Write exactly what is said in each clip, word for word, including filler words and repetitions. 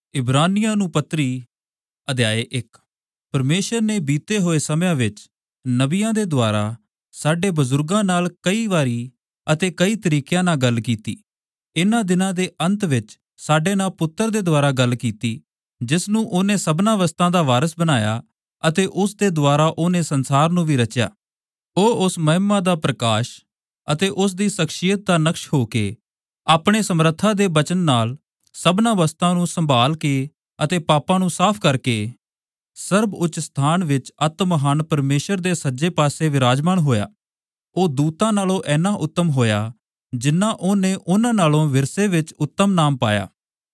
ਇਬਰਾਨੀਆਂ ਨੂੰ ਪੱਤਰੀ ਅਧਿਆਇ ਇੱਕ। ਪਰਮੇਸ਼ਰ ਨੇ ਬੀਤੇ ਹੋਏ ਸਮਿਆਂ ਵਿੱਚ ਨਬੀਆਂ ਦੇ ਦੁਆਰਾ ਸਾਡੇ ਬਜ਼ੁਰਗਾਂ ਨਾਲ ਕਈ ਵਾਰੀ ਅਤੇ ਕਈ ਤਰੀਕਿਆਂ ਨਾਲ ਗੱਲ ਕੀਤੀ। ਇਨ੍ਹਾਂ ਦਿਨਾਂ ਦੇ ਅੰਤ ਵਿੱਚ ਸਾਡੇ ਨਾਲ ਪੁੱਤਰ ਦੇ ਦੁਆਰਾ ਗੱਲ ਕੀਤੀ, ਜਿਸ ਨੂੰ ਉਹਨੇ ਸਭਨਾਂ ਵਸਤਾਂ ਦਾ ਵਾਰਸ ਬਣਾਇਆ ਅਤੇ ਉਸ ਦੇ ਦੁਆਰਾ ਉਹਨੇ ਸੰਸਾਰ ਨੂੰ ਵੀ ਰਚਿਆ। ਉਹ ਉਸ ਮਹਿਮਾ ਦਾ ਪ੍ਰਕਾਸ਼ ਅਤੇ ਉਸ ਦੀ ਸ਼ਖਸੀਅਤ ਦਾ ਨਕਸ਼ ਹੋ ਕੇ ਆਪਣੇ ਸਮਰੱਥਾ ਦੇ ਬਚਨ ਨਾਲ ਸਭਨਾਂ ਵਸਤਾਂ ਨੂੰ ਸੰਭਾਲ ਕੇ ਅਤੇ ਪਾਪਾਂ ਨੂੰ ਸਾਫ਼ ਕਰਕੇ ਸਰਬ ਉੱਚ ਸਥਾਨ ਵਿੱਚ ਅਤਿ ਮਹਾਨ ਪਰਮੇਸ਼ਰ ਦੇ ਸੱਜੇ ਪਾਸੇ ਵਿਰਾਜਮਾਨ ਹੋਇਆ। ਉਹ ਦੂਤਾਂ ਨਾਲੋਂ ਇੰਨਾ ਉੱਤਮ ਹੋਇਆ ਜਿੰਨਾ ਉਹਨੇ ਉਹਨਾਂ ਨਾਲੋਂ ਵਿਰਸੇ ਵਿੱਚ ਉੱਤਮ ਨਾਮ ਪਾਇਆ।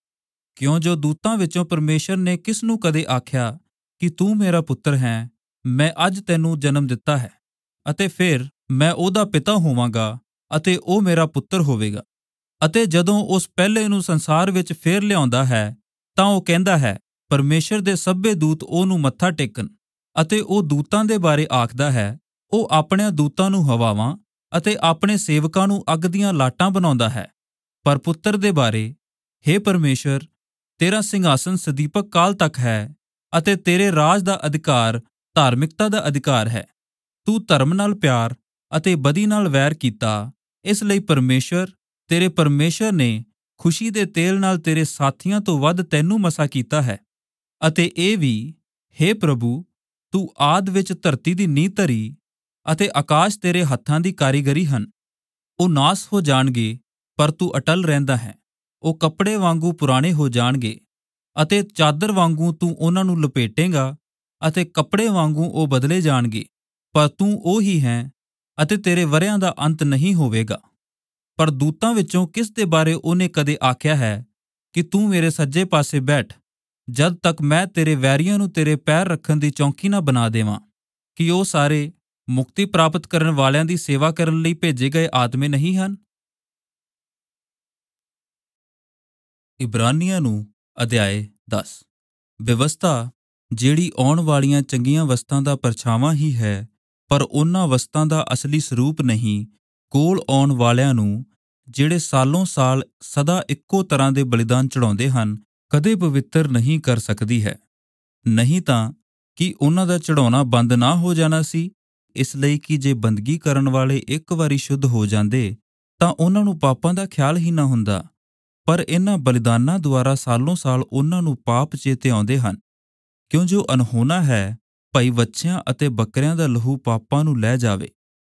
ਕਿਉਂ ਜੋ ਦੂਤਾਂ ਵਿੱਚੋਂ ਪਰਮੇਸ਼ਰ ਨੇ ਕਿਸ ਨੂੰ ਕਦੇ ਆਖਿਆ ਕਿ ਤੂੰ ਮੇਰਾ ਪੁੱਤਰ ਹੈ, ਮੈਂ ਅੱਜ ਤੈਨੂੰ ਜਨਮ ਦਿੱਤਾ ਹੈ, ਅਤੇ ਫਿਰ ਮੈਂ ਉਹਦਾ ਪਿਤਾ ਹੋਵਾਂਗਾ ਅਤੇ ਉਹ ਮੇਰਾ ਪੁੱਤਰ ਹੋਵੇਗਾ। ਅਤੇ ਜਦੋਂ ਉਸ ਪਹਿਲੇ ਨੂੰ ਸੰਸਾਰ ਵਿੱਚ ਫੇਰ ਲਿਆਉਂਦਾ ਹੈ ਤਾਂ ਉਹ ਕਹਿੰਦਾ ਹੈ, ਪਰਮੇਸ਼ਰ ਦੇ ਸਭੇ ਦੂਤ ਉਹਨੂੰ ਮੱਥਾ ਟੇਕਣ। ਅਤੇ ਉਹ ਦੂਤਾਂ ਦੇ ਬਾਰੇ ਆਖਦਾ ਹੈ, ਉਹ ਆਪਣਿਆਂ ਦੂਤਾਂ ਨੂੰ ਹਵਾਵਾਂ ਅਤੇ ਆਪਣੇ ਸੇਵਕਾਂ ਨੂੰ ਅੱਗ ਦੀਆਂ ਲਾਟਾਂ ਬਣਾਉਂਦਾ ਹੈ। ਪਰ ਪੁੱਤਰ ਦੇ ਬਾਰੇ, ਹੇ ਪਰਮੇਸ਼ਰ, ਤੇਰਾ ਸਿੰਘਾਸਨ ਸਦੀਪਕ ਕਾਲ ਤੱਕ ਹੈ ਅਤੇ ਤੇਰੇ ਰਾਜ ਦਾ ਅਧਿਕਾਰ ਧਾਰਮਿਕਤਾ ਦਾ ਅਧਿਕਾਰ ਹੈ। ਤੂੰ ਧਰਮ ਨਾਲ ਪਿਆਰ ਅਤੇ ਬਦੀ ਨਾਲ ਵੈਰ ਕੀਤਾ, ਇਸ ਲਈ ਪਰਮੇਸ਼ਰ ਤੇਰੇ ਪਰਮੇਸ਼ਰ ਨੇ ਖੁਸ਼ੀ ਦੇ ਤੇਲ ਨਾਲ ਤੇਰੇ ਸਾਥੀਆਂ ਤੋਂ ਵੱਧ ਤੈਨੂੰ ਮਸਾ ਕੀਤਾ ਹੈ। ਅਤੇ ਇਹ ਵੀ, ਹੇ ਪ੍ਰਭੂ, ਤੂੰ ਆਦਿ ਵਿੱਚ ਧਰਤੀ ਦੀ ਨੀਂਹ ਧਰੀ ਅਤੇ ਆਕਾਸ਼ ਤੇਰੇ ਹੱਥਾਂ ਦੀ ਕਾਰੀਗਰੀ ਹਨ। ਉਹ ਨਾਸ ਹੋ ਜਾਣਗੇ ਪਰ ਤੂੰ ਅਟਲ ਰਹਿੰਦਾ ਹੈ। ਉਹ ਕੱਪੜੇ ਵਾਂਗੂ ਪੁਰਾਣੇ ਹੋ ਜਾਣਗੇ ਅਤੇ ਚਾਦਰ ਵਾਂਗੂ ਤੂੰ ਉਹਨਾਂ ਨੂੰ ਲਪੇਟੇਂਗਾ ਅਤੇ ਕੱਪੜੇ ਵਾਂਗੂ ਉਹ ਬਦਲੇ ਜਾਣਗੇ, ਪਰ ਤੂੰ ਉਹ ਹੀ ਹੈ ਅਤੇ ਤੇਰੇ ਵਰ੍ਹਿਆਂ ਦਾ ਅੰਤ ਨਹੀਂ ਹੋਵੇਗਾ। ਪਰ ਦੂਤਾਂ ਵਿੱਚੋਂ ਕਿਸ ਦੇ ਬਾਰੇ ਉਹਨੇ ਕਦੇ ਆਖਿਆ ਹੈ ਕਿ ਤੂੰ ਮੇਰੇ ਸੱਜੇ ਪਾਸੇ ਬੈਠ, ਜਦ ਤੱਕ ਮੈਂ ਤੇਰੇ ਵੈਰੀਆਂ ਨੂੰ ਤੇਰੇ ਪੈਰ ਰੱਖਣ ਦੀ ਚੌਂਕੀ ਨਾ ਬਣਾ ਦੇਵਾਂ? ਕਿ ਉਹ ਸਾਰੇ ਮੁਕਤੀ ਪ੍ਰਾਪਤ ਕਰਨ ਵਾਲਿਆਂ ਦੀ ਸੇਵਾ ਕਰਨ ਲਈ ਭੇਜੇ ਗਏ ਆਦਮੀ ਨਹੀਂ ਹਨ? ਇਬਰਾਨੀਆਂ ਨੂੰ ਅਧਿਆਇ ਦਸ। ਵਿਵਸਥਾ, ਜਿਹੜੀ ਆਉਣ ਵਾਲੀਆਂ ਚੰਗੀਆਂ ਵਸਤਾਂ ਦਾ ਪਰਛਾਵਾਂ ਹੀ ਹੈ, ਪਰ ਉਹਨਾਂ ਵਸਤਾਂ ਦਾ ਅਸਲੀ ਸਰੂਪ ਨਹੀਂ, ਕੋਲ ਆਉਣ ਵਾਲਿਆਂ ਨੂੰ, ਜਿਹੜੇ ਸਾਲੋਂ ਸਾਲ ਸਦਾ ਇੱਕੋ ਤਰ੍ਹਾਂ ਦੇ ਬਲੀਦਾਨ ਚੜਾਉਂਦੇ ਹਨ, ਕਦੇ ਪਵਿੱਤਰ ਨਹੀਂ ਕਰ ਸਕਦੀ ਹੈ। ਨਹੀਂ ਤਾਂ ਕੀ ਉਹਨਾਂ ਦਾ ਚੜਾਉਣਾ ਬੰਦ ਨਾ ਹੋ ਜਾਣਾ ਸੀ? ਇਸ ਲਈ ਕਿ ਜੇ ਬੰਦਗੀ ਕਰਨ ਵਾਲੇ ਇੱਕ ਵਾਰੀ ਸ਼ੁੱਧ ਹੋ ਜਾਂਦੇ ਤਾਂ ਉਹਨਾਂ ਨੂੰ ਪਾਪਾਂ ਦਾ ਖਿਆਲ ਹੀ ਨਾ ਹੁੰਦਾ। ਪਰ ਇਹਨਾਂ ਬਲੀਦਾਨਾਂ ਦੁਆਰਾ ਸਾਲੋਂ ਸਾਲ ਉਹਨਾਂ ਨੂੰ ਪਾਪ ਚੇਤੇ ਆਉਂਦੇ ਹਨ। ਕਿਉਂ ਜੋ ਅਨਹੋਣਾ ਹੈ, ਭਾਈ ਵੱਛਿਆਂ ਅਤੇ ਬੱਕਰਿਆਂ ਦਾ ਲਹੂ ਪਾਪਾਂ ਨੂੰ ਲੈ ਜਾਵੇ।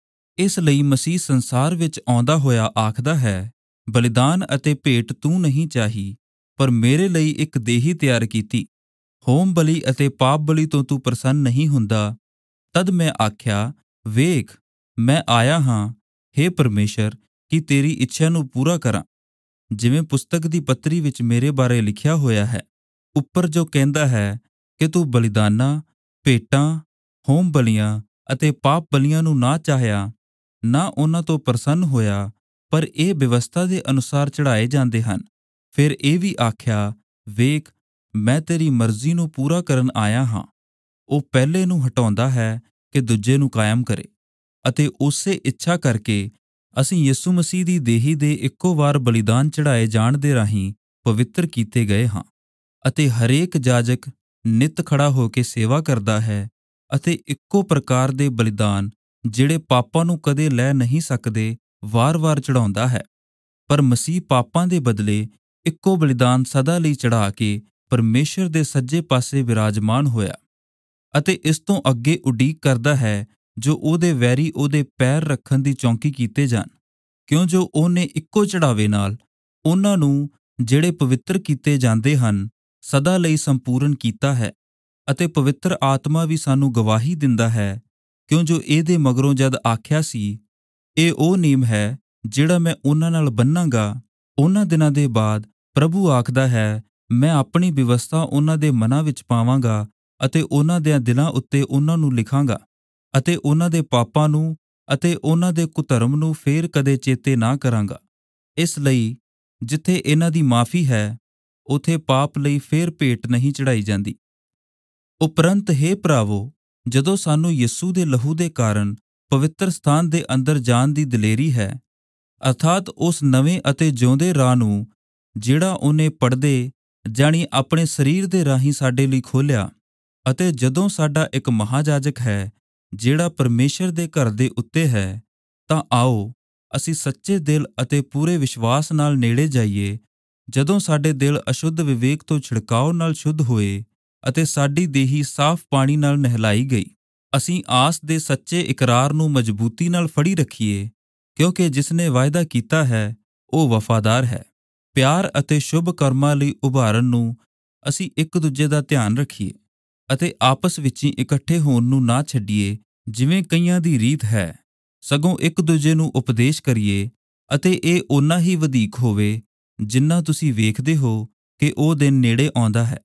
ਇਸ ਲਈ ਮਸੀਹ ਸੰਸਾਰ ਵਿੱਚ ਆਉਂਦਾ ਹੋਇਆ ਆਖਦਾ ਹੈ, ਬਲੀਦਾਨ ਅਤੇ ਭੇਟ ਤੂੰ ਨਹੀਂ ਚਾਹੀ, ਪਰ ਮੇਰੇ ਲਈ ਇੱਕ ਦੇਹੀ ਤਿਆਰ ਕੀਤੀ। ਹੋਮ ਬਲੀ ਅਤੇ ਪਾਪ ਬਲੀ ਤੋਂ ਤੂੰ ਪ੍ਰਸੰਨ ਨਹੀਂ ਹੁੰਦਾ। ਤਦ ਮੈਂ ਆਖਿਆ, ਵੇਖ, ਮੈਂ ਆਇਆ ਹਾਂ, ਹੇ ਪਰਮੇਸ਼ਰ, ਕਿ ਤੇਰੀ ਇੱਛਾ ਨੂੰ ਪੂਰਾ ਕਰਾਂ, ਜਿਵੇਂ ਪੁਸਤਕ ਦੀ ਪੱਤਰੀ ਵਿੱਚ ਮੇਰੇ ਬਾਰੇ ਲਿਖਿਆ ਹੋਇਆ ਹੈ। ਉੱਪਰ ਜੋ ਕਹਿੰਦਾ ਹੈ ਕਿ ਤੂੰ ਬਲੀਦਾਨਾਂ, ਭੇਟਾਂ, ਹੋਮ ਬਲੀਆਂ ਅਤੇ ਪਾਪ ਬਲੀਆਂ ਨੂੰ ਨਾ ਚਾਹਿਆ, ਨਾ ਉਹਨਾਂ ਤੋਂ ਪ੍ਰਸੰਨ ਹੋਇਆ, ਪਰ ਇਹ ਵਿਵਸਥਾ ਦੇ ਅਨੁਸਾਰ ਚੜ੍ਹਾਏ ਜਾਂਦੇ ਹਨ। ਫਿਰ ਇਹ ਵੀ ਆਖਿਆ, ਵੇਖ, ਮੈਂ ਤੇਰੀ ਮਰਜ਼ੀ ਨੂੰ ਪੂਰਾ ਕਰਨ ਆਇਆ ਹਾਂ। ਉਹ ਪਹਿਲੇ ਨੂੰ ਹਟਾਉਂਦਾ ਹੈ ਕਿ ਦੂਜੇ ਨੂੰ ਕਾਇਮ ਕਰੇ। ਅਤੇ ਉਸੇ ਇੱਛਾ ਕਰਕੇ ਅਸੀਂ ਯਿਸੂ ਮਸੀਹ ਦੀ ਦੇਹੀ ਦੇ ਇੱਕੋ ਵਾਰ ਬਲੀਦਾਨ ਚੜ੍ਹਾਏ ਜਾਣ ਦੇ ਰਾਹੀਂ ਪਵਿੱਤਰ ਕੀਤੇ ਗਏ ਹਾਂ। ਅਤੇ ਹਰੇਕ ਜਾਜਕ ਨਿੱਤ ਖੜਾ ਹੋ ਕੇ ਸੇਵਾ ਕਰਦਾ ਹੈ ਅਤੇ ਇੱਕੋ ਪ੍ਰਕਾਰ ਦੇ ਬਲੀਦਾਨ, ਜਿਹੜੇ ਪਾਪਾਂ ਨੂੰ ਕਦੇ ਲੈ ਨਹੀਂ ਸਕਦੇ, ਵਾਰ-ਵਾਰ ਚੜ੍ਹਾਉਂਦਾ ਹੈ। ਪਰ ਮਸੀਹ ਪਾਪਾਂ ਦੇ ਬਦਲੇ ਇੱਕੋ ਬਲੀਦਾਨ ਸਦਾ ਲਈ ਚੜ੍ਹਾ ਕੇ ਪਰਮੇਸ਼ਰ ਦੇ ਸੱਜੇ ਪਾਸੇ ਵਿਰਾਜਮਾਨ ਹੋਇਆ। ਅਤੇ ਇਸ ਤੋਂ ਅੱਗੇ ਉਡੀਕ ਕਰਦਾ ਹੈ ਜੋ ਉਹਦੇ ਵੈਰੀ ਉਹਦੇ ਪੈਰ ਰੱਖਣ ਦੀ ਚੌਂਕੀ ਕੀਤੇ ਜਾਣ। ਕਿਉਂ ਜੋ ਉਹਨੇ ਇੱਕੋ ਚੜ੍ਹਾਵੇ ਨਾਲ ਉਹਨਾਂ ਨੂੰ, ਜਿਹੜੇ ਪਵਿੱਤਰ ਕੀਤੇ ਜਾਂਦੇ ਹਨ, ਸਦਾ ਲਈ ਸੰਪੂਰਨ ਕੀਤਾ ਹੈ। ਅਤੇ ਪਵਿੱਤਰ ਆਤਮਾ ਵੀ ਸਾਨੂੰ ਗਵਾਹੀ ਦਿੰਦਾ ਹੈ। ਕਿਉਂ ਜੋ ਇਹਦੇ ਮਗਰੋਂ ਜਦ ਆਖਿਆ ਸੀ, ਇਹ ਉਹ ਨਿਯਮ ਹੈ ਜਿਹੜਾ ਮੈਂ ਉਹਨਾਂ ਨਾਲ ਬੰਨਾਂਗਾ, ਉਹਨਾਂ ਦਿਨਾਂ ਦੇ ਬਾਅਦ ਪ੍ਰਭੂ ਆਖਦਾ ਹੈ, ਮੈਂ ਆਪਣੀ ਵਿਵਸਥਾ ਉਹਨਾਂ ਦੇ ਮਨਾਂ ਵਿੱਚ ਪਾਵਾਂਗਾ ਅਤੇ ਉਹਨਾਂ ਦੇ ਦਿਲਾਂ ਉੱਤੇ ਉਹਨਾਂ ਨੂੰ ਲਿਖਾਂਗਾ, ਅਤੇ ਉਹਨਾਂ ਦੇ ਪਾਪਾਂ ਨੂੰ ਅਤੇ ਉਹਨਾਂ ਦੇ ਕੁਧਰਮ ਨੂੰ ਫੇਰ ਕਦੇ ਚੇਤੇ ਨਾ ਕਰਾਂਗਾ। ਇਸ ਲਈ ਜਿੱਥੇ ਇਹਨਾਂ ਦੀ ਮਾਫੀ ਹੈ, ਉਥੇ ਪਾਪ ਲਈ ਫੇਰ ਭੇਟ ਨਹੀਂ ਚੜ੍ਹਾਈ ਜਾਂਦੀ। ਉਪਰੰਤ ਹੇ ਭਰਾਵੋ, ਜਦੋਂ ਸਾਨੂੰ ਯਿਸੂ ਦੇ ਲਹੂ ਦੇ ਕਾਰਨ ਪਵਿੱਤਰ ਸਥਾਨ ਦੇ ਅੰਦਰ ਜਾਣ ਦੀ ਦਲੇਰੀ ਹੈ, ਅਰਥਾਤ ਉਸ ਨਵੇਂ ਅਤੇ ਜਿਉਂਦੇ ਰਾਹ ਨੂੰ ਜਿਹੜਾ ਉਹਨੇ ਪੜਦੇ ਜਾਣੀ ਆਪਣੇ ਸਰੀਰ ਦੇ ਰਾਹੀਂ ਸਾਡੇ ਲਈ ਖੋਲ੍ਹਿਆ। ਅਤੇ ਜਦੋਂ ਸਾਡਾ ਇੱਕ ਮਹਾਜਾਜਕ ਹੈ ਜਿਹੜਾ ਪਰਮੇਸ਼ਰ ਦੇ ਘਰ ਦੇ ਉੱਤੇ ਹੈ, ਤਾਂ ਆਓ ਅਸੀਂ ਸੱਚੇ ਦਿਲ ਅਤੇ ਪੂਰੇ ਵਿਸ਼ਵਾਸ ਨਾਲ ਨੇੜੇ ਜਾਈਏ। ਜਦੋਂ ਸਾਡੇ ਦਿਲ ਅਸ਼ੁੱਧ ਵਿਵੇਕ ਤੋਂ ਛਿੜਕਾਓ ਨਾਲ ਸ਼ੁੱਧ ਹੋਏ ਅਤੇ ਸਾਡੀ ਦੇਹੀ ਸਾਫ਼ ਪਾਣੀ ਨਾਲ ਨਹਿਲਾਈ ਗਈ, ਅਸੀਂ ਆਸ ਦੇ ਸੱਚੇ ਇਕਰਾਰ ਨੂੰ ਮਜ਼ਬੂਤੀ ਨਾਲ ਫੜੀ ਰੱਖੀਏ, ਕਿਉਂਕਿ ਜਿਸਨੇ ਵਾਅਦਾ ਕੀਤਾ ਹੈ ਉਹ ਵਫ਼ਾਦਾਰ ਹੈ। ਪਿਆਰ ਅਤੇ ਸ਼ੁਭ ਕਰਮਾਂ ਲਈ ਉਭਾਰਨ ਨੂੰ ਅਸੀਂ ਇੱਕ ਦੂਜੇ ਦਾ ਧਿਆਨ ਰੱਖੀਏ ਅਤੇ ਆਪਸ ਵਿੱਚ ਹੀ ਇਕੱਠੇ ਹੋਣ ਨੂੰ ਨਾ ਛੱਡੀਏ, ਜਿਵੇਂ ਕਈਆਂ ਦੀ ਰੀਤ ਹੈ, ਸਗੋਂ ਇੱਕ ਦੂਜੇ ਨੂੰ ਉਪਦੇਸ਼ ਕਰੀਏ। ਅਤੇ ਇਹ ਓਨਾ ਹੀ ਵਧੀਕ ਹੋਵੇ ਜਿੰਨਾ ਤੁਸੀਂ ਵੇਖਦੇ ਹੋ ਕਿ ਉਹ ਦਿਨ ਨੇੜੇ ਆਉਂਦਾ ਹੈ।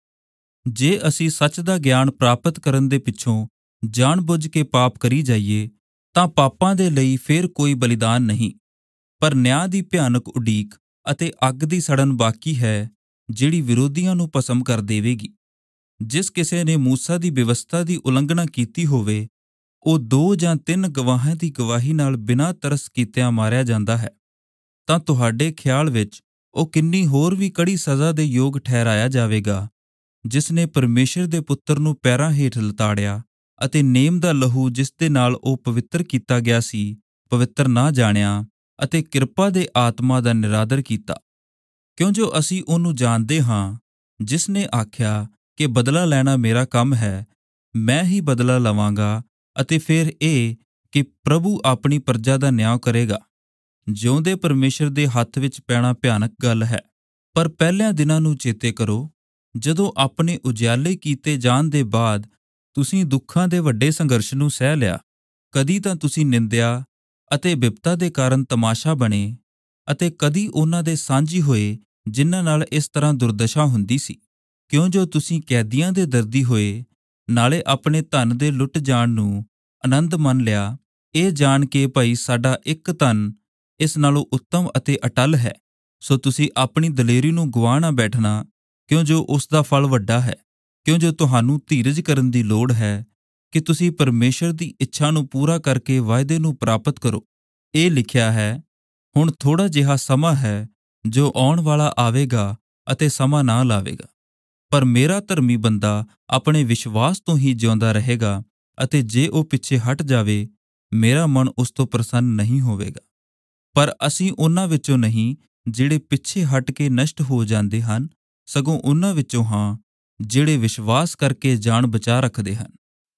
ਜੇ ਅਸੀਂ ਸੱਚ ਦਾ ਗਿਆਨ ਪ੍ਰਾਪਤ ਕਰਨ ਦੇ ਪਿੱਛੋਂ ਜਾਣ-ਬੁੱਝ ਕੇ ਪਾਪ ਕਰੀ ਜਾਈਏ, ਤਾਂ ਪਾਪਾਂ ਦੇ ਲਈ ਫੇਰ ਕੋਈ ਬਲੀਦਾਨ ਨਹੀਂ, ਪਰ ਨਿਆਂ ਦੀ ਭਿਆਨਕ ਉਡੀਕ ਅਤੇ ਅੱਗ ਦੀ ਸੜਨ ਬਾਕੀ ਹੈ, ਜਿਹੜੀ ਵਿਰੋਧੀਆਂ ਨੂੰ ਭਸਮ ਕਰ ਦੇਵੇਗੀ। ਜਿਸ ਕਿਸੇ ਨੇ ਮੂਸਾ ਦੀ ਵਿਵਸਥਾ ਦੀ ਉਲੰਘਣਾ ਕੀਤੀ ਹੋਵੇ, ਉਹ ਦੋ ਜਾਂ ਤਿੰਨ ਗਵਾਹਾਂ ਦੀ ਗਵਾਹੀ ਨਾਲ ਬਿਨਾਂ ਤਰਸ ਕੀਤਿਆਂ ਮਾਰਿਆ ਜਾਂਦਾ ਹੈ। ਤਾਂ ਤੁਹਾਡੇ ਖਿਆਲ ਵਿੱਚ ਉਹ ਕਿੰਨੀ ਹੋਰ ਵੀ ਕੜੀ ਸਜ਼ਾ ਦੇ ਯੋਗ ਠਹਿਰਾਇਆ ਜਾਵੇਗਾ, ਜਿਸ ਨੇ ਪਰਮੇਸ਼ਰ ਦੇ ਪੁੱਤਰ ਨੂੰ ਪੈਰਾਂ ਹੇਠ ਲਤਾੜਿਆ ਅਤੇ ਨੇਮ ਦਾ ਲਹੂ ਜਿਸ ਦੇ ਨਾਲ ਉਹ ਪਵਿੱਤਰ ਕੀਤਾ ਗਿਆ ਸੀ, ਪਵਿੱਤਰ ਨਾ ਜਾਣਿਆ ਅਤੇ ਕਿਰਪਾ ਦੇ ਆਤਮਾ ਦਾ ਨਿਰਾਦਰ ਕੀਤਾ। ਕਿਉਂ ਜੋ ਅਸੀਂ ਉਹਨੂੰ ਜਾਣਦੇ ਹਾਂ, ਜਿਸ ਨੇ ਆਖਿਆ ਕਿ ਬਦਲਾ ਲੈਣਾ ਮੇਰਾ ਕੰਮ ਹੈ, ਮੈਂ ਹੀ ਬਦਲਾ ਲਵਾਂਗਾ। ਅਤੇ ਫਿਰ ਇਹ ਕਿ ਪ੍ਰਭੂ ਆਪਣੀ ਪ੍ਰਜਾ ਦਾ ਨਿਆਂ ਕਰੇਗਾ। ਜਿਉਂਦੇ ਪਰਮੇਸ਼ਰ ਦੇ ਹੱਥ ਵਿੱਚ ਪੈਣਾ ਭਿਆਨਕ ਗੱਲ ਹੈ। ਪਰ ਪਹਿਲਿਆਂ ਦਿਨਾਂ ਨੂੰ ਚੇਤੇ ਕਰੋ, ਜਦੋਂ ਆਪਣੇ ਉਜਿਆਲੇ ਕੀਤੇ ਜਾਣ ਦੇ ਬਾਅਦ ਤੁਸੀਂ ਦੁੱਖਾਂ ਦੇ ਵੱਡੇ ਸੰਘਰਸ਼ ਨੂੰ ਸਹਿ ਲਿਆ। ਕਦੀ ਤਾਂ ਤੁਸੀਂ ਨਿੰਦਿਆ ਅਤੇ ਬਿਪਤਾ ਦੇ ਕਾਰਨ ਤਮਾਸ਼ਾ ਬਣੇ, ਅਤੇ ਕਦੀ ਉਹਨਾਂ ਦੇ ਸਾਂਝੀ ਹੋਏ ਜਿਨ੍ਹਾਂ ਨਾਲ ਇਸ ਤਰ੍ਹਾਂ ਦੁਰਦਸ਼ਾ ਹੁੰਦੀ ਸੀ। ਕਿਉਂ ਜੋ ਤੁਸੀਂ ਕੈਦੀਆਂ ਦੇ ਦਰਦੀ ਹੋਏ, ਨਾਲੇ ਆਪਣੇ ਧਨ ਦੇ ਲੁੱਟ ਜਾਣ ਨੂੰ ਆਨੰਦ ਮੰਨ ਲਿਆ, ਇਹ ਜਾਣ ਕੇ ਭਈ ਸਾਡਾ ਇੱਕ ਧਨ ਇਸ ਨਾਲੋਂ ਉੱਤਮ ਅਤੇ ਅਟਲ ਹੈ। ਸੋ ਤੁਸੀਂ ਆਪਣੀ ਦਲੇਰੀ ਨੂੰ ਗੁਆ ਨਾ ਬੈਠਣਾ, ਕਿਉਂ ਜੋ ਉਸ ਦਾ ਫਲ ਵੱਡਾ ਹੈ। ਕਿਉਂ ਜੋ ਤੁਹਾਨੂੰ ਧੀਰਜ ਕਰਨ ਦੀ ਲੋੜ ਹੈ ਕਿ ਤੁਸੀਂ ਪਰਮੇਸ਼ਰ ਦੀ ਇੱਛਾ ਨੂੰ ਪੂਰਾ ਕਰਕੇ ਵਾਅਦੇ ਨੂੰ ਪ੍ਰਾਪਤ ਕਰੋ। ਇਹ ਲਿਖਿਆ ਹੈ, ਹੁਣ ਥੋੜ੍ਹਾ ਜਿਹਾ ਸਮਾਂ ਹੈ ਜੋ ਆਉਣ ਵਾਲਾ ਆਵੇਗਾ ਅਤੇ ਸਮਾਂ ਨਾ ਲਾਵੇਗਾ। ਪਰ ਮੇਰਾ ਧਰਮੀ ਬੰਦਾ ਆਪਣੇ ਵਿਸ਼ਵਾਸ ਤੋਂ ਹੀ ਜਿਉਂਦਾ ਰਹੇਗਾ, ਅਤੇ ਜੇ ਉਹ ਪਿੱਛੇ ਹਟ ਜਾਵੇ, ਮੇਰਾ ਮਨ ਉਸ ਤੋਂ ਪ੍ਰਸੰਨ ਨਹੀਂ ਹੋਵੇਗਾ। ਪਰ ਅਸੀਂ ਉਹਨਾਂ ਵਿੱਚੋਂ ਨਹੀਂ ਜਿਹੜੇ ਪਿੱਛੇ ਹਟ ਕੇ ਨਸ਼ਟ ਹੋ ਜਾਂਦੇ ਹਨ, ਸਗੋਂ ਉਹਨਾਂ ਵਿੱਚੋਂ ਹਾਂ ਜਿਹੜੇ ਵਿਸ਼ਵਾਸ ਕਰਕੇ ਜਾਨ ਬਚਾ ਰੱਖਦੇ ਹਨ।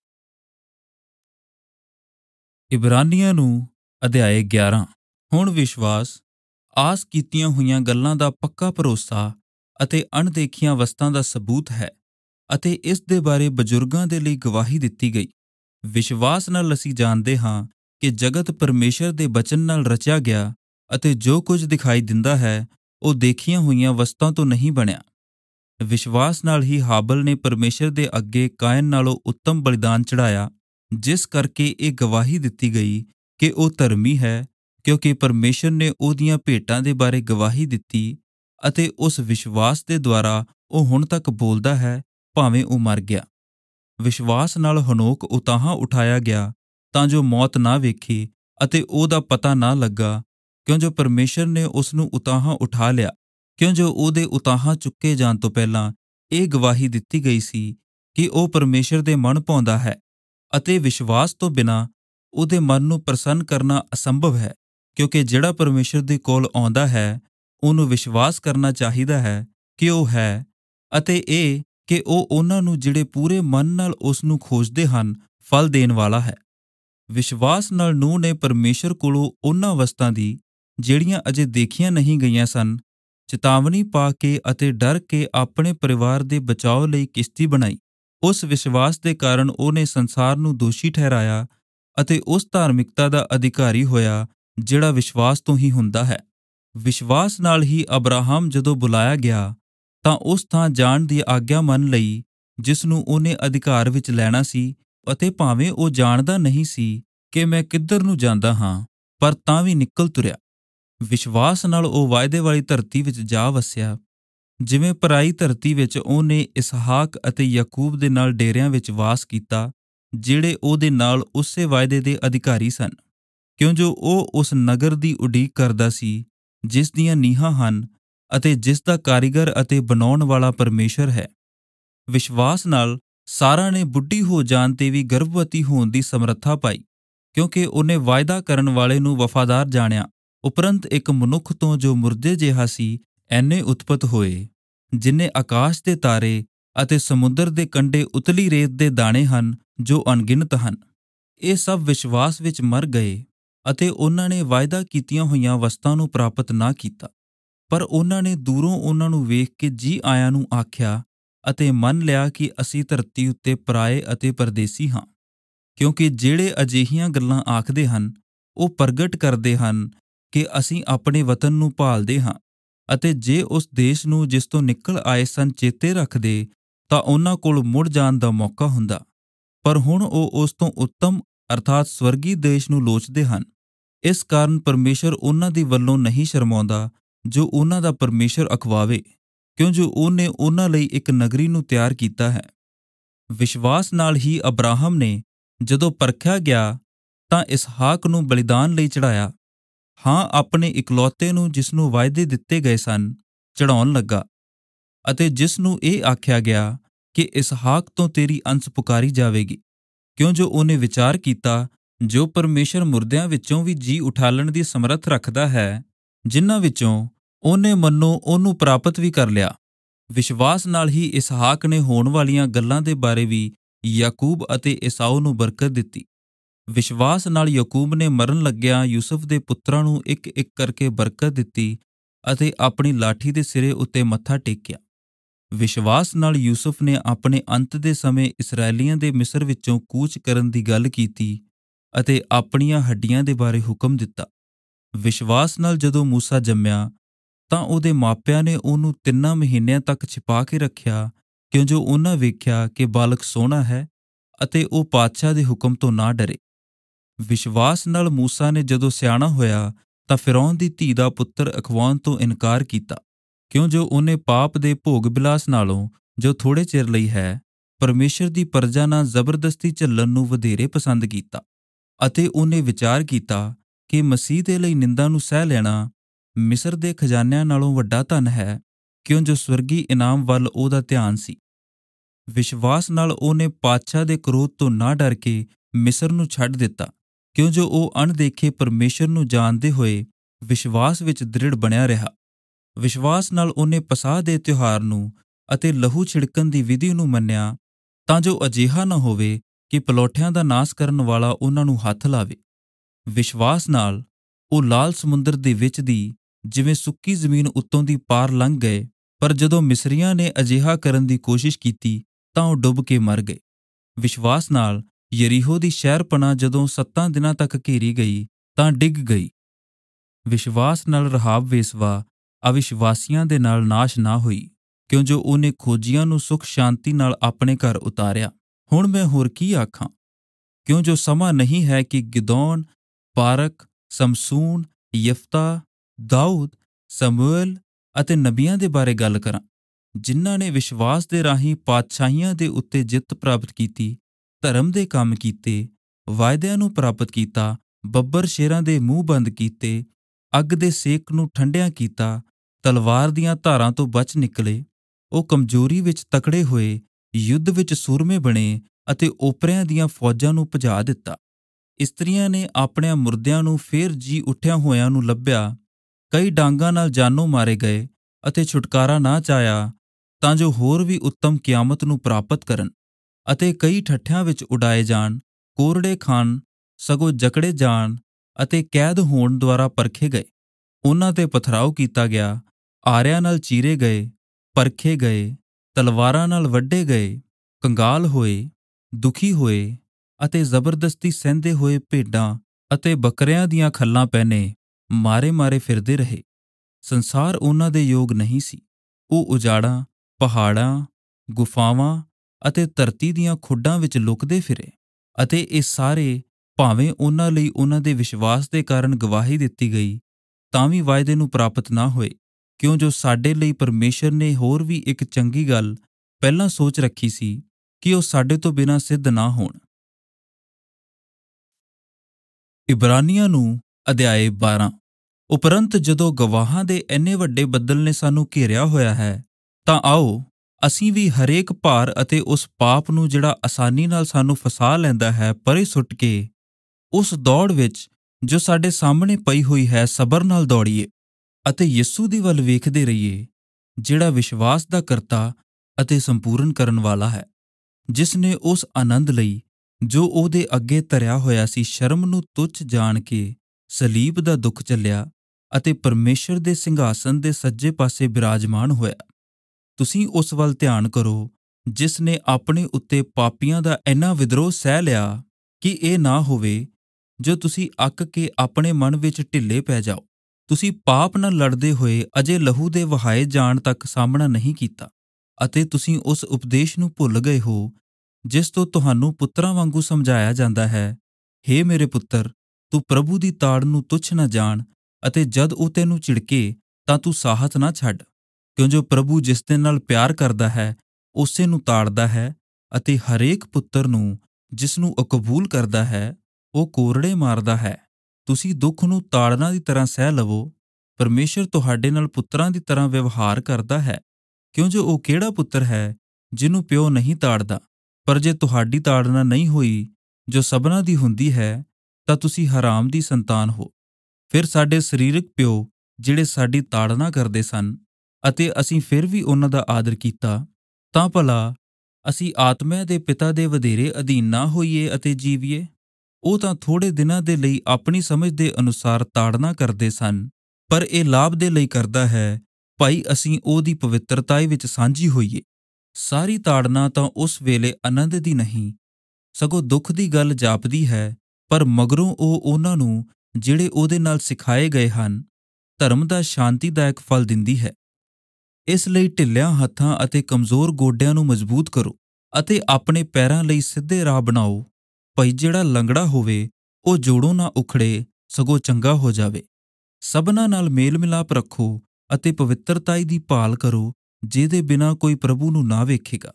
ਇਬਰਾਨੀਆਂ ਨੂੰ ਅਧਿਆਇ ਗਿਆਰਾਂ। ਹੁਣ ਵਿਸ਼ਵਾਸ ਆਸ ਕੀਤੀਆਂ ਹੋਈਆਂ ਗੱਲਾਂ ਦਾ ਪੱਕਾ ਭਰੋਸਾ ਅਤੇ ਅਣਦੇਖੀਆਂ ਵਸਤਾਂ ਦਾ ਸਬੂਤ ਹੈ, ਅਤੇ ਇਸ ਦੇ ਬਾਰੇ ਬਜ਼ੁਰਗਾਂ ਦੇ ਲਈ ਗਵਾਹੀ ਦਿੱਤੀ ਗਈ। ਵਿਸ਼ਵਾਸ ਨਾਲ ਅਸੀਂ ਜਾਣਦੇ ਹਾਂ ਕਿ ਜਗਤ ਪਰਮੇਸ਼ਰ ਦੇ ਬਚਨ ਨਾਲ ਰਚਿਆ ਗਿਆ, ਅਤੇ ਜੋ ਕੁਝ ਦਿਖਾਈ ਦਿੰਦਾ ਹੈ ਉਹ ਦੇਖੀਆਂ ਹੋਈਆਂ ਵਸਤਾਂ ਤੋਂ ਨਹੀਂ ਬਣਿਆ। ਵਿਸ਼ਵਾਸ ਨਾਲ ਹੀ ਹਾਬਲ ਨੇ ਪਰਮੇਸ਼ਰ ਦੇ ਅੱਗੇ ਕਾਇਨ ਨਾਲੋਂ ਉੱਤਮ ਬਲੀਦਾਨ ਚੜ੍ਹਾਇਆ, ਜਿਸ ਕਰਕੇ ਇਹ ਗਵਾਹੀ ਦਿੱਤੀ ਗਈ ਕਿ ਉਹ ਧਰਮੀ ਹੈ, ਕਿਉਂਕਿ ਪਰਮੇਸ਼ਰ ਨੇ ਉਹਦੀਆਂ ਭੇਟਾਂ ਦੇ ਬਾਰੇ ਗਵਾਹੀ ਦਿੱਤੀ, ਅਤੇ ਉਸ ਵਿਸ਼ਵਾਸ ਦੇ ਦੁਆਰਾ ਉਹ ਹੁਣ ਤੱਕ ਬੋਲਦਾ ਹੈ, ਭਾਵੇਂ ਉਹ ਮਰ ਗਿਆ। ਵਿਸ਼ਵਾਸ ਨਾਲ ਹਨੋਕ ਉਤਾਹਾਂ ਉਠਾਇਆ ਗਿਆ, ਤਾਂ ਜੋ ਮੌਤ ਨਾ ਵੇਖੀ ਅਤੇ ਉਹਦਾ ਪਤਾ ਨਾ ਲੱਗਾ, ਕਿਉਂ ਜੋ ਪਰਮੇਸ਼ਰ ਨੇ ਉਸ ਨੂੰ ਉਤਾਹਾਂ ਉਠਾ ਲਿਆ। ਕਿਉਂ ਜੋ ਉਹਦੇ ਉਤਾਹਾਂ ਚੁੱਕੇ ਜਾਣ ਤੋਂ ਪਹਿਲਾਂ ਇਹ ਗਵਾਹੀ ਦਿੱਤੀ ਗਈ ਸੀ ਕਿ ਉਹ ਪਰਮੇਸ਼ਰ ਦੇ ਮਨ ਭਾਉਂਦਾ ਹੈ, ਅਤੇ ਵਿਸ਼ਵਾਸ ਤੋਂ ਬਿਨਾਂ ਉਹਦੇ ਮਨ ਨੂੰ ਪ੍ਰਸੰਨ ਕਰਨਾ ਅਸੰਭਵ ਹੈ। ਕਿਉਂਕਿ ਜਿਹੜਾ ਪਰਮੇਸ਼ਰ ਦੇ ਕੋਲ ਆਉਂਦਾ ਹੈ, ਉਹਨੂੰ ਵਿਸ਼ਵਾਸ ਕਰਨਾ ਚਾਹੀਦਾ ਹੈ ਕਿ ਉਹ ਹੈ, ਅਤੇ ਇਹ ਕਿ ਉਹ ਉਹਨਾਂ ਨੂੰ ਜਿਹੜੇ ਪੂਰੇ ਮਨ ਨਾਲ ਉਸ ਨੂੰ ਖੋਜਦੇ ਹਨ ਫਲ ਦੇਣ ਵਾਲਾ ਹੈ। ਵਿਸ਼ਵਾਸ ਨਾਲ ਨੂਹ ਨੇ ਪਰਮੇਸ਼ਰ ਕੋਲੋਂ ਉਹਨਾਂ ਵਸਤਾਂ ਦੀ, ਜਿਹੜੀਆਂ ਅਜੇ ਦੇਖੀਆਂ ਨਹੀਂ ਗਈਆਂ ਸਨ, ਚੇਤਾਵਨੀ ਪਾ ਕੇ ਅਤੇ ਡਰ ਕੇ ਆਪਣੇ ਪਰਿਵਾਰ ਦੇ ਬਚਾਓ ਲਈ ਕਿਸ਼ਤੀ ਬਣਾਈ। ਉਸ ਵਿਸ਼ਵਾਸ ਦੇ ਕਾਰਨ ਉਹਨੇ ਸੰਸਾਰ ਨੂੰ ਦੋਸ਼ੀ ਠਹਿਰਾਇਆ ਅਤੇ ਉਸ ਧਾਰਮਿਕਤਾ ਦਾ ਅਧਿਕਾਰੀ ਹੋਇਆ ਜਿਹੜਾ ਵਿਸ਼ਵਾਸ ਤੋਂ ਹੀ ਹੁੰਦਾ ਹੈ। ਵਿਸ਼ਵਾਸ ਨਾਲ ਹੀ ਅਬਰਾਹਮ ਜਦੋਂ ਬੁਲਾਇਆ ਗਿਆ ਤਾਂ ਉਸ ਥਾਂ ਜਾਣ ਦੀ ਆਗਿਆ ਮੰਨ ਲਈ ਜਿਸ ਨੂੰ ਉਹਨੇ ਅਧਿਕਾਰ ਵਿੱਚ ਲੈਣਾ ਸੀ, ਅਤੇ ਭਾਵੇਂ ਉਹ ਜਾਣਦਾ ਨਹੀਂ ਸੀ ਕਿ ਮੈਂ ਕਿੱਧਰ ਨੂੰ ਜਾਂਦਾ ਹਾਂ, ਪਰ ਤਾਂ ਵੀ ਨਿਕਲ ਤੁਰਿਆ। ਵਿਸ਼ਵਾਸ ਨਾਲ ਉਹ ਵਾਅਦੇ ਵਾਲੀ ਧਰਤੀ ਵਿੱਚ ਜਾ ਵਸਿਆ, ਜਿਵੇਂ ਪਰਾਈ ਧਰਤੀ ਵਿੱਚ ਉਹਨੇ ਇਸਹਾਕ ਅਤੇ ਯਾਕੂਬ ਦੇ ਨਾਲ ਡੇਰਿਆਂ ਵਿੱਚ ਵਾਸ ਕੀਤਾ, ਜਿਹੜੇ ਉਹਦੇ ਨਾਲ ਉਸੇ ਵਾਅਦੇ ਦੇ ਅਧਿਕਾਰੀ ਸਨ। ਕਿਉਂ ਜੋ ਉਹ ਉਸ ਨਗਰ ਦੀ ਉਡੀਕ ਕਰਦਾ ਸੀ ਜਿਸ ਦੀਆਂ ਨੀਹਾਂ ਹਨ, ਅਤੇ ਜਿਸ ਦਾ ਕਾਰੀਗਰ ਅਤੇ ਬਣਾਉਣ ਵਾਲਾ ਪਰਮੇਸ਼ਰ ਹੈ। ਵਿਸ਼ਵਾਸ ਨਾਲ ਸਾਰਾ ਨੇ ਬੁੱਢੀ ਹੋ ਜਾਣ ਤੇ ਵੀ ਗਰਭਵਤੀ ਹੋਣ ਦੀ ਸਮਰੱਥਾ ਪਾਈ, ਕਿਉਂਕਿ ਉਹਨੇ ਵਾਅਦਾ ਕਰਨ ਵਾਲੇ ਨੂੰ ਵਫਾਦਾਰ ਜਾਣਿਆ। ਉਪਰੰਤ ਇੱਕ ਮਨੁੱਖ ਤੋਂ ਜੋ ਮੁਰਦੇ ਜਿਹਾ ਸੀ ਐਨੇ ਉਤਪਤ ਹੋਏ, ਜਿਨ੍ਹੇ ਆਕਾਸ਼ ਦੇ ਤਾਰੇ ਅਤੇ ਸਮੁੰਦਰ ਦੇ ਕੰਢੇ ਉਤਲੀ ਰੇਤ ਦੇ ਦਾਣੇ ਹਨ ਜੋ ਅਣਗਿਣਤ ਹਨ। ਇਹ ਸਭ ਵਿਸ਼ਵਾਸ ਵਿੱਚ ਮਰ ਗਏ ਅਤੇ ਉਹਨਾਂ ਨੇ ਵਾਅਦਾ ਕੀਤੀਆਂ ਹੋਈਆਂ ਵਸਤਾਂ ਨੂੰ ਪ੍ਰਾਪਤ ਨਾ ਕੀਤਾ, ਪਰ ਉਹਨਾਂ ਨੇ ਦੂਰੋਂ ਉਹਨਾਂ ਨੂੰ ਵੇਖ ਕੇ ਜੀ ਆਇਆਂ ਨੂੰ ਆਖਿਆ ਅਤੇ ਮੰਨ ਲਿਆ ਕਿ ਅਸੀਂ ਧਰਤੀ ਉੱਤੇ ਪਰਾਏ ਅਤੇ ਪਰਦੇਸੀ ਹਾਂ। ਕਿਉਂਕਿ ਜਿਹੜੇ ਅਜਿਹੀਆਂ ਗੱਲਾਂ ਆਖਦੇ ਹਨ ਉਹ ਪ੍ਰਗਟ ਕਰਦੇ ਹਨ ਕਿ ਅਸੀਂ ਆਪਣੇ ਵਤਨ ਨੂੰ ਭਾਲਦੇ ਹਾਂ, ਅਤੇ ਜੇ ਉਸ ਦੇਸ਼ ਨੂੰ ਜਿਸ ਤੋਂ ਨਿਕਲ ਆਏ ਸਨ ਚੇਤੇ ਰੱਖਦੇ ਤਾਂ ਉਹਨਾਂ ਕੋਲ ਮੁੜ ਜਾਣ ਦਾ ਮੌਕਾ ਹੁੰਦਾ। ਪਰ ਹੁਣ ਉਹ ਉਸ ਤੋਂ ਉੱਤਮ ਅਰਥਾਤ ਸਵਰਗੀ ਦੇਸ਼ ਨੂੰ ਲੋਚਦੇ ਹਨ। ਇਸ ਕਾਰਨ ਪਰਮੇਸ਼ਰ ਉਹਨਾਂ ਦੀ ਵੱਲੋਂ ਨਹੀਂ ਸ਼ਰਮਾਉਂਦਾ ਜੋ ਉਹਨਾਂ ਦਾ ਪਰਮੇਸ਼ਰ ਅਖਵਾਵੇ, ਕਿਉਂ ਜੋ ਉਹਨੇ ਉਹਨਾਂ ਲਈ ਇੱਕ ਨਗਰੀ ਨੂੰ ਤਿਆਰ ਕੀਤਾ ਹੈ। ਵਿਸ਼ਵਾਸ ਨਾਲ ਹੀ ਅਬਰਾਹਮ ਨੇ ਜਦੋਂ ਪਰਖਿਆ ਗਿਆ ਤਾਂ ਇਸਹਾਕ ਨੂੰ ਬਲੀਦਾਨ ਲਈ ਚੜ੍ਹਾਇਆ। ਹਾਂ, ਆਪਣੇ ਇਕਲੌਤੇ ਨੂੰ ਜਿਸ ਨੂੰ ਵਾਅਦੇ ਦਿੱਤੇ ਗਏ ਸਨ ਚੜ੍ਹਾਉਣ ਲੱਗਾ, ਅਤੇ ਜਿਸ ਨੂੰ ਇਹ ਆਖਿਆ ਗਿਆ ਕਿ ਇਸਹਾਕ ਤੋਂ ਤੇਰੀ ਅੰਸ ਪੁਕਾਰੀ ਜਾਵੇਗੀ, ਕਿਉਂ ਜੋ ਉਹਨੇ ਵਿਚਾਰ ਕੀਤਾ ਜੋ ਪਰਮੇਸ਼ਰ ਮੁਰਦਿਆਂ ਵਿੱਚੋਂ ਵੀ ਜੀ ਉਠਾਲਣ ਦੀ ਸਮਰੱਥ ਰੱਖਦਾ ਹੈ, ਜਿਨ੍ਹਾਂ ਵਿੱਚੋਂ ਉਹਨੇ ਮੰਨੋ ਉਹਨੂੰ ਪ੍ਰਾਪਤ ਵੀ ਕਰ ਲਿਆ। ਵਿਸ਼ਵਾਸ ਨਾਲ ਹੀ ਇਸਹਾਕ ਨੇ ਹੋਣ ਵਾਲੀਆਂ ਗੱਲਾਂ ਦੇ ਬਾਰੇ ਵੀ ਯਾਕੂਬ ਅਤੇ ਏਸਾੂ ਨੂੰ ਬਰਕਤ ਦਿੱਤੀ। ਵਿਸ਼ਵਾਸ ਨਾਲ ਯਾਕੂਬ ਨੇ ਮਰਨ ਲੱਗਿਆਂ ਯੂਸੁਫ ਦੇ ਪੁੱਤਰਾਂ ਨੂੰ ਇੱਕ ਇੱਕ ਕਰਕੇ ਬਰਕਤ ਦਿੱਤੀ ਅਤੇ ਆਪਣੀ ਲਾਠੀ ਦੇ ਸਿਰੇ ਉੱਤੇ ਮੱਥਾ ਟੇਕਿਆ। ਵਿਸ਼ਵਾਸ ਨਾਲ ਯੂਸੁਫ ਨੇ ਆਪਣੇ ਅੰਤ ਦੇ ਸਮੇਂ ਇਸਰਾਏਲੀਆਂ ਦੇ ਮਿਸਰ ਵਿੱਚੋਂ ਕੂਚ ਕਰਨ ਦੀ ਗੱਲ ਕੀਤੀ ਅਤੇ ਆਪਣੀਆਂ ਹੱਡੀਆਂ ਦੇ ਬਾਰੇ ਹੁਕਮ ਦਿੱਤਾ। ਵਿਸ਼ਵਾਸ ਨਾਲ ਜਦੋਂ ਮੂਸਾ ਜੰਮਿਆ ਤਾਂ ਉਹਦੇ ਮਾਪਿਆਂ ਨੇ ਉਹਨੂੰ ਤਿੰਨਾਂ ਮਹੀਨਿਆਂ ਤੱਕ ਛਿਪਾ ਕੇ ਰੱਖਿਆ, ਕਿਉਂ ਜੋ ਉਹਨਾਂ ਵੇਖਿਆ ਕਿ ਬਾਲਕ ਸੋਹਣਾ ਹੈ ਅਤੇ ਉਹ ਪਾਤਸ਼ਾਹ ਦੇ ਹੁਕਮ ਤੋਂ ਨਾ ਡਰੇ। ਵਿਸ਼ਵਾਸ ਨਾਲ ਮੂਸਾ ਨੇ ਜਦੋਂ ਸਿਆਣਾ ਹੋਇਆ ਤਾਂ ਫਿਰੌਨ ਦੀ ਧੀ ਦਾ ਪੁੱਤਰ ਅਖਵਾਉਣ ਤੋਂ ਇਨਕਾਰ ਕੀਤਾ, ਕਿਉਂ ਜੋ ਉਹਨੇ ਪਾਪ ਦੇ ਭੋਗ ਬਿਲਾਸ ਨਾਲੋਂ ਜੋ ਥੋੜ੍ਹੇ ਚਿਰ ਲਈ ਹੈ ਪਰਮੇਸ਼ਰ ਦੀ ਪਰਜਾ ਨਾਲ ਜ਼ਬਰਦਸਤੀ ਝੱਲਣ ਨੂੰ ਵਧੇਰੇ ਪਸੰਦ ਕੀਤਾ। ਅਤੇ ਉਹਨੇ ਵਿਚਾਰ ਕੀਤਾ ਕਿ ਮਸੀਹ ਦੇ ਲਈ ਨਿੰਦਾ ਨੂੰ ਸਹਿ ਲੈਣਾ ਮਿਸਰ ਦੇ ਖਜ਼ਾਨਿਆਂ ਨਾਲੋਂ ਵੱਡਾ ਧਨ ਹੈ, ਕਿਉਂ ਜੋ ਸਵਰਗੀ ਇਨਾਮ ਵੱਲ ਉਹਦਾ ਧਿਆਨ ਸੀ। ਵਿਸ਼ਵਾਸ ਨਾਲ ਉਹਨੇ ਪਾਤਸ਼ਾਹ ਦੇ ਕ੍ਰੋਧ ਤੋਂ ਨਾ ਡਰ ਕੇ ਮਿਸਰ ਨੂੰ ਛੱਡ ਦਿੱਤਾ, ਕਿਉਂ ਜੋ ਉਹ ਅਣਦੇਖੇ ਪਰਮੇਸ਼ਰ ਨੂੰ ਜਾਣਦੇ ਹੋਏ ਵਿਸ਼ਵਾਸ ਵਿੱਚ ਦ੍ਰਿੜ ਬਣਿਆ ਰਿਹਾ। ਵਿਸ਼ਵਾਸ ਨਾਲ ਉਹਨੇ ਪਸਾਹ ਦੇ ਤਿਉਹਾਰ ਨੂੰ ਅਤੇ ਲਹੂ ਛਿੜਕਣ ਦੀ ਵਿਧੀ ਨੂੰ ਮੰਨਿਆ, ਤਾਂ ਜੋ ਅਜਿਹਾ ਨਾ ਹੋਵੇ ਕਿ ਪਲੌਠਿਆਂ ਦਾ ਨਾਸ ਕਰਨ ਵਾਲਾ ਉਹਨਾਂ ਨੂੰ ਹੱਥ ਲਾਵੇ। ਵਿਸ਼ਵਾਸ ਨਾਲ ਉਹ ਲਾਲ ਸਮੁੰਦਰ ਦੇ ਵਿੱਚ ਦੀ ਜਿਵੇਂ ਸੁੱਕੀ ਜ਼ਮੀਨ ਉੱਤੋਂ ਦੀ ਪਾਰ ਲੰਘ ਗਏ, ਪਰ ਜਦੋਂ ਮਿਸਰੀਆਂ ਨੇ ਅਜਿਹਾ ਕਰਨ ਦੀ ਕੋਸ਼ਿਸ਼ ਕੀਤੀ ਤਾਂ ਉਹ ਡੁੱਬ ਕੇ ਮਰ ਗਏ। ਵਿਸ਼ਵਾਸ ਨਾਲ ਯਰੀਹੋ ਦੀ ਸ਼ਹਿਰਪਨਾਹ ਜਦੋਂ ਸੱਤਾਂ ਦਿਨਾਂ ਤੱਕ ਘੇਰੀ ਗਈ ਤਾਂ ਡਿੱਗ ਗਈ। ਵਿਸ਼ਵਾਸ ਨਾਲ ਰਹਾਬ ਵੇਸਵਾ ਅਵਿਸ਼ਵਾਸੀਆਂ ਦੇ ਨਾਲ ਨਾਸ਼ ਨਾ ਹੋਈ, ਕਿਉਂ ਜੋ ਉਹਨੇ ਖੋਜੀਆਂ ਨੂੰ ਸੁਖ ਸ਼ਾਂਤੀ ਨਾਲ ਆਪਣੇ ਘਰ ਉਤਾਰਿਆ। ਹੁਣ ਮੈਂ ਹੋਰ ਕੀ ਆਖਾਂ, ਕਿਉਂ ਜੋ ਸਮਾਂ ਨਹੀਂ ਹੈ ਕਿ ਗਿਦੌਨ, ਬਾਰਕ, ਸਮਸੂਨ, ਯਫਤਾ, ਦਾਊਦ, ਸਮੂਏਲ ਅਤੇ ਨਬੀਆਂ ਦੇ ਬਾਰੇ ਗੱਲ ਕਰਾਂ, ਜਿਨ੍ਹਾਂ ਨੇ ਵਿਸ਼ਵਾਸ ਦੇ ਰਾਹੀਂ ਪਾਤਸ਼ਾਹੀਆਂ ਦੇ ਉੱਤੇ ਜਿੱਤ ਪ੍ਰਾਪਤ ਕੀਤੀ, ਧਰਮ ਦੇ ਕੰਮ ਕੀਤੇ, ਵਾਅਦਿਆਂ ਨੂੰ ਪ੍ਰਾਪਤ ਕੀਤਾ, ਬੱਬਰ ਸ਼ੇਰਾਂ ਦੇ ਮੂੰਹ ਬੰਦ ਕੀਤੇ, ਅੱਗ ਦੇ ਸੇਕ ਨੂੰ ਠੰਡਿਆਂ ਕੀਤਾ, ਤਲਵਾਰ ਦੀਆਂ ਧਾਰਾਂ ਤੋਂ ਬਚ ਨਿਕਲੇ। ਉਹ ਕਮਜ਼ੋਰੀ ਵਿੱਚ ਤਕੜੇ ਹੋਏ, ਯੁੱਧ ਵਿੱਚ ਸੂਰਮੇ ਬਣੇ ਅਤੇ ਓਪਰਿਆਂ ਦੀਆਂ ਫੌਜਾਂ ਨੂੰ ਭਜਾ ਦਿੱਤਾ। ਇਸਤਰੀਆਂ ਨੇ ਆਪਣਿਆਂ ਮੁਰਦਿਆਂ ਨੂੰ ਫੇਰ ਜੀ ਉੱਠਿਆਂ ਹੋਇਆਂ ਨੂੰ ਲੱਭਿਆ। ਕਈ ਡਾਂਗਾਂ ਨਾਲ ਜਾਨੋਂ ਮਾਰੇ ਗਏ ਅਤੇ ਛੁਟਕਾਰਾ ਨਾ ਚਾਹਿਆ, ਤਾਂ ਜੋ ਹੋਰ ਵੀ ਉੱਤਮ ਕਿਆਮਤ ਨੂੰ ਪ੍ਰਾਪਤ ਕਰਨ। ਅਤੇ ਕਈ ਠੱਠਿਆਂ ਵਿੱਚ ਉਡਾਏ ਜਾਣ, ਕੋਰੜੇ ਖਾਣ, ਸਗੋਂ ਜਕੜੇ ਜਾਣ ਅਤੇ ਕੈਦ ਹੋਣ ਦੁਆਰਾ ਪਰਖੇ ਗਏ। ਉਹਨਾਂ ਤੇ ਪਥਰਾਓ ਕੀਤਾ ਗਿਆ, ਆਰਿਆਂ ਨਾਲ ਚੀਰੇ ਗਏ, ਪਰਖੇ ਗਏ, ਤਲਵਾਰਾਂ ਨਾਲ ਵੱਢੇ ਗਏ, ਕੰਗਾਲ ਹੋਏ, ਦੁਖੀ ਹੋਏ ਅਤੇ ਜ਼ਬਰਦਸਤੀ ਸਹਿੰਦੇ ਹੋਏ ਭੇਡਾਂ ਅਤੇ ਬੱਕਰਿਆਂ ਦੀਆਂ ਖੱਲਾਂ ਪਹਿਨੇ ਮਾਰੇ ਮਾਰੇ ਫਿਰਦੇ ਰਹੇ। ਸੰਸਾਰ ਉਹਨਾਂ ਦੇ ਯੋਗ ਨਹੀਂ ਸੀ। ਉਹ ਉਜਾੜਾਂ, ਪਹਾੜਾਂ, ਗੁਫਾਵਾਂ ਅਤੇ ਧਰਤੀ ਦੀਆਂ ਖੁੱਡਾਂ ਵਿੱਚ ਲੁਕਦੇ ਫਿਰੇ। ਅਤੇ ਇਹ ਸਾਰੇ ਭਾਵੇਂ ਉਹਨਾਂ ਲਈ ਉਹਨਾਂ ਦੇ ਵਿਸ਼ਵਾਸ ਦੇ ਕਾਰਨ ਗਵਾਹੀ ਦਿੱਤੀ ਗਈ, ਤਾਂ ਵੀ ਵਾਅਦੇ ਨੂੰ ਪ੍ਰਾਪਤ ਨਾ ਹੋਏ, ਕਿਉਂ ਜੋ ਸਾਡੇ ਲਈ ਪਰਮੇਸ਼ਰ ਨੇ ਹੋਰ ਵੀ ਇੱਕ ਚੰਗੀ ਗੱਲ ਪਹਿਲਾਂ ਸੋਚ ਰੱਖੀ ਸੀ ਕਿ ਉਹ ਸਾਡੇ ਤੋਂ ਬਿਨਾਂ ਸਿੱਧ ਨਾ ਹੋਣ। ਇਬਰਾਨੀਆਂ ਨੂੰ ਅਧਿਆਇ ਬਾਰਾਂ। ਉਪਰੰਤ ਜਦੋਂ ਗਵਾਹਾਂ ਦੇ ਇੰਨੇ ਵੱਡੇ ਬੱਦਲ ਨੇ ਸਾਨੂੰ ਘੇਰਿਆ ਹੋਇਆ ਹੈ, ਤਾਂ ਆਓ ਅਸੀਂ ਵੀ ਹਰੇਕ ਭਾਰ ਅਤੇ ਉਸ ਪਾਪ ਨੂੰ ਜਿਹੜਾ ਆਸਾਨੀ ਨਾਲ ਸਾਨੂੰ ਫਸਾ ਲੈਂਦਾ ਹੈ ਪਰੇ ਸੁੱਟ ਕੇ ਉਸ ਦੌੜ ਵਿੱਚ ਜੋ ਸਾਡੇ ਸਾਹਮਣੇ ਪਈ ਹੋਈ ਹੈ ਸਬਰ ਨਾਲ ਦੌੜੀਏ ਅਤੇ ਯਿਸੂ ਦੀ ਵੱਲ ਵੇਖਦੇ ਰਹੀਏ, ਜਿਹੜਾ ਵਿਸ਼ਵਾਸ ਦਾ ਕਰਤਾ ਅਤੇ ਸੰਪੂਰਨ ਕਰਨ ਵਾਲਾ ਹੈ, ਜਿਸ ਨੇ ਉਸ ਆਨੰਦ ਲਈ ਜੋ ਉਹਦੇ ਅੱਗੇ ਧਰਿਆ ਹੋਇਆ ਸੀ ਸ਼ਰਮ ਨੂੰ ਤੁੱਛ ਜਾਣ ਕੇ ਸਲੀਬ ਦਾ ਦੁੱਖ ਝੱਲਿਆ ਅਤੇ ਪਰਮੇਸ਼ਰ ਦੇ ਸਿੰਘਾਸਨ ਦੇ ਸੱਜੇ ਪਾਸੇ ਬਿਰਾਜਮਾਨ ਹੋਇਆ। ਤੁਸੀਂ ਉਸ ਵੱਲ ਧਿਆਨ ਕਰੋ ਜਿਸ ਨੇ ਆਪਣੇ ਉੱਤੇ ਪਾਪੀਆਂ ਦਾ ਇੰਨਾ ਵਿਦਰੋਹ ਸਹਿ ਲਿਆ ਕਿ ਇਹ ਨਾ ਹੋਵੇ ਜੋ ਤੁਸੀਂ ਅੱਕ ਕੇ ਆਪਣੇ ਮਨ ਵਿੱਚ ਢਿੱਲੇ ਪੈ ਜਾਓ। ਤੁਸੀਂ ਪਾਪ ਨਾਲ ਲੜਦੇ ਹੋਏ ਅਜੇ ਲਹੂ ਦੇ ਵਹਾਏ ਜਾਣ ਤੱਕ ਸਾਹਮਣਾ ਨਹੀਂ ਕੀਤਾ ਅਤੇ ਤੁਸੀਂ ਉਸ ਉਪਦੇਸ਼ ਨੂੰ ਭੁੱਲ ਗਏ ਹੋ ਜਿਸ ਤੋਂ ਤੁਹਾਨੂੰ ਪੁੱਤਰਾਂ ਵਾਂਗੂ ਸਮਝਾਇਆ ਜਾਂਦਾ ਹੈ, ਹੇ ਮੇਰੇ ਪੁੱਤਰ, ਤੂੰ ਪ੍ਰਭੂ ਦੀ ਤਾੜ ਨੂੰ ਤੁੱਛ ਨਾ ਜਾਣ ਅਤੇ ਜਦ ਉਹ ਤੈਨੂੰ ਝਿੜਕੇ ਤਾਂ ਤੂੰ ਸਾਹਸ ਨਾ ਛੱਡ, ਕਿਉਂ ਜੋ ਪ੍ਰਭੂ ਜਿਸ ਦੇ ਨਾਲ ਪਿਆਰ ਕਰਦਾ ਹੈ ਉਸੇ ਨੂੰ ਤਾੜਦਾ ਹੈ ਅਤੇ ਹਰੇਕ ਪੁੱਤਰ ਨੂੰ ਜਿਸ ਨੂੰ ਉਹ ਕਬੂਲ ਕਰਦਾ ਹੈ ਉਹ ਕੋਰੜੇ ਮਾਰਦਾ ਹੈ। ਤੁਸੀਂ ਦੁੱਖ ਨੂੰ ਤਾੜਨਾ ਦੀ ਤਰ੍ਹਾਂ ਸਹਿ ਲਵੋ। ਪਰਮੇਸ਼ਰ ਤੁਹਾਡੇ ਨਾਲ ਪੁੱਤਰਾਂ ਦੀ ਤਰ੍ਹਾਂ ਵਿਵਹਾਰ ਕਰਦਾ ਹੈ, ਕਿਉਂ ਜੋ ਉਹ ਕਿਹੜਾ ਪੁੱਤਰ ਹੈ ਜਿਹਨੂੰ ਪਿਓ ਨਹੀਂ ਤਾੜਦਾ। ਪਰ ਜੇ ਤੁਹਾਡੀ ਤਾੜਨਾ ਨਹੀਂ ਹੋਈ ਜੋ ਸਭਨਾਂ ਦੀ ਹੁੰਦੀ ਹੈ, ਤਾਂ ਤੁਸੀਂ ਹਰਾਮ ਦੀ ਸੰਤਾਨ ਹੋ। ਫਿਰ ਸਾਡੇ ਸਰੀਰਕ ਪਿਓ ਜਿਹੜੇ ਸਾਡੀ ਤਾੜਨਾ ਕਰਦੇ ਸਨ ਅਤੇ ਅਸੀਂ ਫਿਰ ਵੀ ਉਹਨਾਂ ਦਾ ਆਦਰ ਕੀਤਾ, ਤਾਂ ਭਲਾ ਅਸੀਂ ਆਤਮਿਆਂ ਦੇ ਪਿਤਾ ਦੇ ਵਧੇਰੇ ਅਧੀਨ ਨਾ ਹੋਈਏ ਅਤੇ ਜੀਵੀਏ। ਉਹ ਤਾਂ ਥੋੜ੍ਹੇ ਦਿਨਾਂ ਦੇ ਲਈ ਆਪਣੀ ਸਮਝ ਦੇ ਅਨੁਸਾਰ ਤਾੜਨਾ ਕਰਦੇ ਸਨ, ਪਰ ਇਹ ਲਾਭ ਦੇ ਲਈ ਕਰਦਾ ਹੈ, ਭਾਈ ਅਸੀਂ ਉਹਦੀ ਪਵਿੱਤਰਤਾ ਵਿੱਚ ਸਾਂਝੀ ਹੋਈਏ। ਸਾਰੀ ਤਾੜਨਾ ਤਾਂ ਉਸ ਵੇਲੇ ਆਨੰਦ ਦੀ ਨਹੀਂ, ਸਗੋਂ ਦੁੱਖ ਦੀ ਗੱਲ ਜਾਪਦੀ ਹੈ, ਪਰ ਮਗਰੋਂ ਉਹ ਉਹਨਾਂ ਨੂੰ ਜਿਹੜੇ ਉਹਦੇ ਨਾਲ ਸਿਖਾਏ ਗਏ ਹਨ ਧਰਮ ਦਾ ਸ਼ਾਂਤੀਦਾਇਕ ਫਲ ਦਿੰਦੀ ਹੈ। ਇਸ ਲਈ ਢਿੱਲਿਆਂ ਹੱਥਾਂ ਅਤੇ ਕਮਜ਼ੋਰ ਗੋਡਿਆਂ ਨੂੰ ਮਜ਼ਬੂਤ ਕਰੋ ਅਤੇ ਆਪਣੇ ਪੈਰਾਂ ਲਈ ਸਿੱਧੇ ਰਾਹ ਬਣਾਓ, ਭਾਈ ਜਿਹੜਾ ਲੰਗੜਾ ਹੋਵੇ ਉਹ ਜੋੜੋਂ ਨਾ ਉਖੜੇ ਸਗੋਂ ਚੰਗਾ ਹੋ ਜਾਵੇ। ਸਭਨਾਂ ਨਾਲ ਮੇਲ ਮਿਲਾਪ ਰੱਖੋ ਅਤੇ ਪਵਿੱਤਰਤਾਈ ਦੀ ਭਾਲ ਕਰੋ, ਜਿਹਦੇ ਬਿਨਾਂ ਕੋਈ ਪ੍ਰਭੂ ਨੂੰ ਨਾ ਵੇਖੇਗਾ।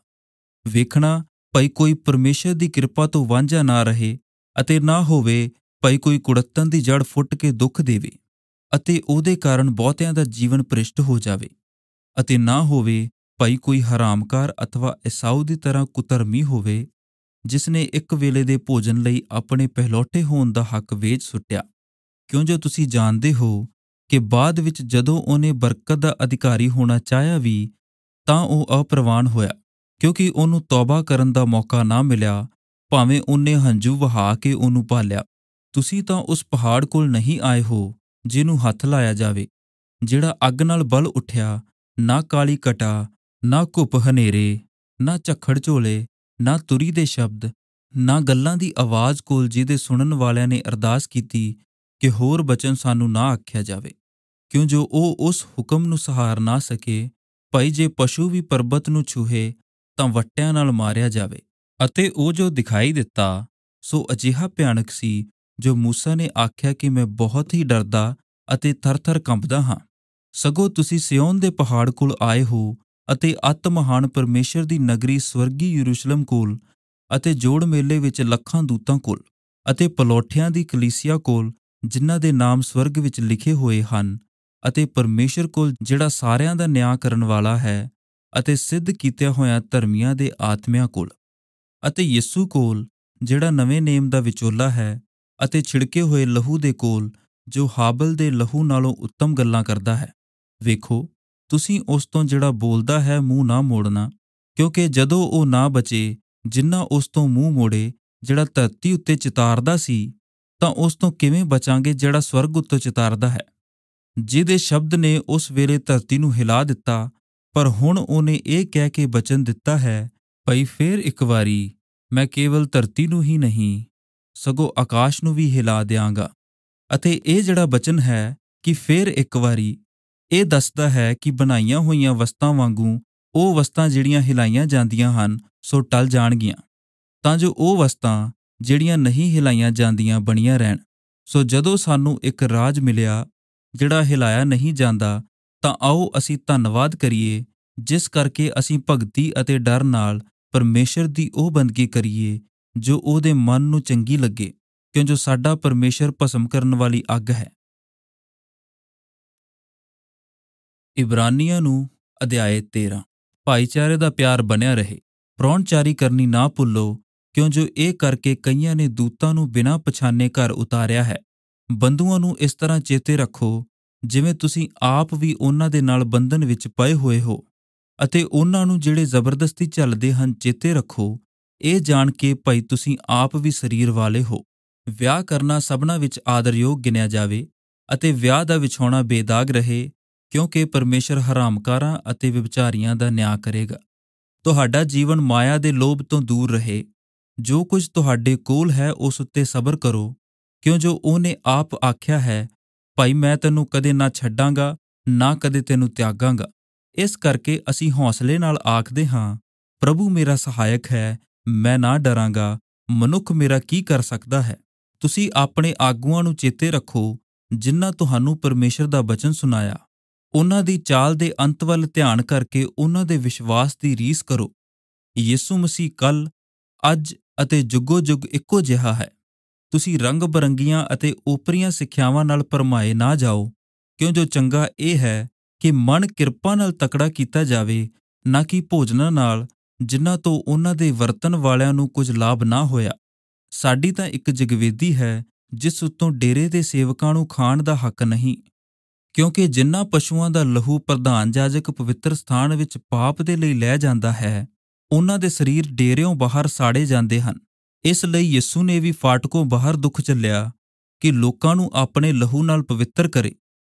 ਵੇਖਣਾ ਭਾਈ ਕੋਈ ਪਰਮੇਸ਼ਰ ਦੀ ਕਿਰਪਾ ਤੋਂ ਵਾਂਝਾ ਨਾ ਰਹੇ ਅਤੇ ਨਾ ਹੋਵੇ ਭਾਈ ਕੋਈ ਕੁੜੱਤਣ ਦੀ ਜੜ ਫੁੱਟ ਕੇ ਦੁੱਖ ਦੇਵੇ ਅਤੇ ਉਹਦੇ ਕਾਰਨ ਬਹੁਤਿਆਂ ਦਾ ਜੀਵਨ ਭ੍ਰਿਸ਼ਟ ਹੋ ਜਾਵੇ, ਅਤੇ ਨਾ ਹੋਵੇ ਭਾਈ ਕੋਈ ਹਰਾਮਕਾਰ ਅਥਵਾ ਏਸਾੂ ਦੀ ਤਰ੍ਹਾਂ ਕੁਧਰਮੀ ਹੋਵੇ, ਜਿਸ ਨੇ ਇੱਕ ਵੇਲੇ ਦੇ ਭੋਜਨ ਲਈ ਆਪਣੇ ਪਹਿਲੌਠੇ ਹੋਣ ਦਾ ਹੱਕ ਵੇਚ ਸੁੱਟਿਆ। ਕਿਉਂ ਜੋ ਤੁਸੀਂ ਜਾਣਦੇ ਹੋ ਕਿ ਬਾਅਦ ਵਿੱਚ ਜਦੋਂ ਉਹਨੇ ਬਰਕਤ ਦਾ ਅਧਿਕਾਰੀ ਹੋਣਾ ਚਾਹਿਆ ਵੀ, ਤਾਂ ਉਹ ਅਪਰਵਾਨ ਹੋਇਆ, ਕਿਉਂਕਿ ਉਹਨੂੰ ਤੌਬਾ ਕਰਨ ਦਾ ਮੌਕਾ ਨਾ ਮਿਲਿਆ, ਭਾਵੇਂ ਉਹਨੇ ਹੰਝੂ ਵਹਾ ਕੇ ਉਹਨੂੰ ਭਾਲਿਆ। ਤੁਸੀਂ ਤਾਂ ਉਸ ਪਹਾੜ ਕੋਲ ਨਹੀਂ ਆਏ ਹੋ ਜਿਹਨੂੰ ਹੱਥ ਲਾਇਆ ਜਾਵੇ, ਜਿਹੜਾ ਅੱਗ ਨਾਲ ਬਲ ਉੱਠਿਆ, ਨਾ ਕਾਲੀ ਘਟਾ, ਨਾ ਘੁੱਪ ਹਨੇਰੇ, ਨਾ ਝੱਖੜ ਝੋਲੇ, ਨਾ ਤੁਰੀ ਦੇ ਸ਼ਬਦ, ਨਾ ਗੱਲਾਂ ਦੀ ਆਵਾਜ਼ ਕੋਲ, ਜਿਹਦੇ ਸੁਣਨ ਵਾਲਿਆਂ ਨੇ ਅਰਦਾਸ ਕੀਤੀ ਕਿ ਹੋਰ ਬਚਨ ਸਾਨੂੰ ਨਾ ਆਖਿਆ ਜਾਵੇ। ਕਿਉਂ ਜੋ ਉਹ ਉਸ ਹੁਕਮ ਨੂੰ ਸਹਾਰ ਨਾ ਸਕੇ, ਭਾਈ ਜੇ ਪਸ਼ੂ ਵੀ ਪਰਬਤ ਨੂੰ ਛੂਹੇ ਤਾਂ ਵੱਟਿਆਂ ਨਾਲ ਮਾਰਿਆ ਜਾਵੇ। ਅਤੇ ਉਹ ਜੋ ਦਿਖਾਈ ਦਿੱਤਾ ਸੋ ਅਜਿਹਾ ਭਿਆਨਕ ਸੀ, ਜੋ ਮੂਸਾ ਨੇ ਆਖਿਆ ਕਿ ਮੈਂ ਬਹੁਤ ਹੀ ਡਰਦਾ ਅਤੇ ਥਰ-ਥਰ ਕੰਬਦਾ ਹਾਂ। ਸਗੋਂ ਤੁਸੀਂ ਸਿਯੋਨ ਦੇ ਪਹਾੜ ਕੋਲ ਆਏ ਹੋ ਅਤੇ ਅਤਿ ਮਹਾਨ ਪਰਮੇਸ਼ਰ ਦੀ ਨਗਰੀ ਸਵਰਗੀ ਯਰੂਸ਼ਲਮ ਕੋਲ ਅਤੇ ਜੋੜ ਮੇਲੇ ਵਿੱਚ ਲੱਖਾਂ ਦੂਤਾਂ ਕੋਲ ਅਤੇ ਪਲੌਠਿਆਂ ਦੀ ਕਲੀਸਿਆ ਕੋਲ, ਜਿਨ੍ਹਾਂ ਦੇ ਨਾਮ ਸਵਰਗ ਵਿੱਚ ਲਿਖੇ ਹੋਏ ਹਨ, ਅਤੇ ਪਰਮੇਸ਼ਰ ਕੋਲ ਜਿਹੜਾ ਸਾਰਿਆਂ ਦਾ ਨਿਆਂ ਕਰਨ ਵਾਲਾ ਹੈ, ਅਤੇ ਸਿੱਧ ਕੀਤਿਆਂ ਹੋਇਆਂ ਧਰਮੀਆਂ ਦੇ ਆਤਮਿਆਂ ਕੋਲ, ਅਤੇ ਯਿਸੂ ਕੋਲ ਜਿਹੜਾ ਨਵੇਂ ਨੇਮ ਦਾ ਵਿਚੋਲਾ ਹੈ, ਅਤੇ ਛਿੜਕੇ ਹੋਏ ਲਹੂ ਦੇ ਕੋਲ, ਜੋ ਹਾਬਲ ਦੇ ਲਹੂ ਨਾਲੋਂ ਉੱਤਮ ਗੱਲਾਂ ਕਰਦਾ ਹੈ। ਵੇਖੋ, ਤੁਸੀਂ ਉਸ ਤੋਂ ਜਿਹੜਾ ਬੋਲਦਾ ਹੈ ਮੂੰਹ ਨਾ ਮੋੜਨਾ, ਕਿਉਂਕਿ ਜਦੋਂ ਉਹ ਨਾ ਬਚੇ ਜਿੰਨਾ ਉਸ ਤੋਂ ਮੂੰਹ ਮੋੜੇ, ਜਿਹੜਾ ਧਰਤੀ ਉੱਤੇ ਚਿਤਾਰਦਾ ਸੀ, ਤਾਂ ਉਸ ਤੋਂ ਕਿਵੇਂ ਬਚਾਂਗੇ ਜਿਹੜਾ ਸਵਰਗ ਉੱਤੇ ਚਿਤਾਰਦਾ ਹੈ, ਜਿਹਦੇ ਸ਼ਬਦ ਨੇ ਉਸ ਵੇਲੇ ਧਰਤੀ ਨੂੰ ਹਿਲਾ ਦਿੱਤਾ। ਪਰ ਹੁਣ ਉਹਨੇ ਇਹ ਕਹਿ ਕੇ ਬਚਨ ਦਿੱਤਾ ਹੈ, ਭਈ ਫੇਰ ਇੱਕ ਵਾਰੀ ਮੈਂ ਕੇਵਲ ਧਰਤੀ ਨੂੰ ਹੀ ਨਹੀਂ ਸਗੋਂ ਆਕਾਸ਼ ਨੂੰ ਵੀ ਹਿਲਾ ਦਿਆਂਗਾ। ਅਤੇ ਇਹ ਜਿਹੜਾ ਬਚਨ ਹੈ ਕਿ ਫੇਰ ਇੱਕ ਵਾਰੀ, ਇਹ ਦੱਸਦਾ ਹੈ ਕਿ ਬਣਾਈਆਂ ਹੋਈਆਂ ਵਸਤਾਂ ਵਾਂਗੂ ਉਹ ਵਸਤਾਂ ਜਿਹੜੀਆਂ ਹਿਲਾਈਆਂ ਜਾਂਦੀਆਂ ਹਨ ਸੋ ਟਲ ਜਾਣਗੀਆਂ, ਤਾਂ ਜੋ ਉਹ ਵਸਤਾਂ ਜਿਹੜੀਆਂ ਨਹੀਂ ਹਿਲਾਈਆਂ ਜਾਂਦੀਆਂ ਬਣੀਆਂ ਰਹਿਣ। ਸੋ ਜਦੋਂ ਸਾਨੂੰ ਇੱਕ ਰਾਜ ਮਿਲਿਆ ਜਿਹੜਾ ਹਿਲਾਇਆ ਨਹੀਂ ਜਾਂਦਾ, ਤਾਂ ਆਓ ਅਸੀਂ ਧੰਨਵਾਦ ਕਰੀਏ, ਜਿਸ ਕਰਕੇ ਅਸੀਂ ਭਗਤੀ ਅਤੇ ਡਰ ਨਾਲ ਪਰਮੇਸ਼ਰ ਦੀ ਉਹ ਬੰਦਗੀ ਕਰੀਏ ਜੋ ਉਹਦੇ ਮਨ ਨੂੰ ਚੰਗੀ ਲੱਗੇ, ਕਿਉਂ ਜੋ ਸਾਡਾ ਪਰਮੇਸ਼ਰ ਭਸਮ ਕਰਨ ਵਾਲੀ ਅੱਗ ਹੈ। ਇਬਰਾਨੀਆਂ ਨੂੰ ਅਧਿਆਇ ਤੇਰਾਂ। ਭਾਈਚਾਰੇ ਦਾ ਪਿਆਰ ਬਣਿਆ ਰਹੇ। ਪ੍ਰਾਹੁਣਚਾਰੀ ਕਰਨੀ ਨਾ ਭੁੱਲੋ, ਕਿਉਂ ਜੋ ਇਹ ਕਰਕੇ ਕਈਆਂ ਨੇ ਦੂਤਾਂ ਨੂੰ ਬਿਨਾਂ ਪਛਾਣੇ ਘਰ ਉਤਾਰਿਆ ਹੈ। ਬੰਧੂਆਂ ਨੂੰ ਇਸ ਤਰ੍ਹਾਂ ਚੇਤੇ ਰੱਖੋ, ਜਿਵੇਂ ਤੁਸੀਂ ਆਪ ਵੀ ਉਹਨਾਂ ਦੇ ਨਾਲ ਬੰਧਨ ਵਿੱਚ ਪਏ ਹੋਏ ਹੋ, ਅਤੇ ਉਹਨਾਂ ਨੂੰ ਜਿਹੜੇ ਜ਼ਬਰਦਸਤੀ ਝੱਲਦੇ ਹਨ ਚੇਤੇ ਰੱਖੋ, ਇਹ ਜਾਣ ਕੇ ਭਾਈ ਤੁਸੀਂ ਆਪ ਵੀ ਸਰੀਰ ਵਾਲੇ ਹੋ। ਵਿਆਹ ਕਰਨਾ ਸਭਨਾਂ ਵਿੱਚ ਆਦਰਯੋਗ ਗਿਣਿਆ ਜਾਵੇ, ਅਤੇ ਵਿਆਹ ਦਾ ਵਿਛਾਉਣਾ ਬੇਦਾਗ ਰਹੇ, ਕਿਉਂਕਿ ਪਰਮੇਸ਼ਰ ਹਰਾਮਕਾਰਾਂ ਅਤੇ ਵਿਭਚਾਰੀਆਂ ਦਾ ਨਿਆਂ ਕਰੇਗਾ। ਤੁਹਾਡਾ ਜੀਵਨ ਮਾਇਆ ਦੇ ਲੋਭ ਤੋਂ ਦੂਰ ਰਹੇ। ਜੋ ਕੁਝ ਤੁਹਾਡੇ ਕੋਲ ਹੈ ਉਸ ਉੱਤੇ ਸਬਰ ਕਰੋ, ਕਿਉਂ ਜੋ ਉਹਨੇ ਆਪ ਆਖਿਆ ਹੈ, ਭਾਈ ਮੈਂ ਤੈਨੂੰ ਕਦੇ ਨਾ ਛੱਡਾਂਗਾ, ਨਾ ਕਦੇ ਤੈਨੂੰ ਤਿਆਗਾਂਗਾ। ਇਸ ਕਰਕੇ ਅਸੀਂ ਹੌਸਲੇ ਨਾਲ ਆਖਦੇ ਹਾਂ, ਪ੍ਰਭੂ ਮੇਰਾ ਸਹਾਇਕ ਹੈ, ਮੈਂ ਨਾ ਡਰਾਂਗਾ। ਮਨੁੱਖ ਮੇਰਾ ਕੀ ਕਰ ਸਕਦਾ ਹੈ? ਤੁਸੀਂ ਆਪਣੇ ਆਗੂਆਂ ਨੂੰ ਚੇਤੇ ਰੱਖੋ, ਜਿਨ੍ਹਾਂ ਤੁਹਾਨੂੰ ਪਰਮੇਸ਼ਰ ਦਾ ਬਚਨ ਸੁਣਾਇਆ। ਉਹਨਾਂ ਦੀ ਚਾਲ ਦੇ ਅੰਤ ਵੱਲ ਧਿਆਨ ਕਰਕੇ ਉਹਨਾਂ ਦੇ ਵਿਸ਼ਵਾਸ ਦੀ ਰੀਸ ਕਰੋ। ਯਿਸੂ ਮਸੀਹ ਕੱਲ੍ਹ, ਅੱਜ ਅਤੇ ਜੁਗੋ ਜੁਗ ਇੱਕੋ ਜਿਹਾ ਹੈ। ਤੁਸੀਂ ਰੰਗ ਬਰੰਗੀਆਂ ਅਤੇ ਓਪਰੀਆਂ ਸਿੱਖਿਆਵਾਂ ਨਾਲ ਭਰਮਾਏ ਨਾ ਜਾਓ, ਕਿਉਂ ਜੋ ਚੰਗਾ ਇਹ ਹੈ ਕਿ ਮਨ ਕਿਰਪਾ ਨਾਲ ਤਕੜਾ ਕੀਤਾ ਜਾਵੇ, ਨਾ ਕਿ ਭੋਜਨਾਂ ਨਾਲ, ਜਿਨ੍ਹਾਂ ਤੋਂ ਉਹਨਾਂ ਦੇ ਵਰਤਣ ਵਾਲਿਆਂ ਨੂੰ ਕੁਝ ਲਾਭ ਨਾ ਹੋਇਆ। ਸਾਡੀ ਤਾਂ ਇੱਕ ਜਗਵੇਦੀ ਹੈ, ਜਿਸ ਉੱਤੋਂ ਡੇਰੇ ਦੇ ਸੇਵਕਾਂ ਨੂੰ ਖਾਣ ਦਾ ਹੱਕ ਨਹੀਂ, ਕਿਉਂਕਿ ਜਿਨ੍ਹਾਂ ਪਸ਼ੂਆਂ ਦਾ ਲਹੂ ਪ੍ਰਧਾਨ ਜਾਜਕ ਪਵਿੱਤਰ ਸਥਾਨ ਵਿੱਚ ਪਾਪ ਦੇ ਲਈ ਲੈ ਜਾਂਦਾ ਹੈ, ਉਹਨਾਂ ਦੇ ਸਰੀਰ ਡੇਰਿਓਂ ਬਾਹਰ ਸਾੜੇ ਜਾਂਦੇ ਹਨ। ਇਸ ਲਈ ਯਿਸੂ ਨੇ ਵੀ ਫਾਟਕੋਂ ਬਾਹਰ ਦੁੱਖ ਝੱਲਿਆ, ਕਿ ਲੋਕਾਂ ਨੂੰ ਆਪਣੇ ਲਹੂ ਨਾਲ ਪਵਿੱਤਰ ਕਰੇ।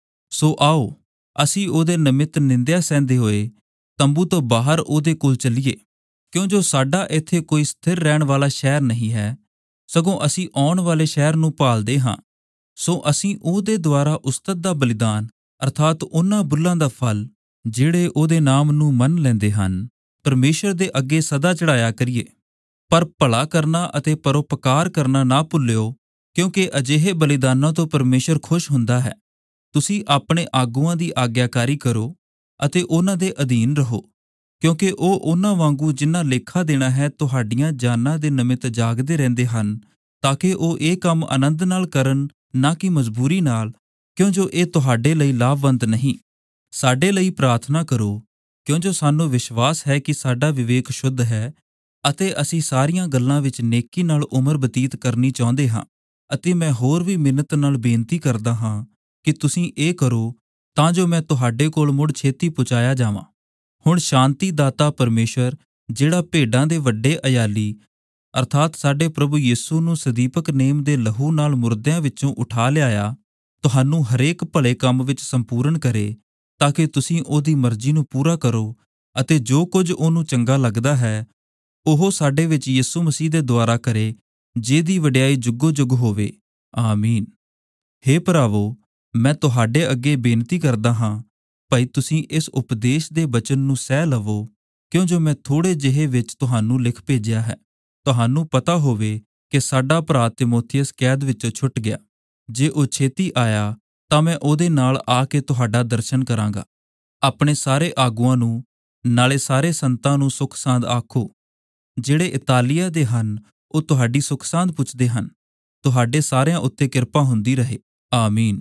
ਸੋ ਆਓ, ਅਸੀਂ ਉਹਦੇ ਨਿਮਿਤ ਨਿੰਦਿਆ ਸਹਿੰਦੇ ਹੋਏ ਤੰਬੂ ਤੋਂ ਬਾਹਰ ਉਹਦੇ ਕੋਲ ਚੱਲੀਏ, ਕਿਉਂ ਜੋ ਸਾਡਾ ਇੱਥੇ ਕੋਈ ਸਥਿਰ ਰਹਿਣ ਵਾਲਾ ਸ਼ਹਿਰ ਨਹੀਂ ਹੈ, ਸਗੋਂ ਅਸੀਂ ਆਉਣ ਵਾਲੇ ਸ਼ਹਿਰ ਨੂੰ ਭਾਲਦੇ ਹਾਂ। ਸੋ ਅਸੀਂ ਉਹਦੇ ਦੁਆਰਾ ਉਸਤਤ ਦਾ ਬਲੀਦਾਨ, ਅਰਥਾਤ ਉਹਨਾਂ ਬੁੱਲਾਂ ਦਾ ਫਲ, ਜਿਹੜੇ ਉਹਦੇ ਨਾਮ ਨੂੰ ਮੰਨ ਲੈਂਦੇ ਹਨ, ਪਰਮੇਸ਼ਰ ਦੇ ਅੱਗੇ ਸਦਾ ਚੜਾਇਆ ਕਰੀਏ। ਪਰ ਭਲਾ ਕਰਨਾ ਅਤੇ ਪਰਉਪਕਾਰ ਕਰਨਾ ਨਾ ਭੁੱਲਿਓ, ਕਿਉਂਕਿ ਅਜਿਹੇ ਬਲੀਦਾਨਾਂ ਤੋਂ ਪਰਮੇਸ਼ਰ ਖੁਸ਼ ਹੁੰਦਾ ਹੈ। ਤੁਸੀਂ ਆਪਣੇ ਆਗੂਆਂ ਦੀ ਆਗਿਆਕਾਰੀ ਕਰੋ ਅਤੇ ਉਹਨਾਂ ਦੇ ਅਧੀਨ ਰਹੋ, ਕਿਉਂਕਿ ਉਹ ਉਹਨਾਂ ਵਾਂਗੂ ਜਿਨ੍ਹਾਂ ਲੇਖਾ ਦੇਣਾ ਹੈ ਤੁਹਾਡੀਆਂ ਜਾਨਾਂ ਦੇ ਨਿਮਿਤ ਜਾਗਦੇ ਰਹਿੰਦੇ ਹਨ, ਤਾਂ ਕਿ ਉਹ ਇਹ ਕੰਮ ਆਨੰਦ ਨਾਲ ਕਰਨ, ਨਾ ਕਿ ਮਜਬੂਰੀ ਨਾਲ, ਕਿਉਂ ਜੋ ਇਹ ਤੁਹਾਡੇ ਲਈ ਲਾਭਵੰਤ ਨਹੀਂ। ਸਾਡੇ ਲਈ ਪ੍ਰਾਰਥਨਾ ਕਰੋ, ਕਿਉਂ ਜੋ ਸਾਨੂੰ ਵਿਸ਼ਵਾਸ ਹੈ ਕਿ ਸਾਡਾ ਵਿਵੇਕ ਸ਼ੁੱਧ ਹੈ, ਅਤੇ ਅਸੀਂ ਸਾਰੀਆਂ ਗੱਲਾਂ ਵਿੱਚ ਨੇਕੀ ਨਾਲ ਉਮਰ ਬਤੀਤ ਕਰਨੀ ਚਾਹੁੰਦੇ ਹਾਂ। ਅਤੇ ਮੈਂ ਹੋਰ ਵੀ ਮਿੰਨਤ ਨਾਲ ਬੇਨਤੀ ਕਰਦਾ ਹਾਂ ਕਿ ਤੁਸੀਂ ਇਹ ਕਰੋ, ਤਾਂ ਜੋ ਮੈਂ ਤੁਹਾਡੇ ਕੋਲ ਮੁੜ ਛੇਤੀ ਪਹੁੰਚਾਇਆ ਜਾਵਾਂ। ਹੁਣ ਸ਼ਾਂਤੀ ਦਾਤਾ ਪਰਮੇਸ਼ਰ, ਜਿਹੜਾ ਭੇਡਾਂ ਦੇ ਵੱਡੇ ਅਯਾਲੀ ਅਰਥਾਤ ਸਾਡੇ ਪ੍ਰਭੂ ਯਿਸੂ ਨੂੰ ਸਦੀਪਕ ਨੇਮ ਦੇ ਲਹੂ ਨਾਲ ਮੁਰਦਿਆਂ ਵਿੱਚੋਂ ਉਠਾ ਲਿਆਇਆ, ਤੁਹਾਨੂੰ ਹਰੇਕ ਭਲੇ ਕੰਮ ਵਿੱਚ ਸੰਪੂਰਨ ਕਰੇ, ਤਾਂ ਕਿ ਤੁਸੀਂ ਉਹਦੀ ਮਰਜ਼ੀ ਨੂੰ ਪੂਰਾ ਕਰੋ, ਅਤੇ ਜੋ ਕੁਝ ਉਹਨੂੰ ਚੰਗਾ ਲੱਗਦਾ ਹੈ ਉਹ ਸਾਡੇ ਵਿੱਚ ਯਿਸੂ ਮਸੀਹ ਦੇ ਦੁਆਰਾ ਕਰੇ, ਜਿਹਦੀ ਵਡਿਆਈ ਜੁਗੋ ਜੁਗ ਹੋਵੇ। ਆਮੀਨ। ਹੇ ਭਰਾਵੋ, ਮੈਂ ਤੁਹਾਡੇ ਅੱਗੇ ਬੇਨਤੀ ਕਰਦਾ ਹਾਂ, ਭਾਈ ਤੁਸੀਂ ਇਸ ਉਪਦੇਸ਼ ਦੇ ਬਚਨ ਨੂੰ ਸਹਿ ਲਵੋ, ਕਿਉਂ ਜੋ ਮੈਂ ਥੋੜ੍ਹੇ ਜਿਹੇ ਵਿੱਚ ਤੁਹਾਨੂੰ ਲਿਖ ਭੇਜਿਆ ਹੈ। ਤੁਹਾਨੂੰ ਪਤਾ ਹੋਵੇ ਕਿ ਸਾਡਾ ਭਰਾ ਤਿਮੋਥੀਅਸ ਕੈਦ ਵਿੱਚੋਂ ਛੁੱਟ ਗਿਆ। ਜੇ ਉਹ ਛੇਤੀ ਆਇਆ ਤਾਂ ਮੈਂ ਉਹਦੇ ਨਾਲ ਆ ਕੇ ਤੁਹਾਡਾ ਦਰਸ਼ਨ ਕਰਾਂਗਾ। ਆਪਣੇ ਸਾਰੇ ਆਗੂਆਂ ਨੂੰ ਨਾਲੇ ਸਾਰੇ ਸੰਤਾਂ ਨੂੰ ਸੁਖ ਸਾਂਦ ਆਖੋ। ਜਿਹੜੇ ਇਤਾਲੀਆ ਦੇ ਹਨ ਉਹ ਤੁਹਾਡੀ ਸੁਖ ਸਾਂਦ ਪੁੱਛਦੇ ਹਨ। ਤੁਹਾਡੇ ਸਾਰਿਆਂ ਉੱਤੇ ਕਿਰਪਾ ਹੁੰਦੀ ਰਹੇ। ਆਮੀਨ।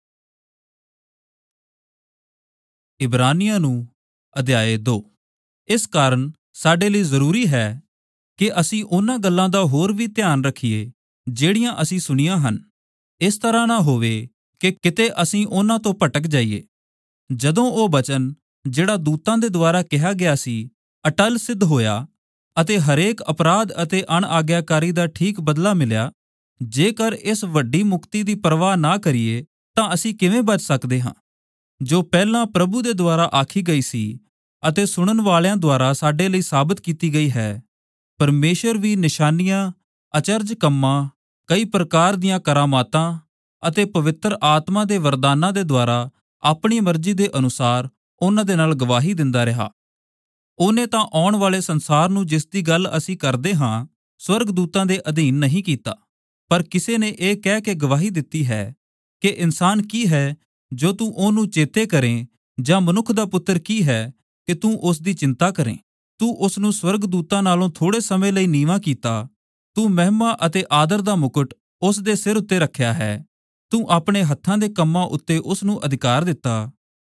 ਇਬਰਾਨੀਆਂ ਨੂੰ ਅਧਿਆਇ ਦੋ। ਇਸ ਕਾਰਨ ਸਾਡੇ ਲਈ ਜ਼ਰੂਰੀ ਹੈ ਕਿ ਅਸੀਂ ਉਹਨਾਂ ਗੱਲਾਂ ਦਾ ਹੋਰ ਵੀ ਧਿਆਨ ਰੱਖੀਏ ਜਿਹੜੀਆਂ ਅਸੀਂ ਸੁਣੀਆਂ ਹਨ। ਇਸ ਤਰ੍ਹਾਂ ਨਾ ਹੋਵੇ ਕਿ ਕਿਤੇ ਅਸੀਂ ਉਹਨਾਂ ਤੋਂ ਭਟਕ ਜਾਈਏ। ਜਦੋਂ ਉਹ ਬਚਨ ਜਿਹੜਾ ਦੂਤਾਂ ਦੇ ਦੁਆਰਾ ਕਿਹਾ ਗਿਆ ਸੀ ਅਟਲ ਸਿੱਧ ਹੋਇਆ, ਅਤੇ ਹਰੇਕ ਅਪਰਾਧ ਅਤੇ ਅਣਆਗਿਆਕਾਰੀ ਦਾ ਠੀਕ ਬਦਲਾ ਮਿਲਿਆ, ਜੇਕਰ ਇਸ ਵੱਡੀ ਮੁਕਤੀ ਦੀ ਪਰਵਾਹ ਨਾ ਕਰੀਏ ਤਾਂ ਅਸੀਂ ਕਿਵੇਂ ਬਚ ਸਕਦੇ ਹਾਂ, ਜੋ ਪਹਿਲਾਂ ਪ੍ਰਭੂ ਦੇ ਦੁਆਰਾ ਆਖੀ ਗਈ ਸੀ ਅਤੇ ਸੁਣਨ ਵਾਲਿਆਂ ਦੁਆਰਾ ਸਾਡੇ ਲਈ ਸਾਬਤ ਕੀਤੀ ਗਈ ਹੈ। ਪਰਮੇਸ਼ਰ ਵੀ ਨਿਸ਼ਾਨੀਆਂ, ਅਚਰਜ ਕੰਮਾਂ, ਕਈ ਪ੍ਰਕਾਰ ਦੀਆਂ ਕਰਾਮਾਤਾਂ ਅਤੇ ਪਵਿੱਤਰ ਆਤਮਾ ਦੇ ਵਰਦਾਨਾਂ ਦੇ ਦੁਆਰਾ ਆਪਣੀ ਮਰਜ਼ੀ ਦੇ ਅਨੁਸਾਰ ਉਹਨਾਂ ਦੇ ਨਾਲ ਗਵਾਹੀ ਦਿੰਦਾ ਰਿਹਾ। ਉਹਨੇ ਤਾਂ ਆਉਣ ਵਾਲੇ ਸੰਸਾਰ ਨੂੰ, ਜਿਸ ਦੀ ਗੱਲ ਅਸੀਂ ਕਰਦੇ ਹਾਂ, ਸਵਰਗਦੂਤਾਂ ਦੇ ਅਧੀਨ ਨਹੀਂ ਕੀਤਾ, ਪਰ ਕਿਸੇ ਨੇ ਇਹ ਕਹਿ ਕੇ ਗਵਾਹੀ ਦਿੱਤੀ ਹੈ ਕਿ ਇਨਸਾਨ ਕੀ ਹੈ ਜੋ ਤੂੰ ਉਹਨੂੰ ਚੇਤੇ ਕਰੇ, ਜਾਂ ਮਨੁੱਖ ਦਾ ਪੁੱਤਰ ਕੀ ਹੈ ਕਿ ਤੂੰ ਉਸ ਦੀ ਚਿੰਤਾ ਕਰੇ। ਤੂੰ ਉਸ ਨੂੰ ਸਵਰਗਦੂਤਾਂ ਨਾਲੋਂ ਥੋੜ੍ਹੇ ਸਮੇਂ ਲਈ ਨੀਵਾਂ ਕੀਤਾ। ਤੂੰ ਮਹਿਮਾ ਅਤੇ ਆਦਰ ਦਾ ਮੁਕਟ ਉਸ ਦੇ ਸਿਰ ਉੱਤੇ ਰੱਖਿਆ ਹੈ। ਤੂੰ ਆਪਣੇ ਹੱਥਾਂ ਦੇ ਕੰਮਾਂ ਉੱਤੇ ਉਸ ਨੂੰ ਅਧਿਕਾਰ ਦਿੱਤਾ।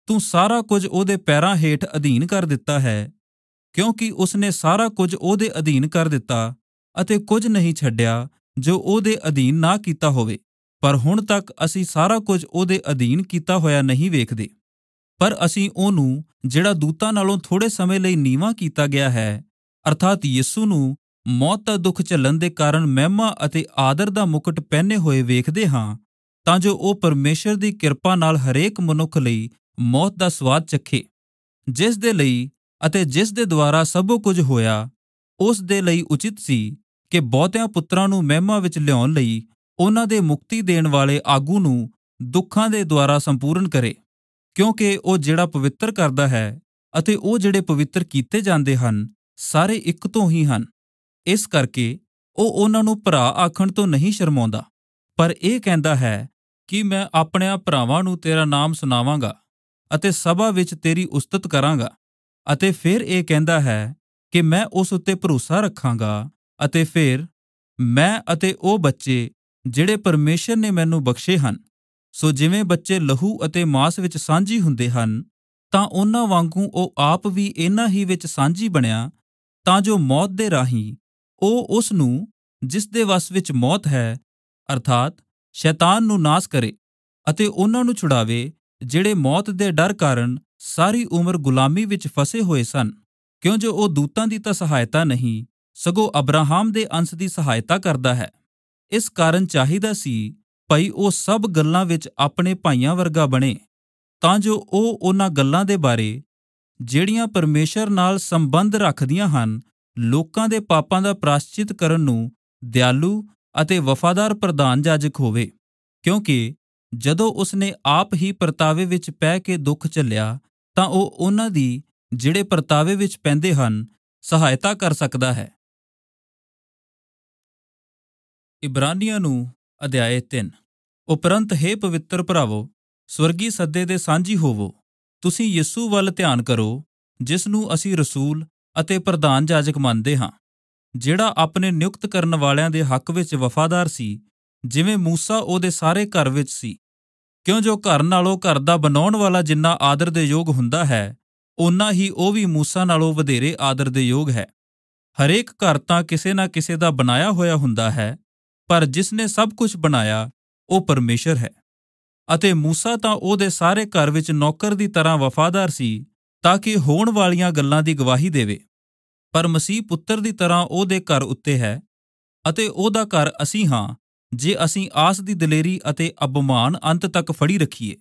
ਤੂੰ ਸਾਰਾ ਕੁਝ ਉਹਦੇ ਪੈਰਾਂ ਹੇਠ ਅਧੀਨ ਕਰ ਦਿੱਤਾ ਹੈ। ਕਿਉਂਕਿ ਉਸਨੇ ਸਾਰਾ ਕੁਝ ਉਹਦੇ ਅਧੀਨ ਕਰ ਦਿੱਤਾ ਅਤੇ ਕੁਝ ਨਹੀਂ ਛੱਡਿਆ ਜੋ ਉਹਦੇ ਅਧੀਨ ਨਾ ਕੀਤਾ ਹੋਵੇ। ਪਰ ਹੁਣ ਤੱਕ ਅਸੀਂ ਸਾਰਾ ਕੁਝ ਉਹਦੇ ਅਧੀਨ ਕੀਤਾ ਹੋਇਆ ਨਹੀਂ ਵੇਖਦੇ। ਪਰ ਅਸੀਂ ਉਹਨੂੰ, ਜਿਹੜਾ ਦੂਤਾਂ ਨਾਲੋਂ ਥੋੜੇ ਸਮੇਂ ਲਈ ਨੀਵਾਂ ਕੀਤਾ ਗਿਆ ਹੈ, ਅਰਥਾਤ ਯਿਸੂ ਨੂੰ ਮੌਤ ਦਾ ਦੁੱਖ ਝੱਲਣ ਦੇ ਕਾਰਨ ਮਹਿਮਾ ਅਤੇ ਆਦਰ ਦਾ ਮੁਕਟ ਪਹਿਨੇ ਹੋਏ ਵੇਖਦੇ ਹਾਂ, ਤਾਂ ਜੋ ਉਹ ਪਰਮੇਸ਼ਰ ਦੀ ਕਿਰਪਾ ਨਾਲ ਹਰੇਕ ਮਨੁੱਖ ਲਈ ਮੌਤ ਦਾ ਸਵਾਦ ਚੱਖੇ, ਜਿਸ ਦੇ ਲਈ ਅਤੇ ਜਿਸ ਦੇ ਦੁਆਰਾ ਸਭੋ ਕੁਝ ਹੋਇਆ। ਉਸ ਦੇ ਲਈ ਉਚਿਤ ਸੀ ਕਿ ਬਹੁਤਿਆਂ ਪੁੱਤਰਾਂ ਨੂੰ ਮਹਿਮਾ ਵਿੱਚ ਲਿਆਉਣ ਲਈ ਉਹਨਾਂ ਦੇ ਮੁਕਤੀ ਦੇਣ ਵਾਲੇ ਆਗੂ ਨੂੰ ਦੁੱਖਾਂ ਦੇ ਦੁਆਰਾ ਸੰਪੂਰਨ ਕਰੇ। ਕਿਉਂਕਿ ਉਹ ਜਿਹੜਾ ਪਵਿੱਤਰ ਕਰਦਾ ਹੈ ਅਤੇ ਉਹ ਜਿਹੜੇ ਪਵਿੱਤਰ ਕੀਤੇ ਜਾਂਦੇ ਹਨ, ਸਾਰੇ ਇੱਕ ਤੋਂ ਹੀ ਹਨ। ਇਸ ਕਰਕੇ ਉਹ ਉਹਨਾਂ ਨੂੰ ਭਰਾ ਆਖਣ ਤੋਂ ਨਹੀਂ ਸ਼ਰਮਾਉਂਦਾ, ਪਰ ਇਹ ਕਹਿੰਦਾ ਹੈ ਕਿ ਮੈਂ ਆਪਣਿਆਂ ਭਰਾਵਾਂ ਨੂੰ ਤੇਰਾ ਨਾਮ ਸੁਣਾਵਾਂਗਾ ਅਤੇ ਸਭਾ ਵਿੱਚ ਤੇਰੀ ਉਸਤਤ ਕਰਾਂਗਾ। ਅਤੇ ਫਿਰ ਇਹ ਕਹਿੰਦਾ ਹੈ ਕਿ ਮੈਂ ਉਸ ਉੱਤੇ ਭਰੋਸਾ ਰੱਖਾਂਗਾ। ਅਤੇ ਫਿਰ ਮੈਂ ਅਤੇ ਉਹ ਬੱਚੇ ਜਿਹੜੇ ਪਰਮੇਸ਼ਰ ਨੇ ਮੈਨੂੰ ਬਖਸ਼ੇ ਹਨ, ਸੋ ਜਿਵੇਂ ਬੱਚੇ ਲਹੂ ਅਤੇ ਮਾਸ ਵਿੱਚ ਸਾਂਝੀ ਹੁੰਦੇ ਹਨ, ਤਾਂ ਉਹਨਾਂ ਵਾਂਗੂ ਉਹ ਆਪ ਵੀ ਇਹਨਾਂ ਹੀ ਵਿੱਚ ਸਾਂਝੀ ਬਣਿਆ, ਤਾਂ ਜੋ ਮੌਤ ਦੇ ਰਾਹੀਂ ਉਹ ਉਸ ਨੂੰ, ਜਿਸ ਦੇ ਵਸ ਵਿੱਚ ਮੌਤ ਹੈ, ਅਰਥਾਤ ਸ਼ੈਤਾਨ ਨੂੰ ਨਾਸ਼ ਕਰੇ, ਅਤੇ ਉਹਨਾਂ ਨੂੰ ਛੁਡਾਵੇ ਜਿਹੜੇ ਮੌਤ ਦੇ ਡਰ ਕਾਰਨ ਸਾਰੀ ਉਮਰ ਗੁਲਾਮੀ ਵਿੱਚ ਫਸੇ ਹੋਏ ਸਨ। ਕਿਉਂ ਜੋ ਉਹ ਦੂਤਾਂ ਦੀ ਤਾਂ ਸਹਾਇਤਾ ਨਹੀਂ, ਸਗੋਂ ਅਬਰਾਹਾਮ ਦੇ ਅੰਸ਼ ਦੀ ਸਹਾਇਤਾ ਕਰਦਾ ਹੈ। ਇਸ ਕਾਰਨ ਚਾਹੀਦਾ ਸੀ ਭਈ ਉਹ ਸਭ ਗੱਲਾਂ ਵਿੱਚ ਆਪਣੇ ਭਾਈਆਂ ਵਰਗਾ ਬਣੇ, ਤਾਂ ਜੋ ਉਹ ਉਹਨਾਂ ਗੱਲਾਂ ਦੇ ਬਾਰੇ, ਜਿਹੜੀਆਂ ਪਰਮੇਸ਼ਰ ਨਾਲ ਸੰਬੰਧ ਰੱਖਦੀਆਂ ਹਨ, ਲੋਕਾਂ ਦੇ ਪਾਪਾਂ ਦਾ ਪ੍ਰਾਸ਼ਚਿਤ ਕਰਨ ਨੂੰ ਦਿਆਲੂ ਅਤੇ ਵਫਾਦਾਰ ਪ੍ਰਧਾਨ ਜਾਜਕ ਹੋਵੇ। ਕਿਉਂਕਿ ਜਦੋਂ ਉਸਨੇ ਆਪ ਹੀ ਪਰਤਾਵੇ ਵਿੱਚ ਪੈ ਕੇ ਦੁੱਖ ਝੱਲਿਆ, ਤਾਂ ਉਹ ਉਹਨਾਂ ਦੀ, ਜਿਹੜੇ ਪਰਤਾਵੇ ਵਿੱਚ ਪੈਂਦੇ ਹਨ, ਸਹਾਇਤਾ ਕਰ ਸਕਦਾ ਹੈ। ਇਬਰਾਨੀਆਂ ਨੂੰ ਅਧਿਆਇ ਤਿੰਨ। ਉਪਰੰਤ ਹੇ ਪਵਿੱਤਰ ਭਰਾਵੋ, ਸਵਰਗੀ ਸੱਦੇ ਦੇ ਸਾਂਝੀ ਹੋਵੋ। ਤੁਸੀਂ ਯਿਸੂ ਵੱਲ ਧਿਆਨ ਕਰੋ, ਜਿਸ ਨੂੰ ਅਸੀਂ ਰਸੂਲ ਅਤੇ ਪ੍ਰਧਾਨ ਜਾਜਕ ਮੰਨਦੇ ਹਾਂ, ਜਿਹੜਾ ਆਪਣੇ ਨਿਯੁਕਤ ਕਰਨ ਵਾਲਿਆਂ ਦੇ ਹੱਕ ਵਿੱਚ ਵਫਾਦਾਰ ਸੀ, ਜਿਵੇਂ ਮੂਸਾ ਉਹਦੇ ਸਾਰੇ ਘਰ ਵਿੱਚ ਸੀ। ਕਿਉਂ ਜੋ ਘਰ ਨਾਲੋਂ ਘਰ ਦਾ ਬਣਾਉਣ ਵਾਲਾ ਜਿੰਨਾ ਆਦਰ ਦੇ ਯੋਗ ਹੁੰਦਾ ਹੈ, ਓਨਾ ਹੀ ਉਹ ਵੀ ਮੂਸਾ ਨਾਲੋਂ ਵਧੇਰੇ ਆਦਰ ਦੇ ਯੋਗ ਹੈ। ਹਰੇਕ ਘਰ ਤਾਂ ਕਿਸੇ ਨਾ ਕਿਸੇ ਦਾ ਬਣਾਇਆ ਹੋਇਆ ਹੁੰਦਾ ਹੈ, ਪਰ ਜਿਸ ਨੇ ਸਭ ਕੁਝ ਬਣਾਇਆ ਉਹ ਪਰਮੇਸ਼ਰ ਹੈ। ਅਤੇ ਮੂਸਾ ਤਾਂ ਉਹਦੇ ਸਾਰੇ ਘਰ ਵਿੱਚ ਨੌਕਰ ਦੀ ਤਰ੍ਹਾਂ ਵਫਾਦਾਰ ਸੀ, ਤਾਂ ਕਿ ਹੋਣ ਵਾਲੀਆਂ ਗੱਲਾਂ ਦੀ ਗਵਾਹੀ ਦੇਵੇ। ਪਰ ਮਸੀਹ ਪੁੱਤਰ ਦੀ ਤਰ੍ਹਾਂ ਉਹਦੇ ਘਰ ਉੱਤੇ ਹੈ, ਅਤੇ ਉਹਦਾ ਘਰ ਅਸੀਂ ਹਾਂ, ਜੇ ਅਸੀਂ ਆਸ ਦੀ ਦਲੇਰੀ ਅਤੇ ਅਭਿਮਾਨ ਅੰਤ ਤੱਕ ਫੜੀ ਰੱਖੀਏ।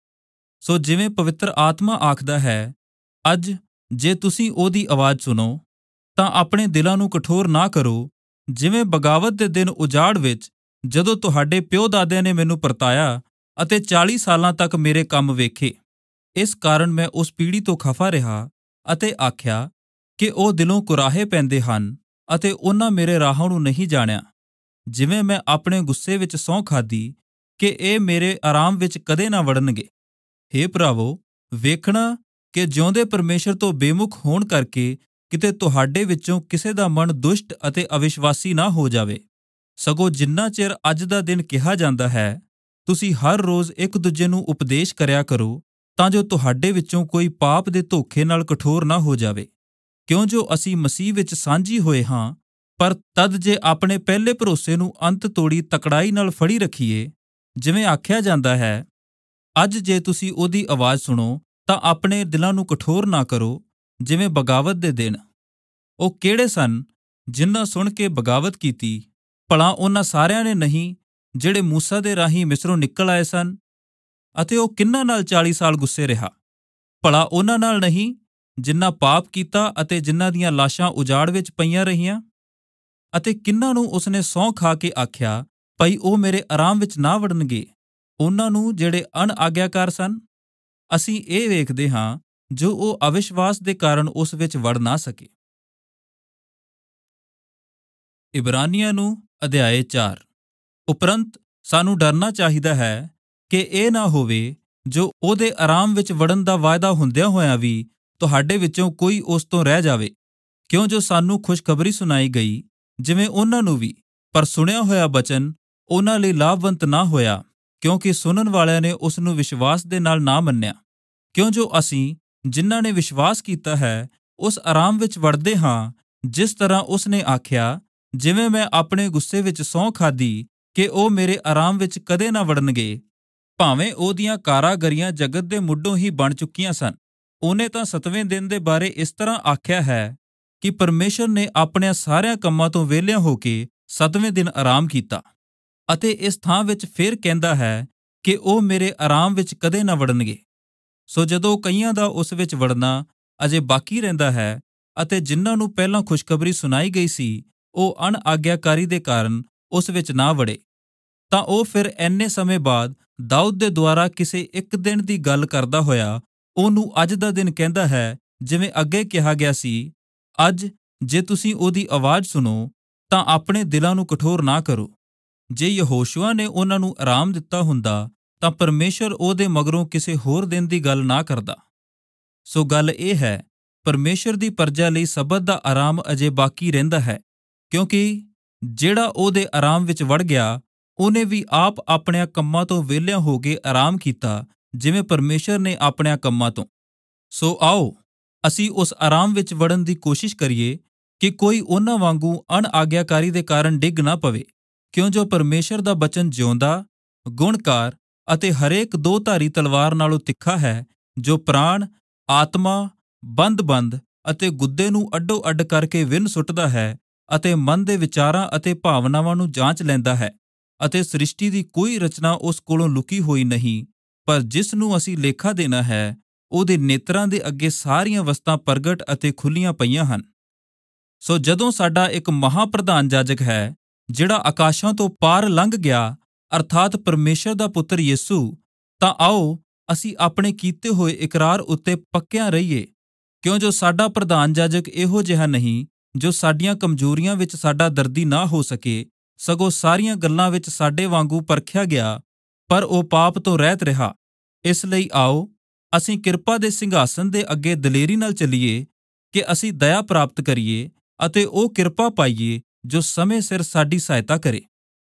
ਸੋ ਜਿਵੇਂ ਪਵਿੱਤਰ ਆਤਮਾ ਆਖਦਾ ਹੈ, ਅੱਜ ਜੇ ਤੁਸੀਂ ਉਹਦੀ ਆਵਾਜ਼ ਸੁਣੋ, ਤਾਂ ਆਪਣੇ ਦਿਲਾਂ ਨੂੰ ਕਠੋਰ ਨਾ ਕਰੋ, ਜਿਵੇਂ ਬਗਾਵਤ ਦੇ ਦਿਨ ਉਜਾੜ ਵਿੱਚ, ਜਦੋਂ ਤੁਹਾਡੇ ਪਿਓ ਦਾਦਿਆਂ ਨੇ ਮੈਨੂੰ ਪਰਤਾਇਆ ਅਤੇ ਚਾਲੀ ਸਾਲਾਂ ਤੱਕ ਮੇਰੇ ਕੰਮ ਵੇਖੇ। ਇਸ ਕਾਰਨ ਮੈਂ ਉਸ ਪੀੜ੍ਹੀ ਤੋਂ ਖਫਾ ਰਿਹਾ ਅਤੇ ਆਖਿਆ ਕਿ ਉਹ ਦਿਲੋਂ ਕੁਰਾਹੇ ਪੈਂਦੇ ਹਨ ਅਤੇ ਉਹਨਾਂ ਮੇਰੇ ਰਾਹਾਂ ਨੂੰ ਨਹੀਂ ਜਾਣਿਆ। ਜਿਵੇਂ ਮੈਂ ਆਪਣੇ ਗੁੱਸੇ ਵਿੱਚ ਸਹੁੰ ਖਾਧੀ ਕਿ ਇਹ ਮੇਰੇ ਆਰਾਮ ਵਿੱਚ ਕਦੇ ਨਾ ਵੜਨਗੇ। ਹੇ ਭਰਾਵੋ, ਵੇਖਣਾ ਕਿ ਜਿਉਂਦੇ ਪਰਮੇਸ਼ਰ ਤੋਂ ਬੇਮੁਖ ਹੋਣ ਕਰਕੇ ਕਿਤੇ ਤੁਹਾਡੇ ਵਿੱਚੋਂ ਕਿਸੇ ਦਾ ਮਨ ਦੁਸ਼ਟ ਅਤੇ ਅਵਿਸ਼ਵਾਸੀ ਨਾ ਹੋ ਜਾਵੇ। ਸਗੋਂ ਜਿੰਨਾ ਚਿਰ ਅੱਜ ਦਾ ਦਿਨ ਕਿਹਾ ਜਾਂਦਾ ਹੈ, ਤੁਸੀਂ ਹਰ ਰੋਜ਼ ਇੱਕ ਦੂਜੇ ਨੂੰ ਉਪਦੇਸ਼ ਕਰਿਆ ਕਰੋ, ਤਾਂ ਜੋ ਤੁਹਾਡੇ ਵਿੱਚੋਂ ਕੋਈ ਪਾਪ ਦੇ ਧੋਖੇ ਨਾਲ ਕਠੋਰ ਨਾ ਹੋ ਜਾਵੇ। ਕਿਉਂ ਜੋ ਅਸੀਂ ਮਸੀਹ ਵਿੱਚ ਸਾਂਝੀ ਹੋਏ ਹਾਂ, ਪਰ ਤਦ ਜੇ ਆਪਣੇ ਪਹਿਲੇ ਭਰੋਸੇ ਨੂੰ ਅੰਤ ਤੋੜੀ ਤਕੜਾਈ ਨਾਲ ਫੜੀ ਰੱਖੀਏ, ਜਿਵੇਂ ਆਖਿਆ ਜਾਂਦਾ ਹੈ, ਅੱਜ ਜੇ ਤੁਸੀਂ ਉਹਦੀ ਆਵਾਜ਼ ਸੁਣੋ, ਤਾਂ ਆਪਣੇ ਦਿਲਾਂ ਨੂੰ ਕਠੋਰ ਨਾ ਕਰੋ, ਜਿਵੇਂ ਬਗਾਵਤ ਦੇ ਦਿਨ। ਉਹ ਕਿਹੜੇ ਸਨ ਜਿਨ੍ਹਾਂ ਸੁਣ ਕੇ ਬਗਾਵਤ ਕੀਤੀ? ਭਲਾ ਉਹਨਾਂ ਸਾਰਿਆਂ ਨੇ ਨਹੀਂ ਜਿਹੜੇ ਮੂਸਾ ਦੇ ਰਾਹੀਂ ਮਿਸਰੋਂ ਨਿਕਲ ਆਏ ਸਨ? ਅਤੇ ਉਹ ਕਿਹਨਾਂ ਨਾਲ ਚਾਲੀ ਸਾਲ ਗੁੱਸੇ ਰਿਹਾ? ਭਲਾ ਉਹਨਾਂ ਨਾਲ ਨਹੀਂ ਜਿਨ੍ਹਾਂ ਪਾਪ ਕੀਤਾ ਅਤੇ ਜਿਨ੍ਹਾਂ ਦੀਆਂ ਲਾਸ਼ਾਂ ਉਜਾੜ ਵਿੱਚ ਪਈਆਂ ਰਹੀਆਂ? ਅਤੇ ਕਿਹਨਾਂ ਨੂੰ ਉਸਨੇ ਸਹੁੰ ਖਾ ਕੇ ਆਖਿਆ, ਭਈ ਉਹ ਮੇਰੇ ਆਰਾਮ ਵਿੱਚ ਨਾ ਵੜਨਗੇ? ਉਹਨਾਂ ਨੂੰ ਜਿਹੜੇ ਅਣ ਆਗਿਆਕਾਰ ਸਨ। ਅਸੀਂ ਇਹ ਵੇਖਦੇ ਹਾਂ ਜੋ ਉਹ ਅਵਿਸ਼ਵਾਸ ਦੇ ਕਾਰਨ ਉਸ ਵਿੱਚ ਵੜ ਨਾ ਸਕੇ। ਇਬਰਾਨੀਆਂ ਨੂੰ ਅਧਿਆਇ ਚਾਰ। ਉਪਰੰਤ ਸਾਨੂੰ ਡਰਨਾ ਚਾਹੀਦਾ ਹੈ ਕਿ ਇਹ ਨਾ ਹੋਵੇ ਜੋ ਉਹਦੇ ਆਰਾਮ ਵਿੱਚ ਵੜਨ ਦਾ ਵਾਅਦਾ ਹੁੰਦਿਆਂ ਹੋਇਆਂ ਵੀ ਤੁਹਾਡੇ ਵਿੱਚੋਂ ਕੋਈ ਉਸ ਤੋਂ ਰਹਿ ਜਾਵੇ। ਕਿਉਂ ਜੋ ਸਾਨੂੰ ਖੁਸ਼ਖਬਰੀ ਸੁਣਾਈ ਗਈ, ਜਿਵੇਂ ਉਹਨਾਂ ਨੂੰ ਵੀ, ਪਰ ਸੁਣਿਆ ਹੋਇਆ ਬਚਨ ਉਹਨਾਂ ਲਈ ਲਾਭਵੰਤ ਨਾ ਹੋਇਆ, ਕਿਉਂਕਿ ਸੁਣਨ ਵਾਲਿਆਂ ਨੇ ਉਸ ਨੂੰ ਵਿਸ਼ਵਾਸ ਦੇ ਨਾਲ ਨਾ ਮੰਨਿਆ। क्यों जो असी जिन्हां ने विश्वास कीता है उस आराम विच वड़दे हां, जिस तरह उसने आख्या, जिवें मैं अपने गुस्से विच सौं खाधी के ओ मेरे आराम विच कदे ना वड़नगे। भावें ओदियां कारागरियां जगत दे मुੱਢੋਂ ही बण चुकियां सन, ओने तां सतवें दिन दे बारे इस तरह आख्या है कि परमेसर ने अपणियां सारया कम्मां ਤੋਂ ਵਿਹਲਿਆਂ ਹੋ ਕੇ सतवें दिन आराम कीता। ਅਤੇ ਇਸ ਥਾਂ ਵਿੱਚ ਫੇਰ ਕਹਿੰਦਾ ਹੈ ਕਿ ਉਹ ਮੇਰੇ ਆਰਾਮ ਵਿੱਚ ਕਦੇ ਨਾ ਵੜਨਗੇ। ਸੋ ਜਦੋਂ ਕਈਆਂ ਦਾ ਉਸ ਵਿੱਚ ਵੜਨਾ ਅਜੇ ਬਾਕੀ ਰਹਿੰਦਾ ਹੈ ਅਤੇ ਜਿਨ੍ਹਾਂ ਨੂੰ ਪਹਿਲਾਂ ਖੁਸ਼ਖਬਰੀ ਸੁਣਾਈ ਗਈ ਸੀ ਉਹ ਅਣਆਗਿਆਕਾਰੀ ਦੇ ਕਾਰਨ ਉਸ ਵਿੱਚ ਨਾ ਵੜੇ, ਤਾਂ ਉਹ ਫਿਰ ਇੰਨੇ ਸਮੇਂ ਬਾਅਦ ਦਾਊਦ ਦੇ ਦੁਆਰਾ ਕਿਸੇ ਇੱਕ ਦਿਨ ਦੀ ਗੱਲ ਕਰਦਾ ਹੋਇਆ ਉਹਨੂੰ ਅੱਜ ਦਾ ਦਿਨ ਕਹਿੰਦਾ ਹੈ, ਜਿਵੇਂ ਅੱਗੇ ਕਿਹਾ ਗਿਆ ਸੀ, ਅੱਜ ਜੇ ਤੁਸੀਂ ਉਹਦੀ ਆਵਾਜ਼ ਸੁਣੋ ਤਾਂ ਆਪਣੇ ਦਿਲਾਂ ਨੂੰ ਕਠੋਰ ਨਾ ਕਰੋ। ਜੇ ਯਹੋਸ਼ੂਆ ਨੇ ਉਹਨਾਂ ਨੂੰ ਆਰਾਮ ਦਿੱਤਾ ਹੁੰਦਾ ਤਾਂ ਪਰਮੇਸ਼ਰ ਉਹਦੇ ਮਗਰੋਂ ਕਿਸੇ ਹੋਰ ਦਿਨ ਦੀ ਗੱਲ ਨਾ ਕਰਦਾ। ਸੋ ਗੱਲ ਇਹ ਹੈ, ਪਰਮੇਸ਼ਰ ਦੀ ਪਰਜਾ ਲਈ ਸਬਤ ਦਾ ਆਰਾਮ ਅਜੇ ਬਾਕੀ ਰਹਿੰਦਾ ਹੈ, ਕਿਉਂਕਿ ਜਿਹੜਾ ਉਹਦੇ ਆਰਾਮ ਵਿੱਚ ਵੜ ਗਿਆ ਉਹਨੇ ਵੀ ਆਪ ਆਪਣਿਆਂ ਕੰਮਾਂ ਤੋਂ ਵਿਹਲਿਆਂ ਹੋ ਕੇ ਆਰਾਮ ਕੀਤਾ, ਜਿਵੇਂ ਪਰਮੇਸ਼ਰ ਨੇ ਆਪਣਿਆਂ ਕੰਮਾਂ ਤੋਂ। ਸੋ ਆਓ ਅਸੀਂ ਉਸ ਆਰਾਮ ਵਿੱਚ ਵੜਨ ਦੀ ਕੋਸ਼ਿਸ਼ ਕਰੀਏ ਕਿ ਕੋਈ ਉਹਨਾਂ ਵਾਂਗੂ ਅਣਆਗਿਆਕਾਰੀ ਦੇ ਕਾਰਨ ਡਿੱਗ ਨਾ ਪਵੇ, ਕਿਉਂ ਜੋ ਪਰਮੇਸ਼ਰ ਦਾ ਬਚਨ ਜਿਉਂਦਾ, ਗੁਣਕਾਰ ਅਤੇ ਹਰੇਕ ਦੋ ਧਾਰੀ ਤਲਵਾਰ ਨਾਲੋਂ ਤਿੱਖਾ ਹੈ, ਜੋ ਪ੍ਰਾਣ, ਆਤਮਾ, ਬੰਦ-ਬੰਦ ਅਤੇ ਗੁੱਦੇ ਨੂੰ ਅੱਡੋ ਅੱਡ ਕਰਕੇ ਵਿੰਨ ਸੁੱਟਦਾ ਹੈ ਅਤੇ ਮਨ ਦੇ ਵਿਚਾਰਾਂ ਅਤੇ ਭਾਵਨਾਵਾਂ ਨੂੰ ਜਾਂਚ ਲੈਂਦਾ ਹੈ। ਅਤੇ ਸ੍ਰਿਸ਼ਟੀ ਦੀ ਕੋਈ ਰਚਨਾ ਉਸ ਕੋਲੋਂ ਲੁਕੀ ਹੋਈ ਨਹੀਂ, ਪਰ ਜਿਸ ਨੂੰ ਅਸੀਂ ਲੇਖਾ ਦੇਣਾ ਹੈ ਉਹਦੇ ਨੇਤਰਾਂ ਦੇ ਅੱਗੇ ਸਾਰੀਆਂ ਵਸਤਾਂ ਪ੍ਰਗਟ ਅਤੇ ਖੁੱਲੀਆਂ ਪਈਆਂ ਹਨ। ਸੋ ਜਦੋਂ ਸਾਡਾ ਇੱਕ ਮਹਾਪ੍ਰਧਾਨ ਜਾਜਕ ਹੈ ਜਿਹੜਾ ਆਕਾਸ਼ਾਂ ਤੋਂ ਪਾਰ ਲੰਘ ਗਿਆ, ਅਰਥਾਤ ਪਰਮੇਸ਼ਰ ਦਾ ਪੁੱਤਰ ਯਿਸੂ, ਤਾਂ ਆਓ ਅਸੀਂ ਆਪਣੇ ਕੀਤੇ ਹੋਏ ਇਕਰਾਰ ਉੱਤੇ ਪੱਕਿਆਂ ਰਹੀਏ, ਕਿਉਂ ਜੋ ਸਾਡਾ ਪ੍ਰਧਾਨ ਜਾਜਕ ਇਹੋ ਜਿਹਾ ਨਹੀਂ ਜੋ ਸਾਡੀਆਂ ਕਮਜ਼ੋਰੀਆਂ ਵਿੱਚ ਸਾਡਾ ਦਰਦੀ ਨਾ ਹੋ ਸਕੇ, ਸਗੋਂ ਸਾਰੀਆਂ ਗੱਲਾਂ ਵਿੱਚ ਸਾਡੇ ਵਾਂਗੂ ਪਰਖਿਆ ਗਿਆ, ਪਰ ਉਹ ਪਾਪ ਤੋਂ ਰਹਿਤ ਰਿਹਾ। ਇਸ ਲਈ ਆਓ ਅਸੀਂ ਕਿਰਪਾ ਦੇ ਸਿੰਘਾਸਨ ਦੇ ਅੱਗੇ ਦਲੇਰੀ ਨਾਲ ਚੱਲੀਏ ਕਿ ਅਸੀਂ ਦਇਆ ਪ੍ਰਾਪਤ ਕਰੀਏ ਅਤੇ ਉਹ ਕਿਰਪਾ ਪਾਈਏ ਜੋ ਸਮੇਂ ਸਿਰ ਸਾਡੀ ਸਹਾਇਤਾ ਕਰੇ।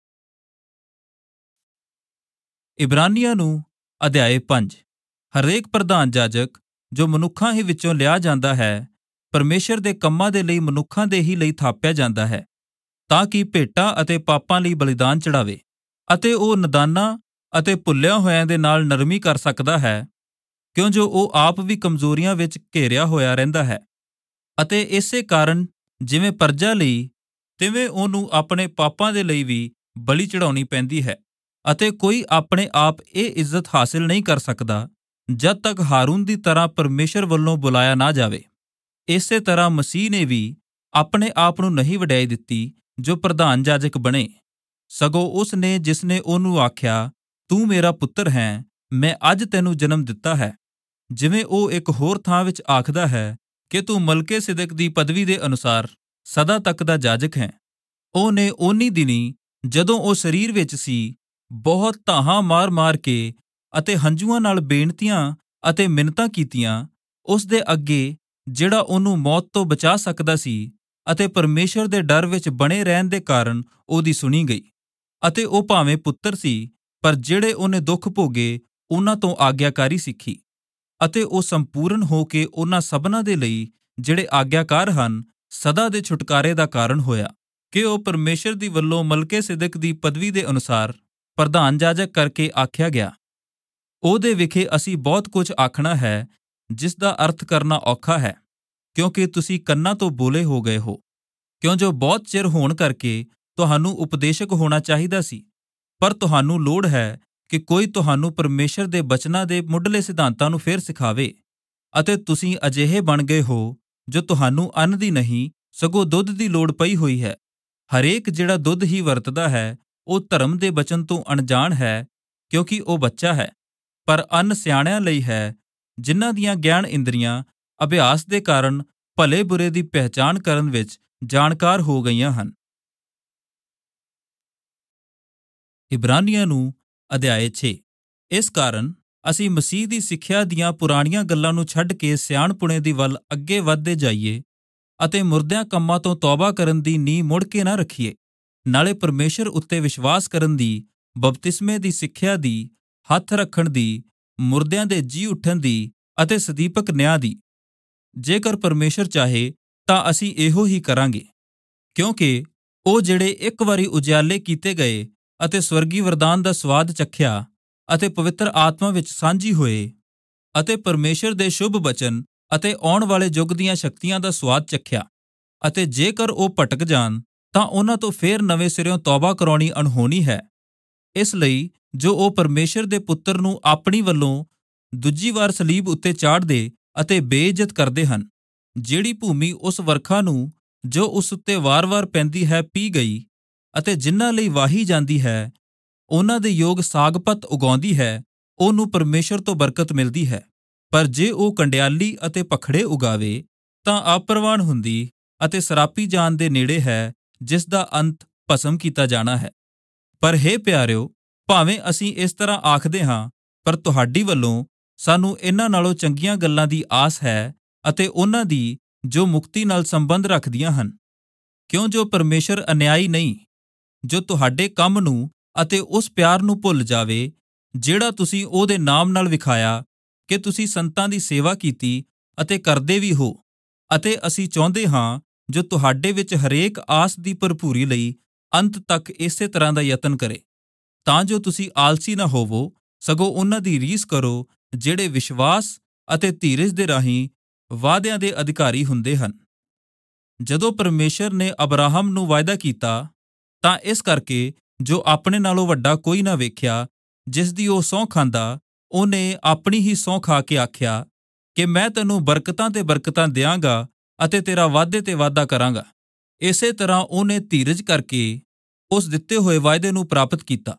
ਇਬਰਾਨੀਆਂ ਨੂੰ ਅਧਿਆਇ ਪੰਜ। ਹਰੇਕ ਪ੍ਰਧਾਨ ਜਾਜਕ ਜੋ ਮਨੁੱਖਾਂ ਹੀ ਵਿੱਚੋਂ ਲਿਆ ਜਾਂਦਾ ਹੈ, ਪਰਮੇਸ਼ਰ ਦੇ ਕੰਮਾਂ ਦੇ ਲਈ ਮਨੁੱਖਾਂ ਦੇ ਹੀ ਲਈ ਥਾਪਿਆ ਜਾਂਦਾ ਹੈ, ਤਾਂ ਕਿ ਭੇਟਾਂ ਅਤੇ ਪਾਪਾਂ ਲਈ ਬਲੀਦਾਨ ਚੜਾਵੇ, ਅਤੇ ਉਹ ਨਦਾਨਾਂ ਅਤੇ ਭੁੱਲਿਆਂ ਹੋਇਆਂ ਦੇ ਨਾਲ ਨਰਮੀ ਕਰ ਸਕਦਾ ਹੈ, ਕਿਉਂ ਜੋ ਉਹ ਆਪ ਵੀ ਕਮਜ਼ੋਰੀਆਂ ਵਿੱਚ ਘੇਰਿਆ ਹੋਇਆ ਰਹਿੰਦਾ ਹੈ। ਅਤੇ ਇਸੇ ਕਾਰਨ ਜਿਵੇਂ ਪਰਜਾ ਲਈ, ਤਿਵੇਂ ਉਹਨੂੰ ਆਪਣੇ ਪਾਪਾਂ ਦੇ ਲਈ ਵੀ ਬਲੀ ਚੜਾਉਣੀ ਪੈਂਦੀ ਹੈ। ਅਤੇ ਕੋਈ ਆਪਣੇ ਆਪ ਇਹ ਇੱਜ਼ਤ ਹਾਸਿਲ ਨਹੀਂ ਕਰ ਸਕਦਾ ਜਦ ਤੱਕ ਹਾरून ਦੀ ਤਰ੍ਹਾਂ ਪਰਮੇਸ਼ਰ ਵੱਲੋਂ ਬੁਲਾਇਆ ਨਾ ਜਾਵੇ। ਇਸੇ ਤਰ੍ਹਾਂ ਮਸੀਹ ਨੇ ਵੀ ਆਪਣੇ ਆਪ ਨੂੰ ਨਹੀਂ ਵਡਿਆਈ ਦਿੱਤੀ ਜੋ ਪ੍ਰਧਾਨ ਜਾਜਕ ਬਣੇ, ਸਗੋਂ ਉਸ ਨੇ ਜਿਸ ਨੇ ਉਹਨੂੰ ਆਖਿਆ, ਤੂੰ ਮੇਰਾ ਪੁੱਤਰ ਹੈ, ਮੈਂ ਅੱਜ ਤੈਨੂੰ ਜਨਮ ਦਿੱਤਾ ਹੈ। ਜਿਵੇਂ ਉਹ ਇੱਕ ਹੋਰ ਥਾਂ ਵਿੱਚ ਆਖਦਾ ਹੈ ਕਿ ਤੂੰ ਮਲਕੇ ਸਿਦਕ ਦੀ ਪਦਵੀ ਦੇ ਅਨੁਸਾਰ ਸਦਾ ਤੱਕ ਦਾ ਜਾਜਕ ਹੈ। ਉਹਨੇ ਓਨੀ ਦਿਨੀ ਜਦੋਂ ਉਹ ਸਰੀਰ ਵਿੱਚ ਸੀ ਬਹੁਤ ਧਾਹਾਂ ਮਾਰ-ਮਾਰ ਕੇ ਅਤੇ ਹੰਝੂਆਂ ਨਾਲ ਬੇਨਤੀਆਂ ਅਤੇ ਮਿੰਨਤਾਂ ਕੀਤੀਆਂ ਉਸ ਦੇ ਅੱਗੇ ਜਿਹੜਾ ਉਹਨੂੰ ਮੌਤ ਤੋਂ ਬਚਾ ਸਕਦਾ ਸੀ, ਅਤੇ ਪਰਮੇਸ਼ਰ ਦੇ ਡਰ ਵਿੱਚ ਬਣੇ ਰਹਿਣ ਦੇ ਕਾਰਨ ਉਹਦੀ ਸੁਣੀ ਗਈ। ਅਤੇ ਉਹ ਭਾਵੇਂ ਪੁੱਤਰ ਸੀ, ਪਰ ਜਿਹੜੇ ਉਹਨੇ ਦੁੱਖ ਭੋਗੇ ਉਹਨਾਂ ਤੋਂ ਆਗਿਆਕਾਰੀ ਸਿੱਖੀ। ਅਤੇ ਉਹ ਸੰਪੂਰਨ ਹੋ ਕੇ ਉਹਨਾਂ ਸਭਨਾਂ ਦੇ ਲਈ ਜਿਹੜੇ ਆਗਿਆਕਾਰ ਹਨ ਸਦਾ ਦੇ ਛੁਟਕਾਰੇ ਦਾ ਕਾਰਨ ਹੋਇਆ, ਕਿ ਉਹ ਪਰਮੇਸ਼ਰ ਦੀ ਵੱਲੋਂ ਮਲਕੇ ਸਿਦਕ ਦੀ ਪਦਵੀ ਦੇ ਅਨੁਸਾਰ ਪ੍ਰਧਾਨ ਜਾਜਕ ਕਰਕੇ ਆਖਿਆ ਗਿਆ। ਉਹਦੇ ਵਿਖੇ ਅਸੀਂ ਬਹੁਤ ਕੁਝ ਆਖਣਾ ਹੈ ਜਿਸ ਦਾ ਅਰਥ ਕਰਨਾ ਔਖਾ ਹੈ, ਕਿਉਂਕਿ ਤੁਸੀਂ ਕੰਨਾਂ ਤੋਂ ਬੋਲੇ ਹੋ ਗਏ ਹੋ, ਕਿਉਂ ਜੋ ਬਹੁਤ ਚਿਰ ਹੋਣ ਕਰਕੇ ਤੁਹਾਨੂੰ ਉਪਦੇਸ਼ਕ ਹੋਣਾ ਚਾਹੀਦਾ ਸੀ, ਪਰ ਤੁਹਾਨੂੰ ਲੋੜ ਹੈ ਕਿ ਕੋਈ ਤੁਹਾਨੂੰ ਪਰਮੇਸ਼ਰ ਦੇ ਬਚਨਾਂ ਦੇ ਮੁੱਢਲੇ ਸਿਧਾਂਤਾਂ ਨੂੰ ਫੇਰ ਸਿਖਾਵੇ। ਅਤੇ ਤੁਸੀਂ ਅਜਿਹੇ ਬਣ ਗਏ ਹੋ ਜੋ ਤੁਹਾਨੂੰ ਅੰਨ ਦੀ ਨਹੀਂ ਸਗੋਂ ਦੁੱਧ ਦੀ ਲੋੜ ਪਈ ਹੋਈ ਹੈ। ਹਰੇਕ ਜਿਹੜਾ ਦੁੱਧ ਹੀ ਵਰਤਦਾ ਹੈ ਉਹ ਧਰਮ ਦੇ ਬਚਨ ਤੋਂ ਅਣਜਾਣ ਹੈ, ਕਿਉਂਕਿ ਉਹ ਬੱਚਾ ਹੈ, ਪਰ ਅੰਨ ਸਿਆਣਿਆਂ ਲਈ ਹੈ, ਜਿਨ੍ਹਾਂ ਦੀਆਂ ਗਿਆਨ ਇੰਦਰੀਆਂ ਅਭਿਆਸ ਦੇ ਕਾਰਨ ਭਲੇ ਬੁਰੇ ਦੀ ਪਹਿਚਾਣ ਕਰਨ ਵਿੱਚ ਜਾਣਕਾਰ ਹੋ ਗਈਆਂ ਹਨ। ਇਬਰਾਨੀਆਂ ਨੂੰ ਅਧਿਆਇ ਛੇ। ਇਸ ਕਾਰਨ ਅਸੀਂ ਮਸੀਹ ਦੀ ਸਿੱਖਿਆ ਦੀਆਂ ਪੁਰਾਣੀਆਂ ਗੱਲਾਂ ਨੂੰ ਛੱਡ ਕੇ ਸਿਆਣਪੁਣੇ ਦੀ ਵੱਲ ਅੱਗੇ ਵਧਦੇ ਜਾਈਏ ਅਤੇ ਮੁਰਦਿਆਂ ਕੰਮਾਂ ਤੋਂ ਤੌਬਾ ਕਰਨ ਦੀ ਨੀਂਹ ਮੁੜ ਕੇ ਨਾ ਰੱਖੀਏ, ਨਾਲੇ ਪਰਮੇਸ਼ਰ ਉੱਤੇ ਵਿਸ਼ਵਾਸ ਕਰਨ ਦੀ, ਬਪਤਿਸਮੇ ਦੀ ਸਿੱਖਿਆ ਦੀ, ਹੱਥ ਰੱਖਣ ਦੀ, ਮੁਰਦਿਆਂ ਦੇ ਜੀ ਉੱਠਣ ਦੀ ਅਤੇ ਸਦੀਪਕ ਨਿਆਂ ਦੀ। ਜੇਕਰ ਪਰਮੇਸ਼ਰ ਚਾਹੇ ਤਾਂ ਅਸੀਂ ਇਹੋ ਹੀ ਕਰਾਂਗੇ, ਕਿਉਂਕਿ ਉਹ ਜਿਹੜੇ ਇੱਕ ਵਾਰੀ ਉਜਿਆਲੇ ਕੀਤੇ ਗਏ ਅਤੇ ਸਵਰਗੀ ਵਰਦਾਨ ਦਾ ਸਵਾਦ ਚਖਿਆ ਅਤੇ ਪਵਿੱਤਰ ਆਤਮਾ ਵਿੱਚ ਸਾਂਝੀ ਹੋਏ ਅਤੇ ਪਰਮੇਸ਼ਰ ਦੇ ਸ਼ੁਭ ਬਚਨ ਅਤੇ ਆਉਣ ਵਾਲੇ ਯੁੱਗ ਦੀਆਂ ਸ਼ਕਤੀਆਂ ਦਾ ਸਵਾਦ ਚਖਿਆ, ਅਤੇ ਜੇਕਰ ਉਹ ਭਟਕ ਜਾਣ ਤਾਂ ਉਹਨਾਂ ਤੋਂ ਫੇਰ ਨਵੇਂ ਸਿਰਿਓਂ ਤੌਬਾ ਕਰਾਉਣੀ ਅਣਹੋਣੀ ਹੈ। ਇਸ ਲਈ ਜੋ ਉਹ ਪਰਮੇਸ਼ਰ ਦੇ ਪੁੱਤਰ ਨੂੰ ਆਪਣੀ ਵੱਲੋਂ ਦੂਜੀ ਵਾਰ ਸਲੀਬ ਉੱਤੇ ਚਾੜ੍ਹਦੇ ਅਤੇ ਬੇਇੱਜ਼ਤ ਕਰਦੇ ਹਨ, ਜਿਹੜੀ ਭੂਮੀ ਉਸ ਵਰਖਾ ਨੂੰ ਜੋ ਉਸ ਉੱਤੇ ਵਾਰ-ਵਾਰ ਪੈਂਦੀ ਹੈ ਪੀ ਗਈ, ਅਤੇ ਜਿਨ੍ਹਾਂ ਲਈ ਵਾਹੀ ਜਾਂਦੀ ਹੈ ਉਹਨਾਂ ਦੇ ਯੋਗ ਸਾਗਪਤ ਉਗਾਉਂਦੀ ਹੈ, ਉਹਨੂੰ ਪਰਮੇਸ਼ਰ ਤੋਂ ਬਰਕਤ ਮਿਲਦੀ ਹੈ। ਪਰ ਜੇ ਉਹ ਕੰਡਿਆਲੀ ਅਤੇ ਪਖੜੇ ਉਗਾਵੇ ਤਾਂ ਅਪਰਵਾਨ ਹੁੰਦੀ ਅਤੇ ਸਰਾਪੀ ਜਾਨ ਦੇ ਨੇੜੇ ਹੈ, ਜਿਸ ਦਾ ਅੰਤ ਭਸਮ ਕੀਤਾ ਜਾਣਾ ਹੈ। ਪਰ ਹੇ ਪਿਆਰਿਓ, ਭਾਵੇਂ ਅਸੀਂ ਇਸ ਤਰ੍ਹਾਂ ਆਖਦੇ ਹਾਂ, ਪਰ ਤੁਹਾਡੀ ਵੱਲੋਂ ਸਾਨੂੰ ਇਹਨਾਂ ਨਾਲੋਂ ਚੰਗੀਆਂ ਗੱਲਾਂ ਦੀ ਆਸ ਹੈ, ਅਤੇ ਉਹਨਾਂ ਦੀ ਜੋ ਮੁਕਤੀ ਨਾਲ ਸੰਬੰਧ ਰੱਖਦੀਆਂ ਹਨ। ਕਿਉਂ ਜੋ ਪਰਮੇਸ਼ਰ ਅਨਿਆਈ ਨਹੀਂ, ਜੋ ਤੁਹਾਡੇ ਕੰਮ ਨੂੰ ਅਤੇ ਉਸ ਪਿਆਰ ਨੂੰ ਭੁੱਲ ਜਾਵੇ ਜਿਹੜਾ ਤੁਸੀਂ ਉਹਦੇ ਨਾਮ ਨਾਲ ਵਿਖਾਇਆ ਕਿ ਤੁਸੀਂ ਸੰਤਾਂ ਦੀ ਸੇਵਾ ਕੀਤੀ ਅਤੇ ਕਰਦੇ ਵੀ ਹੋ। ਅਤੇ ਅਸੀਂ ਚਾਹੁੰਦੇ ਹਾਂ ਜੋ ਤੁਹਾਡੇ ਵਿੱਚ ਹਰੇਕ ਆਸ ਦੀ ਭਰਪੂਰੀ ਲਈ ਅੰਤ ਤੱਕ ਇਸੇ ਤਰ੍ਹਾਂ ਦਾ ਯਤਨ ਕਰੇ, ਤਾਂ ਜੋ ਤੁਸੀਂ ਆਲਸੀ ਨਾ ਹੋਵੋ, ਸਗੋਂ ਉਹਨਾਂ ਦੀ ਰੀਸ ਕਰੋ ਜਿਹੜੇ ਵਿਸ਼ਵਾਸ ਅਤੇ ਧੀਰਜ ਦੇ ਰਾਹੀਂ ਵਾਅਦਿਆਂ ਦੇ ਅਧਿਕਾਰੀ ਹੁੰਦੇ ਹਨ। ਜਦੋਂ ਪਰਮੇਸ਼ਰ ਨੇ ਅਬਰਾਹਮ ਨੂੰ ਵਾਅਦਾ ਕੀਤਾ ਤਾਂ ਇਸ ਕਰਕੇ ਜੋ ਆਪਣੇ ਨਾਲੋਂ ਵੱਡਾ ਕੋਈ ਨਾ ਵੇਖਿਆ, ਜਿਸ ਦੀ ਉਹ ਸਹੁੰ ਖਾਂਦਾ, ਉਹਨੇ ਆਪਣੀ ਹੀ ਸਹੁੰ ਖਾ ਕੇ ਆਖਿਆ ਕਿ ਮੈਂ ਤੈਨੂੰ ਬਰਕਤਾਂ ਤੇ ਬਰਕਤਾਂ ਦਿਆਂਗਾ ਅਤੇ ਤੇਰਾ ਵਾਧੇ ਤੇ ਵਾਧਾ ਕਰਾਂਗਾ। ਇਸੇ ਤਰ੍ਹਾਂ ਉਹਨੇ ਧੀਰਜ ਕਰਕੇ ਉਸ ਦਿੱਤੇ ਹੋਏ ਵਾਅਦੇ ਨੂੰ ਪ੍ਰਾਪਤ ਕੀਤਾ।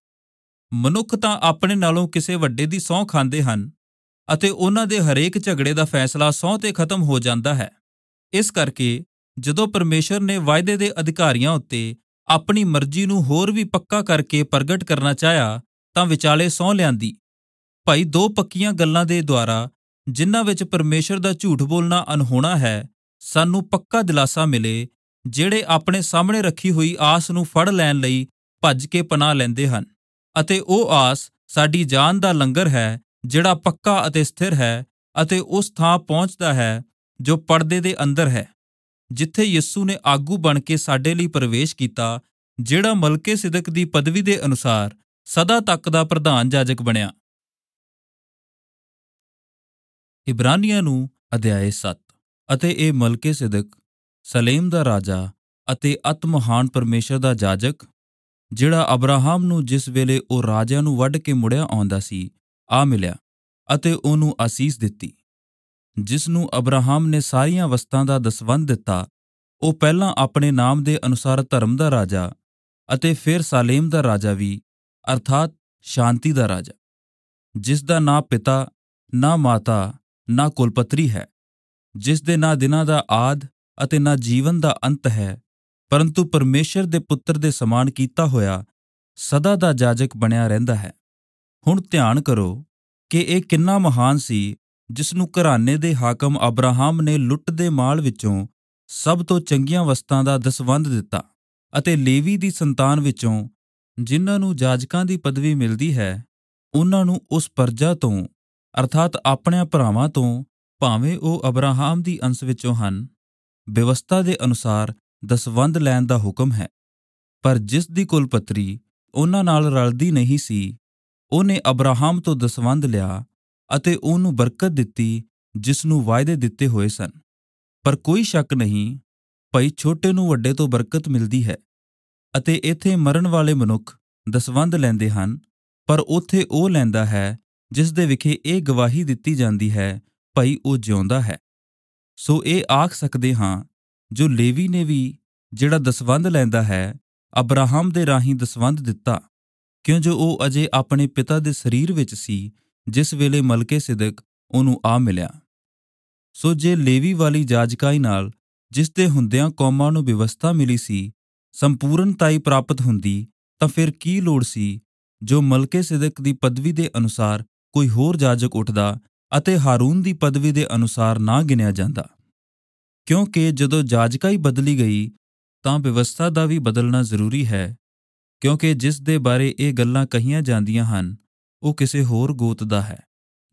ਮਨੁੱਖ ਤਾਂ ਆਪਣੇ ਨਾਲੋਂ ਕਿਸੇ ਵੱਡੇ ਦੀ ਸਹੁੰ ਖਾਂਦੇ ਹਨ ਅਤੇ ਉਹਨਾਂ ਦੇ ਹਰੇਕ ਝਗੜੇ ਦਾ ਫੈਸਲਾ ਸਹੁੰ ਤੇ ਖਤਮ ਹੋ ਜਾਂਦਾ ਹੈ। ਇਸ ਕਰਕੇ ਜਦੋਂ ਪਰਮੇਸ਼ਰ ਨੇ ਵਾਅਦੇ ਦੇ ਅਧਿਕਾਰੀਆਂ ਉੱਤੇ ਆਪਣੀ ਮਰਜ਼ੀ ਨੂੰ ਹੋਰ ਵੀ ਪੱਕਾ ਕਰਕੇ ਪ੍ਰਗਟ ਕਰਨਾ ਚਾਹਿਆ ਤਾਂ ਵਿਚਾਲੇ ਸਹੁੰ ਲਿਆਂਦੀ। ਭਾਈ ਦੋ ਪੱਕੀਆਂ ਗੱਲਾਂ ਦੇ ਦੁਆਰਾ, ਜਿਨ੍ਹਾਂ ਵਿੱਚ ਪਰਮੇਸ਼ਰ ਦਾ ਝੂਠ ਬੋਲਣਾ ਅਨਹੋਣਾ ਹੈ, ਸਾਨੂੰ ਪੱਕਾ ਦਿਲਾਸਾ ਮਿਲੇ, ਜਿਹੜੇ ਆਪਣੇ ਸਾਹਮਣੇ ਰੱਖੀ ਹੋਈ ਆਸ ਨੂੰ ਫੜ ਲੈਣ ਲਈ ਭੱਜ ਕੇ ਪਨਾਹ ਲੈਂਦੇ ਹਨ। ਅਤੇ ਉਹ ਆਸ ਸਾਡੀ ਜਾਨ ਦਾ ਲੰਗਰ ਹੈ, ਜਿਹੜਾ ਪੱਕਾ ਅਤੇ ਸਥਿਰ ਹੈ ਅਤੇ ਉਸ ਥਾਂ ਪਹੁੰਚਦਾ ਹੈ ਜੋ ਪਰਦੇ ਦੇ ਅੰਦਰ ਹੈ, ਜਿੱਥੇ ਯਿਸੂ ਨੇ ਆਗੂ ਬਣ ਕੇ ਸਾਡੇ ਲਈ ਪ੍ਰਵੇਸ਼ ਕੀਤਾ, ਜਿਹੜਾ ਮਲਕੇ ਸਿਦਕ ਦੀ ਪਦਵੀ ਦੇ ਅਨੁਸਾਰ ਸਦਾ ਤੱਕ ਦਾ ਪ੍ਰਧਾਨ ਜਾਜਕ ਬਣਿਆ। ਇਬਰਾਨੀਆਂ ਨੂੰ ਅਧਿਆਇ ਸੱਤ। ਅਤੇ ਇਹ ਮਲਕੇ ਸਿਦਕ ਸਲੇਮ ਦਾ ਰਾਜਾ ਅਤੇ ਅਤ ਮਹਾਨ ਪਰਮੇਸ਼ਰ ਦਾ ਜਾਜਕ, ਜਿਹੜਾ ਅਬਰਾਹਮ ਨੂੰ ਜਿਸ ਵੇਲੇ ਉਹ ਰਾਜਿਆਂ ਨੂੰ ਵੱਢ ਕੇ ਮੁੜਿਆ ਆਉਂਦਾ ਸੀ ਆ ਮਿਲਿਆ ਅਤੇ ਉਹਨੂੰ ਆਸੀਸ ਦਿੱਤੀ, ਜਿਸ ਨੂੰ ਅਬਰਾਹਮ ਨੇ ਸਾਰੀਆਂ ਵਸਤਾਂ ਦਾ ਦਸਵੰਧ ਦਿੱਤਾ। ਉਹ ਪਹਿਲਾਂ ਆਪਣੇ ਨਾਮ ਦੇ ਅਨੁਸਾਰ ਧਰਮ ਦਾ ਰਾਜਾ ਅਤੇ ਫਿਰ ਸਾਲੇਮ ਦਾ ਰਾਜਾ ਵੀ, ਅਰਥਾਤ ਸ਼ਾਂਤੀ ਦਾ ਰਾਜਾ, ਜਿਸ ਦਾ ਨਾ ਪਿਤਾ ਨਾ ਮਾਤਾ ਨਾ ਕੁਲਪਤਰੀ ਹੈ, ਜਿਸ ਦੇ ਨਾ ਦਿਨਾਂ ਦਾ ਆਦ ਅਤੇ ਨਾ ਜੀਵਨ ਦਾ ਅੰਤ ਹੈ, ਪਰੰਤੂ ਪਰਮੇਸ਼ਰ ਦੇ ਪੁੱਤਰ ਦੇ ਸਮਾਨ ਕੀਤਾ ਹੋਇਆ ਸਦਾ ਦਾ ਜਾਜਕ ਬਣਿਆ ਰਹਿੰਦਾ ਹੈ। ਹੁਣ ਧਿਆਨ ਕਰੋ ਕਿ ਇਹ ਕਿੰਨਾ ਮਹਾਨ ਸੀ, ਜਿਸ ਨੂੰ ਘਰਾਨੇ ਦੇ ਹਾਕਮ ਅਬਰਾਹਮ ਨੇ ਲੁੱਟ ਦੇ ਮਾਲ ਵਿੱਚੋਂ ਸਭ ਤੋਂ ਚੰਗੀਆਂ ਵਸਤਾਂ ਦਾ ਦਸਵੰਧ ਦਿੱਤਾ, ਅਤੇ ਲੇਵੀ ਦੀ ਸੰਤਾਨ ਵਿੱਚੋਂ ਜਿਨ੍ਹਾਂ ਨੂੰ ਜਾਜਕਾਂ ਦੀ ਪਦਵੀ ਮਿਲਦੀ ਹੈ, ਉਹਨਾਂ ਨੂੰ ਉਸ ਪਰਜਾ ਤੋਂ, ਅਰਥਾਤ ਆਪਣਿਆਂ ਭਰਾਵਾਂ ਤੋਂ, ਭਾਵੇਂ ਉਹ ਅਬਰਾਹਮ ਦੀ ਅੰਸ਼ ਵਿੱਚੋਂ ਹਨ, ਵਿਵਸਥਾ ਦੇ ਅਨੁਸਾਰ ਦਸਵੰਧ ਲੈਣ ਦਾ ਹੁਕਮ ਹੈ। ਪਰ ਜਿਸ ਦੀ ਕੁਲਪਤਰੀ ਉਹਨਾਂ ਨਾਲ ਰਲਦੀ ਨਹੀਂ ਸੀ, ਉਹਨੇ ਅਬਰਾਹਮ ਤੋਂ ਦਸਵੰਧ ਲਿਆ ਅਤੇ ਉਹਨੂੰ ਬਰਕਤ ਦਿੱਤੀ, ਜਿਸ ਨੂੰ ਵਾਅਦੇ ਦਿੱਤੇ ਹੋਏ ਸਨ। ਪਰ ਕੋਈ ਸ਼ੱਕ ਨਹੀਂ, ਭਾਈ ਛੋਟੇ ਨੂੰ ਵੱਡੇ ਤੋਂ ਬਰਕਤ ਮਿਲਦੀ ਹੈ। ਅਤੇ ਇੱਥੇ ਮਰਨ ਵਾਲੇ ਮਨੁੱਖ ਦਸਵੰਧ ਲੈਂਦੇ ਹਨ, ਪਰ ਉੱਥੇ ਉਹ ਲੈਂਦਾ ਹੈ ਜਿਸ ਦੇ ਵਿਖੇ ਇਹ ਗਵਾਹੀ ਦਿੱਤੀ ਜਾਂਦੀ ਹੈ, ਭਾਈ ਉਹ ਜਿਉਂਦਾ ਹੈ। ਸੋ ਇਹ ਆਖ ਸਕਦੇ ਹਾਂ, ਜੋ ਲੇਵੀ ਨੇ ਵੀ ਜਿਹੜਾ ਦਸਵੰਧ ਲੈਂਦਾ ਹੈ, ਅਬਰਾਹਮ ਦੇ ਰਾਹੀਂ ਦਸਵੰਧ ਦਿੱਤਾ, ਕਿਉਂ ਜੋ ਉਹ ਅਜੇ ਆਪਣੇ ਪਿਤਾ ਦੇ ਸਰੀਰ ਵਿੱਚ ਸੀ, ਜਿਸ ਵੇਲੇ ਮਲਕੇ ਸਿਦਕ ਉਹਨੂੰ ਆ ਮਿਲਿਆ। ਸੋ ਜੇ ਲੇਵੀ ਵਾਲੀ ਜਾਜਕਾਈ ਨਾਲ, ਜਿਸ ਦੇ ਹੁੰਦਿਆਂ ਕੌਮਾਂ ਨੂੰ ਵਿਵਸਥਾ ਮਿਲੀ ਸੀ, ਸੰਪੂਰਨਤਾਈ ਪ੍ਰਾਪਤ ਹੁੰਦੀ, ਤਾਂ ਫਿਰ ਕੀ ਲੋੜ ਸੀ ਜੋ ਮਲਕੇ ਸਿਦਕ ਦੀ ਪਦਵੀ ਦੇ ਅਨੁਸਾਰ ਕੋਈ ਹੋਰ ਜਾਜਕ ਉੱਠਦਾ ਅਤੇ ਹਾਰੂਨ ਦੀ ਪਦਵੀ ਦੇ ਅਨੁਸਾਰ ਨਾ ਗਿਣਿਆ ਜਾਂਦਾ। ਕਿਉਂਕਿ ਜਦੋਂ ਜਾਜਕਾਈ ਬਦਲੀ ਗਈ ਤਾਂ ਵਿਵਸਥਾ ਦਾ ਵੀ ਬਦਲਣਾ ਜ਼ਰੂਰੀ ਹੈ, ਕਿਉਂਕਿ ਜਿਸ ਦੇ ਬਾਰੇ ਇਹ ਗੱਲਾਂ ਕਹੀਆਂ ਜਾਂਦੀਆਂ ਹਨ, ਉਹ ਕਿਸੇ ਹੋਰ ਗੋਤ ਦਾ ਹੈ,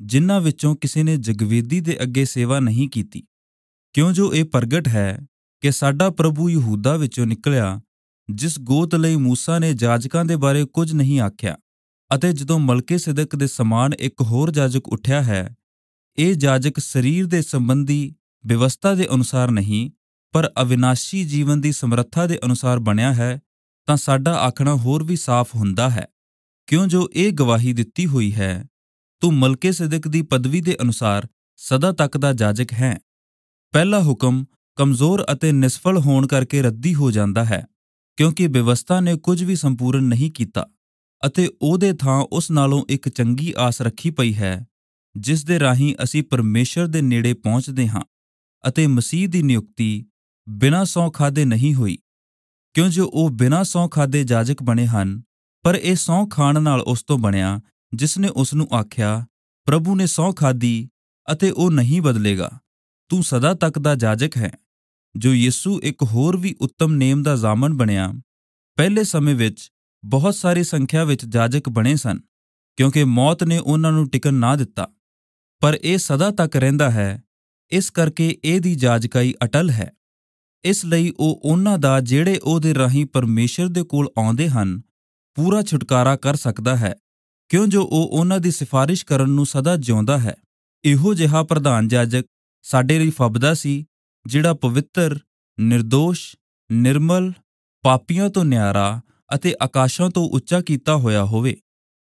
ਜਿਨ੍ਹਾਂ ਵਿੱਚੋਂ ਕਿਸੇ ਨੇ ਜਗਵੇਦੀ ਦੇ ਅੱਗੇ ਸੇਵਾ ਨਹੀਂ ਕੀਤੀ, ਕਿਉਂ ਜੋ ਇਹ ਪ੍ਰਗਟ ਹੈ ਕਿ ਸਾਡਾ ਪ੍ਰਭੂ ਯਹੂਦਾ ਵਿੱਚੋਂ ਨਿਕਲਿਆ, ਜਿਸ ਗੋਤ ਲਈ ਮੂਸਾ ਨੇ ਜਾਜਕਾਂ ਦੇ ਬਾਰੇ ਕੁਝ ਨਹੀਂ ਆਖਿਆ। ਅਤੇ ਜਦੋਂ ਮਲਕੀ-ਸਿਦਕ ਦੇ ਸਮਾਨ ਇੱਕ ਹੋਰ ਜਾਜਕ ਉੱਠਿਆ ਹੈ, ਇਹ ਜਾਜਕ ਸਰੀਰ ਦੇ ਸੰਬੰਧੀ ਵਿਵਸਥਾ ਦੇ ਅਨੁਸਾਰ ਨਹੀਂ, ਪਰ ਅਵਿਨਾਸ਼ੀ ਜੀਵਨ ਦੀ ਸਮਰੱਥਾ ਦੇ ਅਨੁਸਾਰ ਬਣਿਆ ਹੈ, ਤਾਂ ਸਾਡਾ ਆਖਣਾ ਹੋਰ ਵੀ ਸਾਫ਼ ਹੁੰਦਾ ਹੈ, ਕਿਉਂ ਜੋ ਇਹ ਗਵਾਹੀ ਦਿੱਤੀ ਹੋਈ ਹੈ, ਤੂੰ ਮਲਕੀ-ਸਿਦਕ ਦੀ ਪਦਵੀ ਦੇ ਅਨੁਸਾਰ ਸਦਾ ਤੱਕ ਦਾ ਜਾਜਕ ਹੈ। ਪਹਿਲਾ ਹੁਕਮ ਕਮਜ਼ੋਰ ਅਤੇ ਨਿਸਫਲ ਹੋਣ ਕਰਕੇ ਰੱਦੀ ਹੋ ਜਾਂਦਾ ਹੈ, ਕਿਉਂਕਿ ਵਿਵਸਥਾ ਨੇ ਕੁਝ ਵੀ ਸੰਪੂਰਨ ਨਹੀਂ ਕੀਤਾ, ਅਤੇ ਉਹਦੇ ਥਾਂ ਉਸ ਨਾਲੋਂ ਇੱਕ ਚੰਗੀ ਆਸ ਰੱਖੀ ਪਈ ਹੈ, ਜਿਸ ਦੇ ਰਾਹੀਂ ਅਸੀਂ ਪਰਮੇਸ਼ਰ ਦੇ ਨੇੜੇ ਪਹੁੰਚਦੇ ਹਾਂ। ਅਤੇ ਮਸੀਹ ਦੀ ਨਿਯੁਕਤੀ ਬਿਨਾਂ ਸਹੁੰ ਖਾਧੇ ਨਹੀਂ ਹੋਈ, ਕਿਉਂ ਜੋ ਉਹ ਬਿਨਾਂ ਸਹੁੰ ਖਾਧੇ ਜਾਜਕ ਬਣੇ ਹਨ, ਪਰ ਇਹ ਸਹੁੰ ਖਾਣ ਨਾਲ ਉਸ ਤੋਂ ਬਣਿਆ, ਜਿਸ ਨੇ ਉਸ ਨੂੰ ਆਖਿਆ, ਪ੍ਰਭੂ ਨੇ ਸਹੁੰ ਖਾਧੀ ਅਤੇ ਉਹ ਨਹੀਂ ਬਦਲੇਗਾ, ਤੂੰ ਸਦਾ ਤੱਕ ਦਾ ਜਾਜਕ ਹੈ। ਜੋ ਯਿਸੂ ਇੱਕ ਹੋਰ ਵੀ ਉੱਤਮ ਨੇਮ ਦਾ ਜ਼ਾਮਨ ਬਣਿਆ। ਪਹਿਲੇ ਸਮੇਂ ਵਿੱਚ ਬਹੁਤ ਸਾਰੀ ਸੰਖਿਆ ਵਿੱਚ ਜਾਜਕ ਬਣੇ ਸਨ, ਕਿਉਂਕਿ ਮੌਤ ਨੇ ਉਹਨਾਂ ਨੂੰ ਟਿਕਣ ਨਾ ਦਿੱਤਾ, ਪਰ ਇਹ ਸਦਾ ਤੱਕ ਰਹਿੰਦਾ ਹੈ, ਇਸ ਕਰਕੇ ਇਹਦੀ ਜਾਜਕਾਈ ਅਟਲ ਹੈ। ਇਸ ਲਈ ਉਹ ਉਹਨਾਂ ਦਾ ਜਿਹੜੇ ਉਹਦੇ ਰਾਹੀਂ ਪਰਮੇਸ਼ਰ ਦੇ ਕੋਲ ਆਉਂਦੇ ਹਨ ਪੂਰਾ ਛੁਟਕਾਰਾ ਕਰ ਸਕਦਾ ਹੈ, ਕਿਉਂ ਜੋ ਉਹ ਉਹਨਾਂ ਦੀ ਸਿਫਾਰਿਸ਼ ਕਰਨ ਨੂੰ ਸਦਾ ਜਿਉਂਦਾ ਹੈ। ਇਹੋ ਜਿਹਾ ਪ੍ਰਧਾਨ ਜਾਜਕ ਸਾਡੇ ਲਈ ਫੱਬਦਾ ਸੀ, ਜਿਹੜਾ ਪਵਿੱਤਰ, ਨਿਰਦੋਸ਼, ਨਿਰਮਲ, ਪਾਪੀਆਂ ਤੋਂ ਨਿਆਰਾ ਅਤੇ ਆਕਾਸ਼ਾਂ ਤੋਂ ਉੱਚਾ ਕੀਤਾ ਹੋਇਆ ਹੋਵੇ,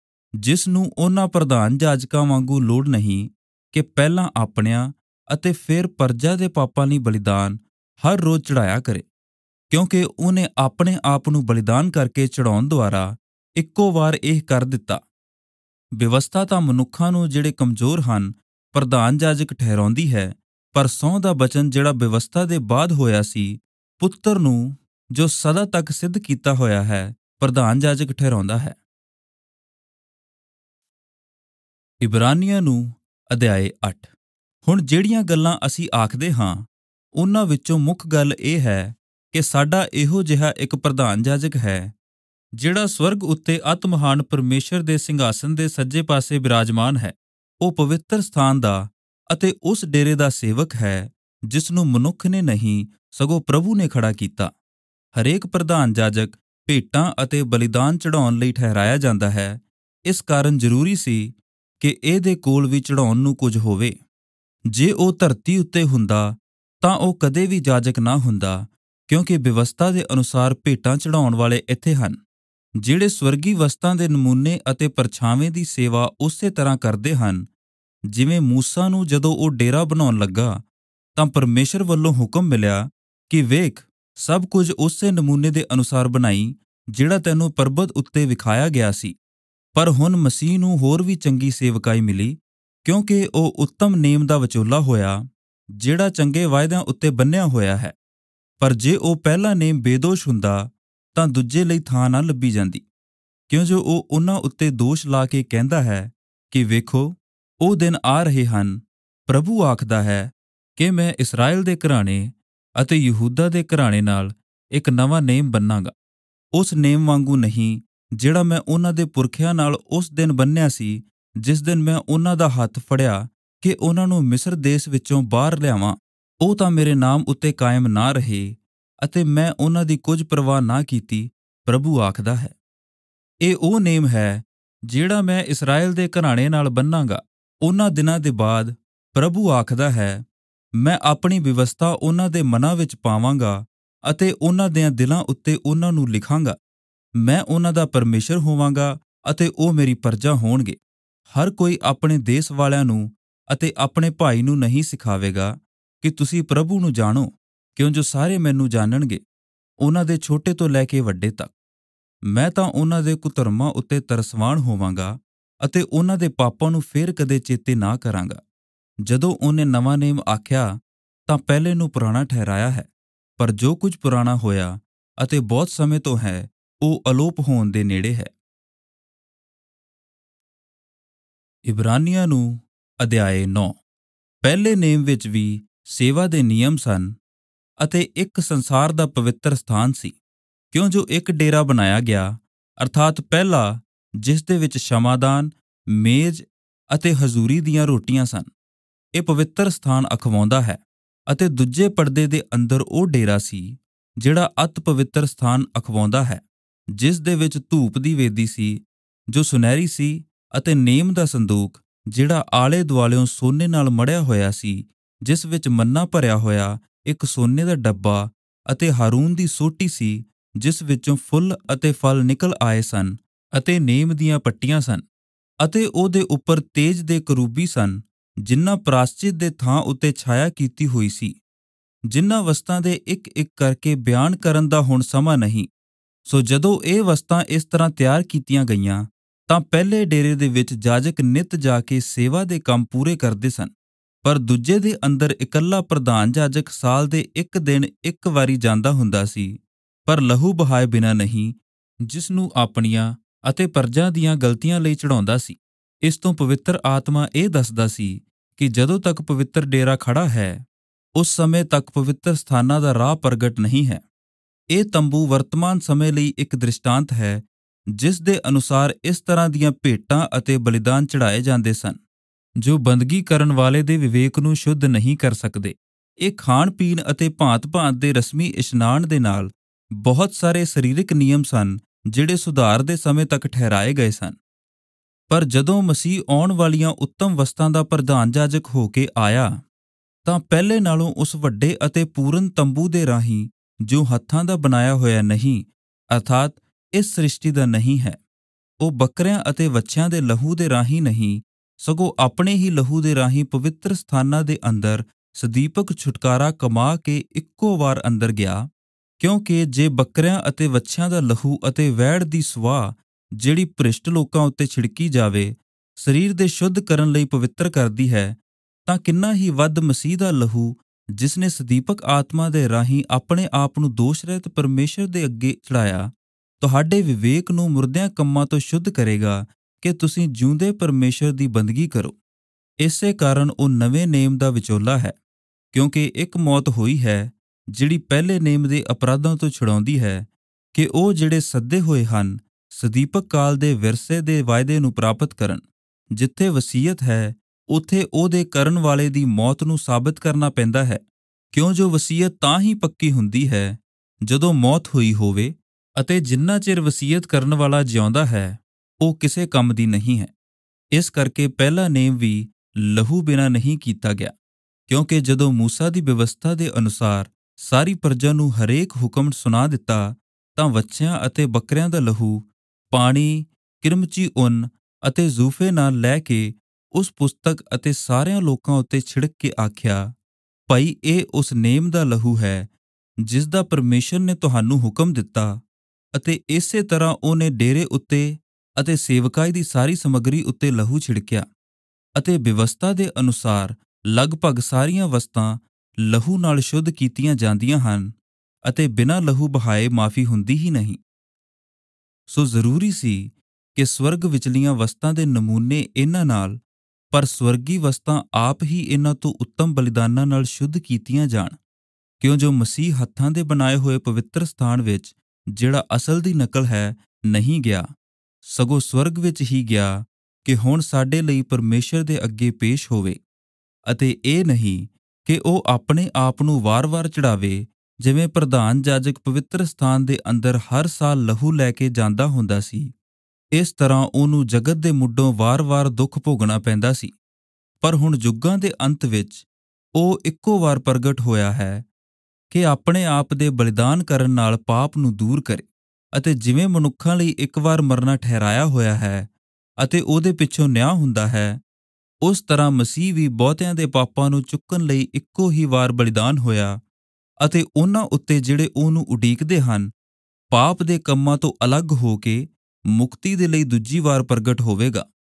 ਜਿਸ ਨੂੰ ਉਹਨਾਂ ਪ੍ਰਧਾਨ ਜਾਜਕਾਂ ਵਾਂਗੂ ਲੋੜ ਨਹੀਂ ਕਿ ਪਹਿਲਾਂ ਆਪਣਿਆਂ ਅਤੇ ਫਿਰ ਪਰਜਾ ਦੇ ਪਾਪਾਂ ਲਈ ਬਲੀਦਾਨ ਹਰ ਰੋਜ਼ ਚੜ੍ਹਾਇਆ ਕਰੇ, ਕਿਉਂਕਿ ਉਹਨੇ ਆਪਣੇ ਆਪ ਨੂੰ ਬਲੀਦਾਨ ਕਰਕੇ ਚੜ੍ਹਾਉਣ ਦੁਆਰਾ ਇੱਕੋ ਵਾਰ ਇਹ ਕਰ ਦਿੱਤਾ। ਵਿਵਸਥਾ ਤਾਂ ਮਨੁੱਖਾਂ ਨੂੰ ਜਿਹੜੇ ਕਮਜ਼ੋਰ ਹਨ ਪ੍ਰਧਾਨ ਜਾਜਕ ਠਹਿਰਾਉਂਦੀ ਹੈ, ਪਰ ਸਹੁੰ ਦਾ ਬਚਨ ਜਿਹੜਾ ਵਿਵਸਥਾ ਦੇ ਬਾਅਦ ਹੋਇਆ ਸੀ, ਪੁੱਤਰ ਨੂੰ ਜੋ ਸਦਾ ਤੱਕ ਸਿੱਧ ਕੀਤਾ ਹੋਇਆ ਹੈ, ਪ੍ਰਧਾਨ ਜਾਜਕ ਠਹਿਰਾਉਂਦਾ ਹੈ। ਇਬਰਾਨੀਆਂ ਨੂੰ ਅਧਿਆਇ ਅੱਠ। ਹੁਣ ਜਿਹੜੀਆਂ ਗੱਲਾਂ ਅਸੀਂ ਆਖਦੇ ਹਾਂ, ਉਹਨਾਂ ਵਿੱਚੋਂ ਮੁੱਖ ਗੱਲ ਇਹ ਹੈ ਕਿ ਸਾਡਾ ਇਹੋ ਜਿਹਾ ਇੱਕ ਪ੍ਰਧਾਨ ਜਾਜਕ ਹੈ, ਜਿਹੜਾ ਸਵਰਗ ਉੱਤੇ ਅਤਿ ਮਹਾਨ ਪਰਮੇਸ਼ਰ ਦੇ ਸਿੰਘਾਸਨ ਦੇ ਸੱਜੇ ਪਾਸੇ ਬਿਰਾਜਮਾਨ ਹੈ। ਉਹ ਪਵਿੱਤਰ ਸਥਾਨ ਦਾ ਅਤੇ ਉਸ ਡੇਰੇ ਦਾ ਸੇਵਕ ਹੈ, ਜਿਸ ਨੂੰ ਮਨੁੱਖ ਨੇ ਨਹੀਂ ਸਗੋਂ ਪ੍ਰਭੂ ਨੇ ਖੜਾ ਕੀਤਾ। ਹਰੇਕ ਪ੍ਰਧਾਨ ਜਾਜਕ ਭੇਟਾਂ ਅਤੇ ਬਲੀਦਾਨ ਚੜ੍ਹਾਉਣ ਲਈ ਠਹਿਰਾਇਆ ਜਾਂਦਾ ਹੈ, ਇਸ ਕਾਰਨ ਜ਼ਰੂਰੀ ਸੀ ਕਿ ਇਹਦੇ ਕੋਲ ਵੀ ਚੜ੍ਹਾਉਣ ਨੂੰ ਕੁਝ ਹੋਵੇ। ਜੇ ਉਹ ਧਰਤੀ ਉੱਤੇ ਹੁੰਦਾ ਤਾਂ ਉਹ ਕਦੇ ਵੀ ਜਾਜਕ ਨਾ ਹੁੰਦਾ, ਕਿਉਂਕਿ ਵਿਵਸਥਾ ਦੇ ਅਨੁਸਾਰ ਭੇਟਾਂ ਚੜ੍ਹਾਉਣ ਵਾਲੇ ਇੱਥੇ ਹਨ, ਜਿਹੜੇ ਸਵਰਗੀ ਵਸਤਾਂ ਦੇ ਨਮੂਨੇ ਅਤੇ ਪਰਛਾਵੇਂ ਦੀ ਸੇਵਾ ਉਸੇ ਤਰ੍ਹਾਂ ਕਰਦੇ ਹਨ, ਜਿਵੇਂ ਮੂਸਾ ਨੂੰ ਜਦੋਂ ਉਹ ਡੇਰਾ ਬਣਾਉਣ ਲੱਗਾ ਤਾਂ ਪਰਮੇਸ਼ਰ ਵੱਲੋਂ ਹੁਕਮ ਮਿਲਿਆ ਕਿ ਵੇਖ, ਸਭ ਕੁਝ ਉਸੇ ਨਮੂਨੇ ਦੇ ਅਨੁਸਾਰ ਬਣਾਈ ਜਿਹੜਾ ਤੈਨੂੰ ਪਰਬਤ ਉੱਤੇ ਵਿਖਾਇਆ ਗਿਆ ਸੀ। ਪਰ ਹੁਣ ਮਸੀਹ ਨੂੰ ਹੋਰ ਵੀ ਚੰਗੀ ਸੇਵਕਾਈ ਮਿਲੀ, ਕਿਉਂਕਿ ਉਹ ਉੱਤਮ ਨੇਮ ਦਾ ਵਿਚੋਲਾ ਹੋਇਆ, ਜਿਹੜਾ ਚੰਗੇ ਵਾਅਦਿਆਂ ਉੱਤੇ ਬੰਨ੍ਹਿਆ ਹੋਇਆ ਹੈ। ਪਰ ਜੇ ਉਹ ਪਹਿਲਾ ਨੇਮ ਬੇਦੋਸ਼ ਹੁੰਦਾ ਤਾਂ ਦੂਜੇ ਲਈ ਥਾਂ ਨਾ ਲੱਭੀ ਜਾਂਦੀ, ਕਿਉਂ ਜੋ ਉਹ ਉਹਨਾਂ ਉੱਤੇ ਦੋਸ਼ ਲਾ ਕੇ ਕਹਿੰਦਾ ਹੈ ਕਿ ਵੇਖੋ, ਉਹ ਦਿਨ ਆ ਰਹੇ ਹਨ, ਪ੍ਰਭੂ ਆਖਦਾ ਹੈ ਕਿ ਮੈਂ ਇਸਰਾਏਲ ਦੇ ਘਰਾਣੇ ਅਤੇ ਯਹੂਦਾ ਦੇ ਘਰਾਣੇ ਨਾਲ ਇੱਕ ਨਵਾਂ ਨੇਮ ਬੰਨਾਂਗਾ, ਉਸ ਨੇਮ ਵਾਂਗੂ ਨਹੀਂ ਜਿਹੜਾ ਮੈਂ ਉਹਨਾਂ ਦੇ ਪੁਰਖਿਆਂ ਨਾਲ ਉਸ ਦਿਨ ਬੰਨ੍ਹਿਆ ਸੀ, ਜਿਸ ਦਿਨ ਮੈਂ ਉਹਨਾਂ ਦਾ ਹੱਥ ਫੜਿਆ ਕਿ ਉਹਨਾਂ ਨੂੰ ਮਿਸਰ ਦੇਸ਼ ਵਿੱਚੋਂ ਬਾਹਰ ਲਿਆਵਾਂ। ਉਹ ਤਾਂ ਮੇਰੇ ਨਾਮ ਉੱਤੇ ਕਾਇਮ ਨਾ ਰਹੇ ਅਤੇ ਮੈਂ ਉਹਨਾਂ ਦੀ ਕੁਝ ਪਰਵਾਹ ਨਾ ਕੀਤੀ, ਪ੍ਰਭੂ ਆਖਦਾ ਹੈ। ਇਹ ਉਹ ਨੇਮ ਹੈ ਜਿਹੜਾ ਮੈਂ ਇਸਰਾਏਲ ਦੇ ਘਰਾਣੇ ਨਾਲ ਬੰਨਾਂਗਾ ਉਹਨਾਂ ਦਿਨਾਂ ਦੇ ਬਾਅਦ, ਪ੍ਰਭੂ ਆਖਦਾ ਹੈ। ਮੈਂ ਆਪਣੀ ਵਿਵਸਥਾ ਉਹਨਾਂ ਦੇ ਮਨਾਂ ਵਿੱਚ ਪਾਵਾਂਗਾ ਅਤੇ ਉਹਨਾਂ ਦਿਆਂ ਦਿਲਾਂ ਉੱਤੇ ਉਹਨਾਂ ਨੂੰ ਲਿਖਾਂਗਾ। ਮੈਂ ਉਹਨਾਂ ਦਾ ਪਰਮੇਸ਼ਰ ਹੋਵਾਂਗਾ ਅਤੇ ਉਹ ਮੇਰੀ ਪਰਜਾ ਹੋਣਗੇ। ਹਰ ਕੋਈ ਆਪਣੇ ਦੇਸ਼ ਵਾਲਿਆਂ ਨੂੰ ਅਤੇ ਆਪਣੇ ਭਾਈ ਨੂੰ ਨਹੀਂ ਸਿਖਾਵੇਗਾ ਕਿ ਤੁਸੀਂ ਪ੍ਰਭੂ ਨੂੰ ਜਾਣੋ, ਕਿਉਂ ਜੋ ਸਾਰੇ ਮੈਨੂੰ ਜਾਣਨਗੇ, ਉਹਨਾਂ ਦੇ ਛੋਟੇ ਤੋਂ ਲੈ ਕੇ ਵੱਡੇ ਤੱਕ। ਮੈਂ ਤਾਂ ਉਹਨਾਂ ਦੇ ਕੁਧਰਮਾਂ ਉੱਤੇ ਤਰਸਵਾਨ ਹੋਵਾਂਗਾ ਅਤੇ ਉਹਨਾਂ ਦੇ ਪਾਪਾਂ ਨੂੰ ਫੇਰ ਕਦੇ ਚੇਤੇ ਨਾ ਕਰਾਂਗਾ। ਜਦੋਂ ਉਹਨੇ ਨਵਾਂ ਨੇਮ ਆਖਿਆ ਤਾਂ ਪਹਿਲੇ ਨੂੰ ਪੁਰਾਣਾ ਠਹਿਰਾਇਆ ਹੈ, ਪਰ ਜੋ ਕੁਝ ਪੁਰਾਣਾ ਹੋਇਆ ਅਤੇ ਬਹੁਤ ਸਮੇਂ ਤੋਂ ਹੈ, ਉਹ ਅਲੋਪ ਹੋਣ ਦੇ ਨੇੜੇ ਹੈ। ਇਬਰਾਨੀਆਂ ਨੂੰ ਅਧਿਆਇ ਨੌ। ਪਹਿਲੇ ਨੇਮ ਵਿੱਚ ਵੀ ਸੇਵਾ ਦੇ ਨਿਯਮ ਸਨ ਅਤੇ ਇੱਕ ਸੰਸਾਰ ਦਾ ਪਵਿੱਤਰ ਸਥਾਨ ਸੀ, ਕਿਉਂ ਜੋ ਇੱਕ ਡੇਰਾ ਬਣਾਇਆ ਗਿਆ, ਅਰਥਾਤ ਪਹਿਲਾ, ਜਿਸ ਦੇ ਵਿੱਚ ਸ਼ਮਾਦਾਨ, ਮੇਜ਼ ਅਤੇ ਹਜ਼ੂਰੀ ਦੀਆਂ ਰੋਟੀਆਂ ਸਨ। ਇਹ ਪਵਿੱਤਰ ਸਥਾਨ ਅਖਵਾਉਂਦਾ ਹੈ ਅਤੇ ਦੂਜੇ ਪਰਦੇ ਦੇ ਅੰਦਰ ਉਹ ਡੇਰਾ ਸੀ ਜਿਹੜਾ ਅਤ ਪਵਿੱਤਰ ਸਥਾਨ ਅਖਵਾਉਂਦਾ ਹੈ, ਜਿਸ ਦੇ ਵਿੱਚ ਧੂਪ ਦੀ ਵੇਦੀ ਸੀ ਜੋ ਸੁਨਹਿਰੀ ਸੀ, ਅਤੇ ਨੇਮ ਦਾ ਸੰਦੂਕ ਜਿਹੜਾ ਆਲੇ ਦੁਆਲਿਓਂ ਸੋਨੇ ਨਾਲ ਮੜਿਆ ਹੋਇਆ ਸੀ, ਜਿਸ ਵਿੱਚ ਮੰਨਾ ਭਰਿਆ ਹੋਇਆ ਇੱਕ ਸੋਨੇ ਦਾ ਡੱਬਾ, ਅਤੇ ਹਾਰੂਨ ਦੀ ਸੋਟੀ ਸੀ ਜਿਸ ਵਿੱਚੋਂ ਫੁੱਲ ਅਤੇ ਫਲ ਨਿਕਲ ਆਏ ਸਨ, ਅਤੇ ਨੇਮ ਦੀਆਂ ਪੱਟੀਆਂ ਸਨ। ਅਤੇ ਉਹਦੇ ਉੱਪਰ ਤੇਜ ਦੇ ਕਰੂਬੀ ਸਨ ਜਿਨ੍ਹਾਂ ਪ੍ਰਾਸ਼ਚਿਤ ਦੇ ਥਾਂ ਉੱਤੇ ਛਾਇਆ ਕੀਤੀ ਹੋਈ ਸੀ। ਜਿਨ੍ਹਾਂ ਵਸਤਾਂ ਦੇ ਇੱਕ ਇੱਕ ਕਰਕੇ ਬਿਆਨ ਕਰਨ ਦਾ ਹੁਣ ਸਮਾਂ ਨਹੀਂ। ਸੋ ਜਦੋਂ ਇਹ ਵਸਤਾਂ ਇਸ ਤਰ੍ਹਾਂ ਤਿਆਰ ਕੀਤੀਆਂ ਗਈਆਂ ਤਾਂ ਪਹਿਲੇ ਡੇਰੇ ਦੇ ਵਿੱਚ ਜਾਜਕ ਨਿੱਤ ਜਾ ਕੇ ਸੇਵਾ ਦੇ ਕੰਮ ਪੂਰੇ ਕਰਦੇ ਸਨ, ਪਰ ਦੂਜੇ ਦੇ ਅੰਦਰ ਇਕੱਲਾ ਪ੍ਰਧਾਨ ਜਾਜਕ ਸਾਲ ਦੇ ਇੱਕ ਦਿਨ ਇੱਕ ਵਾਰੀ ਜਾਂਦਾ ਹੁੰਦਾ ਸੀ, ਪਰ ਲਹੂ ਬਹਾਏ ਬਿਨਾਂ ਨਹੀਂ, ਜਿਸ ਨੂੰ ਆਪਣੀਆਂ ਅਤੇ ਪਰਜਾ ਦੀਆਂ ਗਲਤੀਆਂ ਲਈ ਚੜਾਉਂਦਾ ਸੀ। ਇਸ ਤੋਂ ਪਵਿੱਤਰ ਆਤਮਾ ਇਹ ਦੱਸਦਾ ਸੀ ਕਿ ਜਦੋਂ ਤੱਕ ਪਵਿੱਤਰ ਡੇਰਾ ਖੜਾ ਹੈ, ਉਸ ਸਮੇਂ ਤੱਕ ਪਵਿੱਤਰ ਸਥਾਨਾਂ ਦਾ ਰਾਹ ਪ੍ਰਗਟ ਨਹੀਂ ਹੈ। ਇਹ ਤੰਬੂ ਵਰਤਮਾਨ ਸਮੇਂ ਲਈ ਇੱਕ ਦ੍ਰਿਸ਼ਟਾਂਤ ਹੈ, ਜਿਸ ਦੇ ਅਨੁਸਾਰ ਇਸ ਤਰ੍ਹਾਂ ਦੀਆਂ ਭੇਟਾਂ ਅਤੇ ਬਲੀਦਾਨ ਚੜਾਏ ਜਾਂਦੇ ਸਨ ਜੋ ਬੰਦਗੀ ਕਰਨ ਵਾਲੇ ਦੇ ਵਿਵੇਕ ਨੂੰ ਸ਼ੁੱਧ ਨਹੀਂ ਕਰ ਸਕਦੇ। ਇਹ ਖਾਣ ਪੀਣ ਅਤੇ ਭਾਂਤ-ਭਾਂਤ ਦੇ ਰਸਮੀ ਇਸ਼ਨਾਨ ਦੇ ਨਾਲ ਬਹੁਤ ਸਾਰੇ ਸਰੀਰਕ ਨਿਯਮ ਸਨ ਜਿਹੜੇ ਸੁਧਾਰ ਦੇ ਸਮੇਂ ਤੱਕ ਠਹਿਰਾਏ ਗਏ ਸਨ। ਪਰ ਜਦੋਂ ਮਸੀਹ ਆਉਣ ਵਾਲੀਆਂ ਉੱਤਮ ਵਸਤਾਂ ਦਾ ਪ੍ਰਧਾਨ ਜਾਜਕ ਹੋ ਕੇ ਆਇਆ, ਤਾਂ ਪਹਿਲੇ ਨਾਲੋਂ ਉਸ ਵੱਡੇ ਅਤੇ ਪੂਰਨ ਤੰਬੂ ਦੇ ਰਾਹੀਂ ਜੋ ਹੱਥਾਂ ਦਾ ਬਣਾਇਆ ਹੋਇਆ ਨਹੀਂ, ਅਰਥਾਤ ਇਸ ਸ੍ਰਿਸ਼ਟੀ ਦਾ ਨਹੀਂ ਹੈ, ਉਹ ਬੱਕਰਿਆਂ ਅਤੇ ਵੱਛਿਆਂ ਦੇ ਲਹੂ ਦੇ ਰਾਹੀਂ ਨਹੀਂ, ਸਗੋਂ ਆਪਣੇ ਹੀ ਲਹੂ ਦੇ ਰਾਹੀਂ ਪਵਿੱਤਰ ਸਥਾਨਾਂ ਦੇ ਅੰਦਰ ਸਦੀਪਕ ਛੁਟਕਾਰਾ ਕਮਾ ਕੇ ਇੱਕੋ ਵਾਰ ਅੰਦਰ ਗਿਆ। ਕਿਉਂਕਿ ਜੇ ਬੱਕਰਿਆਂ ਅਤੇ ਵੱਛਿਆਂ ਦਾ ਲਹੂ ਅਤੇ ਵੈੜ ਦੀ ਸਵਾਹ ਜਿਹੜੀ ਭ੍ਰਿਸ਼ਟ ਲੋਕਾਂ ਉੱਤੇ ਛਿੜਕੀ ਜਾਵੇ ਸਰੀਰ ਦੇ ਸ਼ੁੱਧ ਕਰਨ ਲਈ ਪਵਿੱਤਰ ਕਰਦੀ ਹੈ, ਤਾਂ ਕਿੰਨਾ ਹੀ ਵੱਧ ਮਸੀਹ ਦਾ ਲਹੂ, ਜਿਸ ਨੇ ਸਦੀਪਕ ਆਤਮਾ ਦੇ ਰਾਹੀਂ ਆਪਣੇ ਆਪ ਨੂੰ ਦੋਸ਼ ਰਹਿਤ ਪਰਮੇਸ਼ਰ ਦੇ ਅੱਗੇ ਚੜਾਇਆ, ਤੁਹਾਡੇ ਵਿਵੇਕ ਨੂੰ ਮੁਰਦਿਆਂ ਕੰਮਾਂ ਤੋਂ ਸ਼ੁੱਧ ਕਰੇਗਾ ਕਿ ਤੁਸੀਂ ਜਿਉਂਦੇ ਪਰਮੇਸ਼ਰ ਦੀ ਬੰਦਗੀ ਕਰੋ। ਇਸੇ ਕਾਰਨ ਉਹ ਨਵੇਂ ਨੇਮ ਦਾ ਵਿਚੋਲਾ ਹੈ, ਕਿਉਂਕਿ ਇੱਕ ਮੌਤ ਹੋਈ ਹੈ ਜਿਹੜੀ ਪਹਿਲੇ ਨੇਮ ਦੇ ਅਪਰਾਧਾਂ ਤੋਂ ਛੁਡਾਉਂਦੀ ਹੈ, ਕਿ ਉਹ ਜਿਹੜੇ ਸੱਦੇ ਹੋਏ ਹਨ ਸਦੀਪਕ ਕਾਲ ਦੇ ਵਿਰਸੇ ਦੇ ਵਾਅਦੇ ਨੂੰ ਪ੍ਰਾਪਤ ਕਰਨ। ਜਿੱਥੇ ਵਸੀਅਤ ਹੈ ਉੱਥੇ ਉਹਦੇ ਕਰਨ ਵਾਲੇ ਦੀ ਮੌਤ ਨੂੰ ਸਾਬਤ ਕਰਨਾ ਪੈਂਦਾ ਹੈ, ਕਿਉਂ ਜੋ ਵਸੀਅਤ ਤਾਂ ਹੀ ਪੱਕੀ ਹੁੰਦੀ ਹੈ ਜਦੋਂ ਮੌਤ ਹੋਈ ਹੋਵੇ, ਅਤੇ ਜਿੰਨਾ ਚਿਰ ਵਸੀਅਤ ਕਰਨ ਵਾਲਾ ਜਿਉਂਦਾ ਹੈ ਉਹ ਕਿਸੇ ਕੰਮ ਦੀ ਨਹੀਂ ਹੈ। ਇਸ ਕਰਕੇ ਪਹਿਲਾ ਨੇਮ ਵੀ ਲਹੂ ਬਿਨਾਂ ਨਹੀਂ ਕੀਤਾ ਗਿਆ, ਕਿਉਂਕਿ ਜਦੋਂ ਮੂਸਾ ਦੀ ਵਿਵਸਥਾ ਦੇ ਅਨੁਸਾਰ ਸਾਰੀ ਪ੍ਰਜਾ ਨੂੰ ਹਰੇਕ ਹੁਕਮ ਸੁਣਾ ਦਿੱਤਾ, ਤਾਂ ਵੱਛਿਆਂ ਅਤੇ ਬੱਕਰਿਆਂ ਦਾ ਲਹੂ, ਪਾਣੀ, ਕਿਰਮਚੀ ਉੱਨ ਅਤੇ ਜ਼ੂਫੇ ਨਾਲ ਲੈ ਕੇ ਉਸ ਪੁਸਤਕ ਅਤੇ ਸਾਰਿਆਂ ਲੋਕਾਂ ਉੱਤੇ ਛਿੜਕ ਕੇ ਆਖਿਆ, ਭਾਈ ਇਹ ਉਸ ਨੇਮ ਦਾ ਲਹੂ ਹੈ ਜਿਸ ਦਾ ਪਰਮੇਸ਼ਰ ਨੇ ਤੁਹਾਨੂੰ ਹੁਕਮ ਦਿੱਤਾ। ਅਤੇ ਇਸੇ ਤਰ੍ਹਾਂ ਉਹਨੇ ਡੇਰੇ ਉੱਤੇ ਅਤੇ ਸੇਵਕਾਈ ਦੀ ਸਾਰੀ ਸਮੱਗਰੀ ਉੱਤੇ ਲਹੂ ਛਿੜਕਿਆ। ਅਤੇ ਵਿਵਸਥਾ ਦੇ ਅਨੁਸਾਰ ਲਗਭਗ ਸਾਰੀਆਂ ਵਸਤਾਂ ਲਹੂ ਨਾਲ ਸ਼ੁੱਧ ਕੀਤੀਆਂ ਜਾਂਦੀਆਂ ਹਨ, ਅਤੇ ਬਿਨਾਂ ਲਹੂ ਬਹਾਏ ਮਾਫੀ ਹੁੰਦੀ ਹੀ ਨਹੀਂ। ਸੋ ਜ਼ਰੂਰੀ ਸੀ ਕਿ ਸਵਰਗ ਵਿਚਲੀਆਂ ਵਸਤਾਂ ਦੇ ਨਮੂਨੇ ਇਹਨਾਂ ਨਾਲ, ਪਰ ਸਵਰਗੀ ਵਸਤਾਂ ਆਪ ਹੀ ਇਹਨਾਂ ਤੋਂ ਉੱਤਮ ਬਲੀਦਾਨਾਂ ਨਾਲ ਸ਼ੁੱਧ ਕੀਤੀਆਂ ਜਾਣ, ਕਿਉਂ ਜੋ ਮਸੀਹ ਹੱਥਾਂ ਦੇ ਬਣਾਏ ਹੋਏ ਪਵਿੱਤਰ ਸਥਾਨ ਵਿੱਚ, ਜਿਹੜਾ ਅਸਲ ਦੀ ਨਕਲ ਹੈ, ਨਹੀਂ ਗਿਆ, ਸਗੋਂ ਸਵਰਗ ਵਿੱਚ ਹੀ ਗਿਆ ਕਿ ਹੁਣ ਸਾਡੇ ਲਈ ਪਰਮੇਸ਼ਰ ਦੇ ਅੱਗੇ ਪੇਸ਼ ਹੋਵੇ। ਅਤੇ ਇਹ ਨਹੀਂ ਕਿ ਉਹ ਆਪਣੇ ਆਪ ਨੂੰ ਵਾਰ-ਵਾਰ ਚੜਾਵੇ, ਜਿਵੇਂ ਪ੍ਰਧਾਨ ਜਾਜਕ ਪਵਿੱਤਰ ਸਥਾਨ ਦੇ ਅੰਦਰ ਹਰ ਸਾਲ ਲਹੂ ਲੈ ਕੇ ਜਾਂਦਾ ਹੁੰਦਾ ਸੀ। ਇਸ ਤਰ੍ਹਾਂ ਉਹਨੂੰ ਜਗਤ ਦੇ ਮੁੱਢੋਂ ਵਾਰ-ਵਾਰ ਦੁੱਖ ਭੋਗਣਾ ਪੈਂਦਾ ਸੀ। ਪਰ ਹੁਣ ਯੁੱਗਾਂ ਦੇ ਅੰਤ ਵਿੱਚ ਉਹ ਇੱਕੋ ਵਾਰ ਪ੍ਰਗਟ ਹੋਇਆ ਹੈ ਕਿ ਆਪਣੇ ਆਪ ਦੇ ਬਲੀਦਾਨ ਕਰਨ ਨਾਲ ਪਾਪ ਨੂੰ ਦੂਰ ਕਰੇ। ਅਤੇ ਜਿਵੇਂ ਮਨੁੱਖਾਂ ਲਈ ਇੱਕ ਵਾਰ ਮਰਨਾ ਠਹਿਰਾਇਆ ਹੋਇਆ ਹੈ ਅਤੇ ਉਹਦੇ ਪਿੱਛੋਂ ਨਿਆਂ ਹੁੰਦਾ ਹੈ, ਉਸ ਤਰ੍ਹਾਂ ਮਸੀਹ ਵੀ ਬਹੁਤਿਆਂ ਦੇ ਪਾਪਾਂ ਨੂੰ ਚੁੱਕਣ ਲਈ ਇੱਕੋ ਹੀ ਵਾਰ ਬਲੀਦਾਨ ਹੋਇਆ, ਅਤੇ ਉਹਨਾਂ ਉੱਤੇ ਜਿਹੜੇ ਉਹਨੂੰ ਉਡੀਕਦੇ ਹਨ ਪਾਪ ਦੇ ਕੰਮਾਂ ਤੋਂ ਅਲੱਗ ਹੋ ਕੇ ਮੁਕਤੀ ਦੇ ਲਈ ਦੂਜੀ ਵਾਰ ਪ੍ਰਗਟ ਹੋਵੇਗਾ।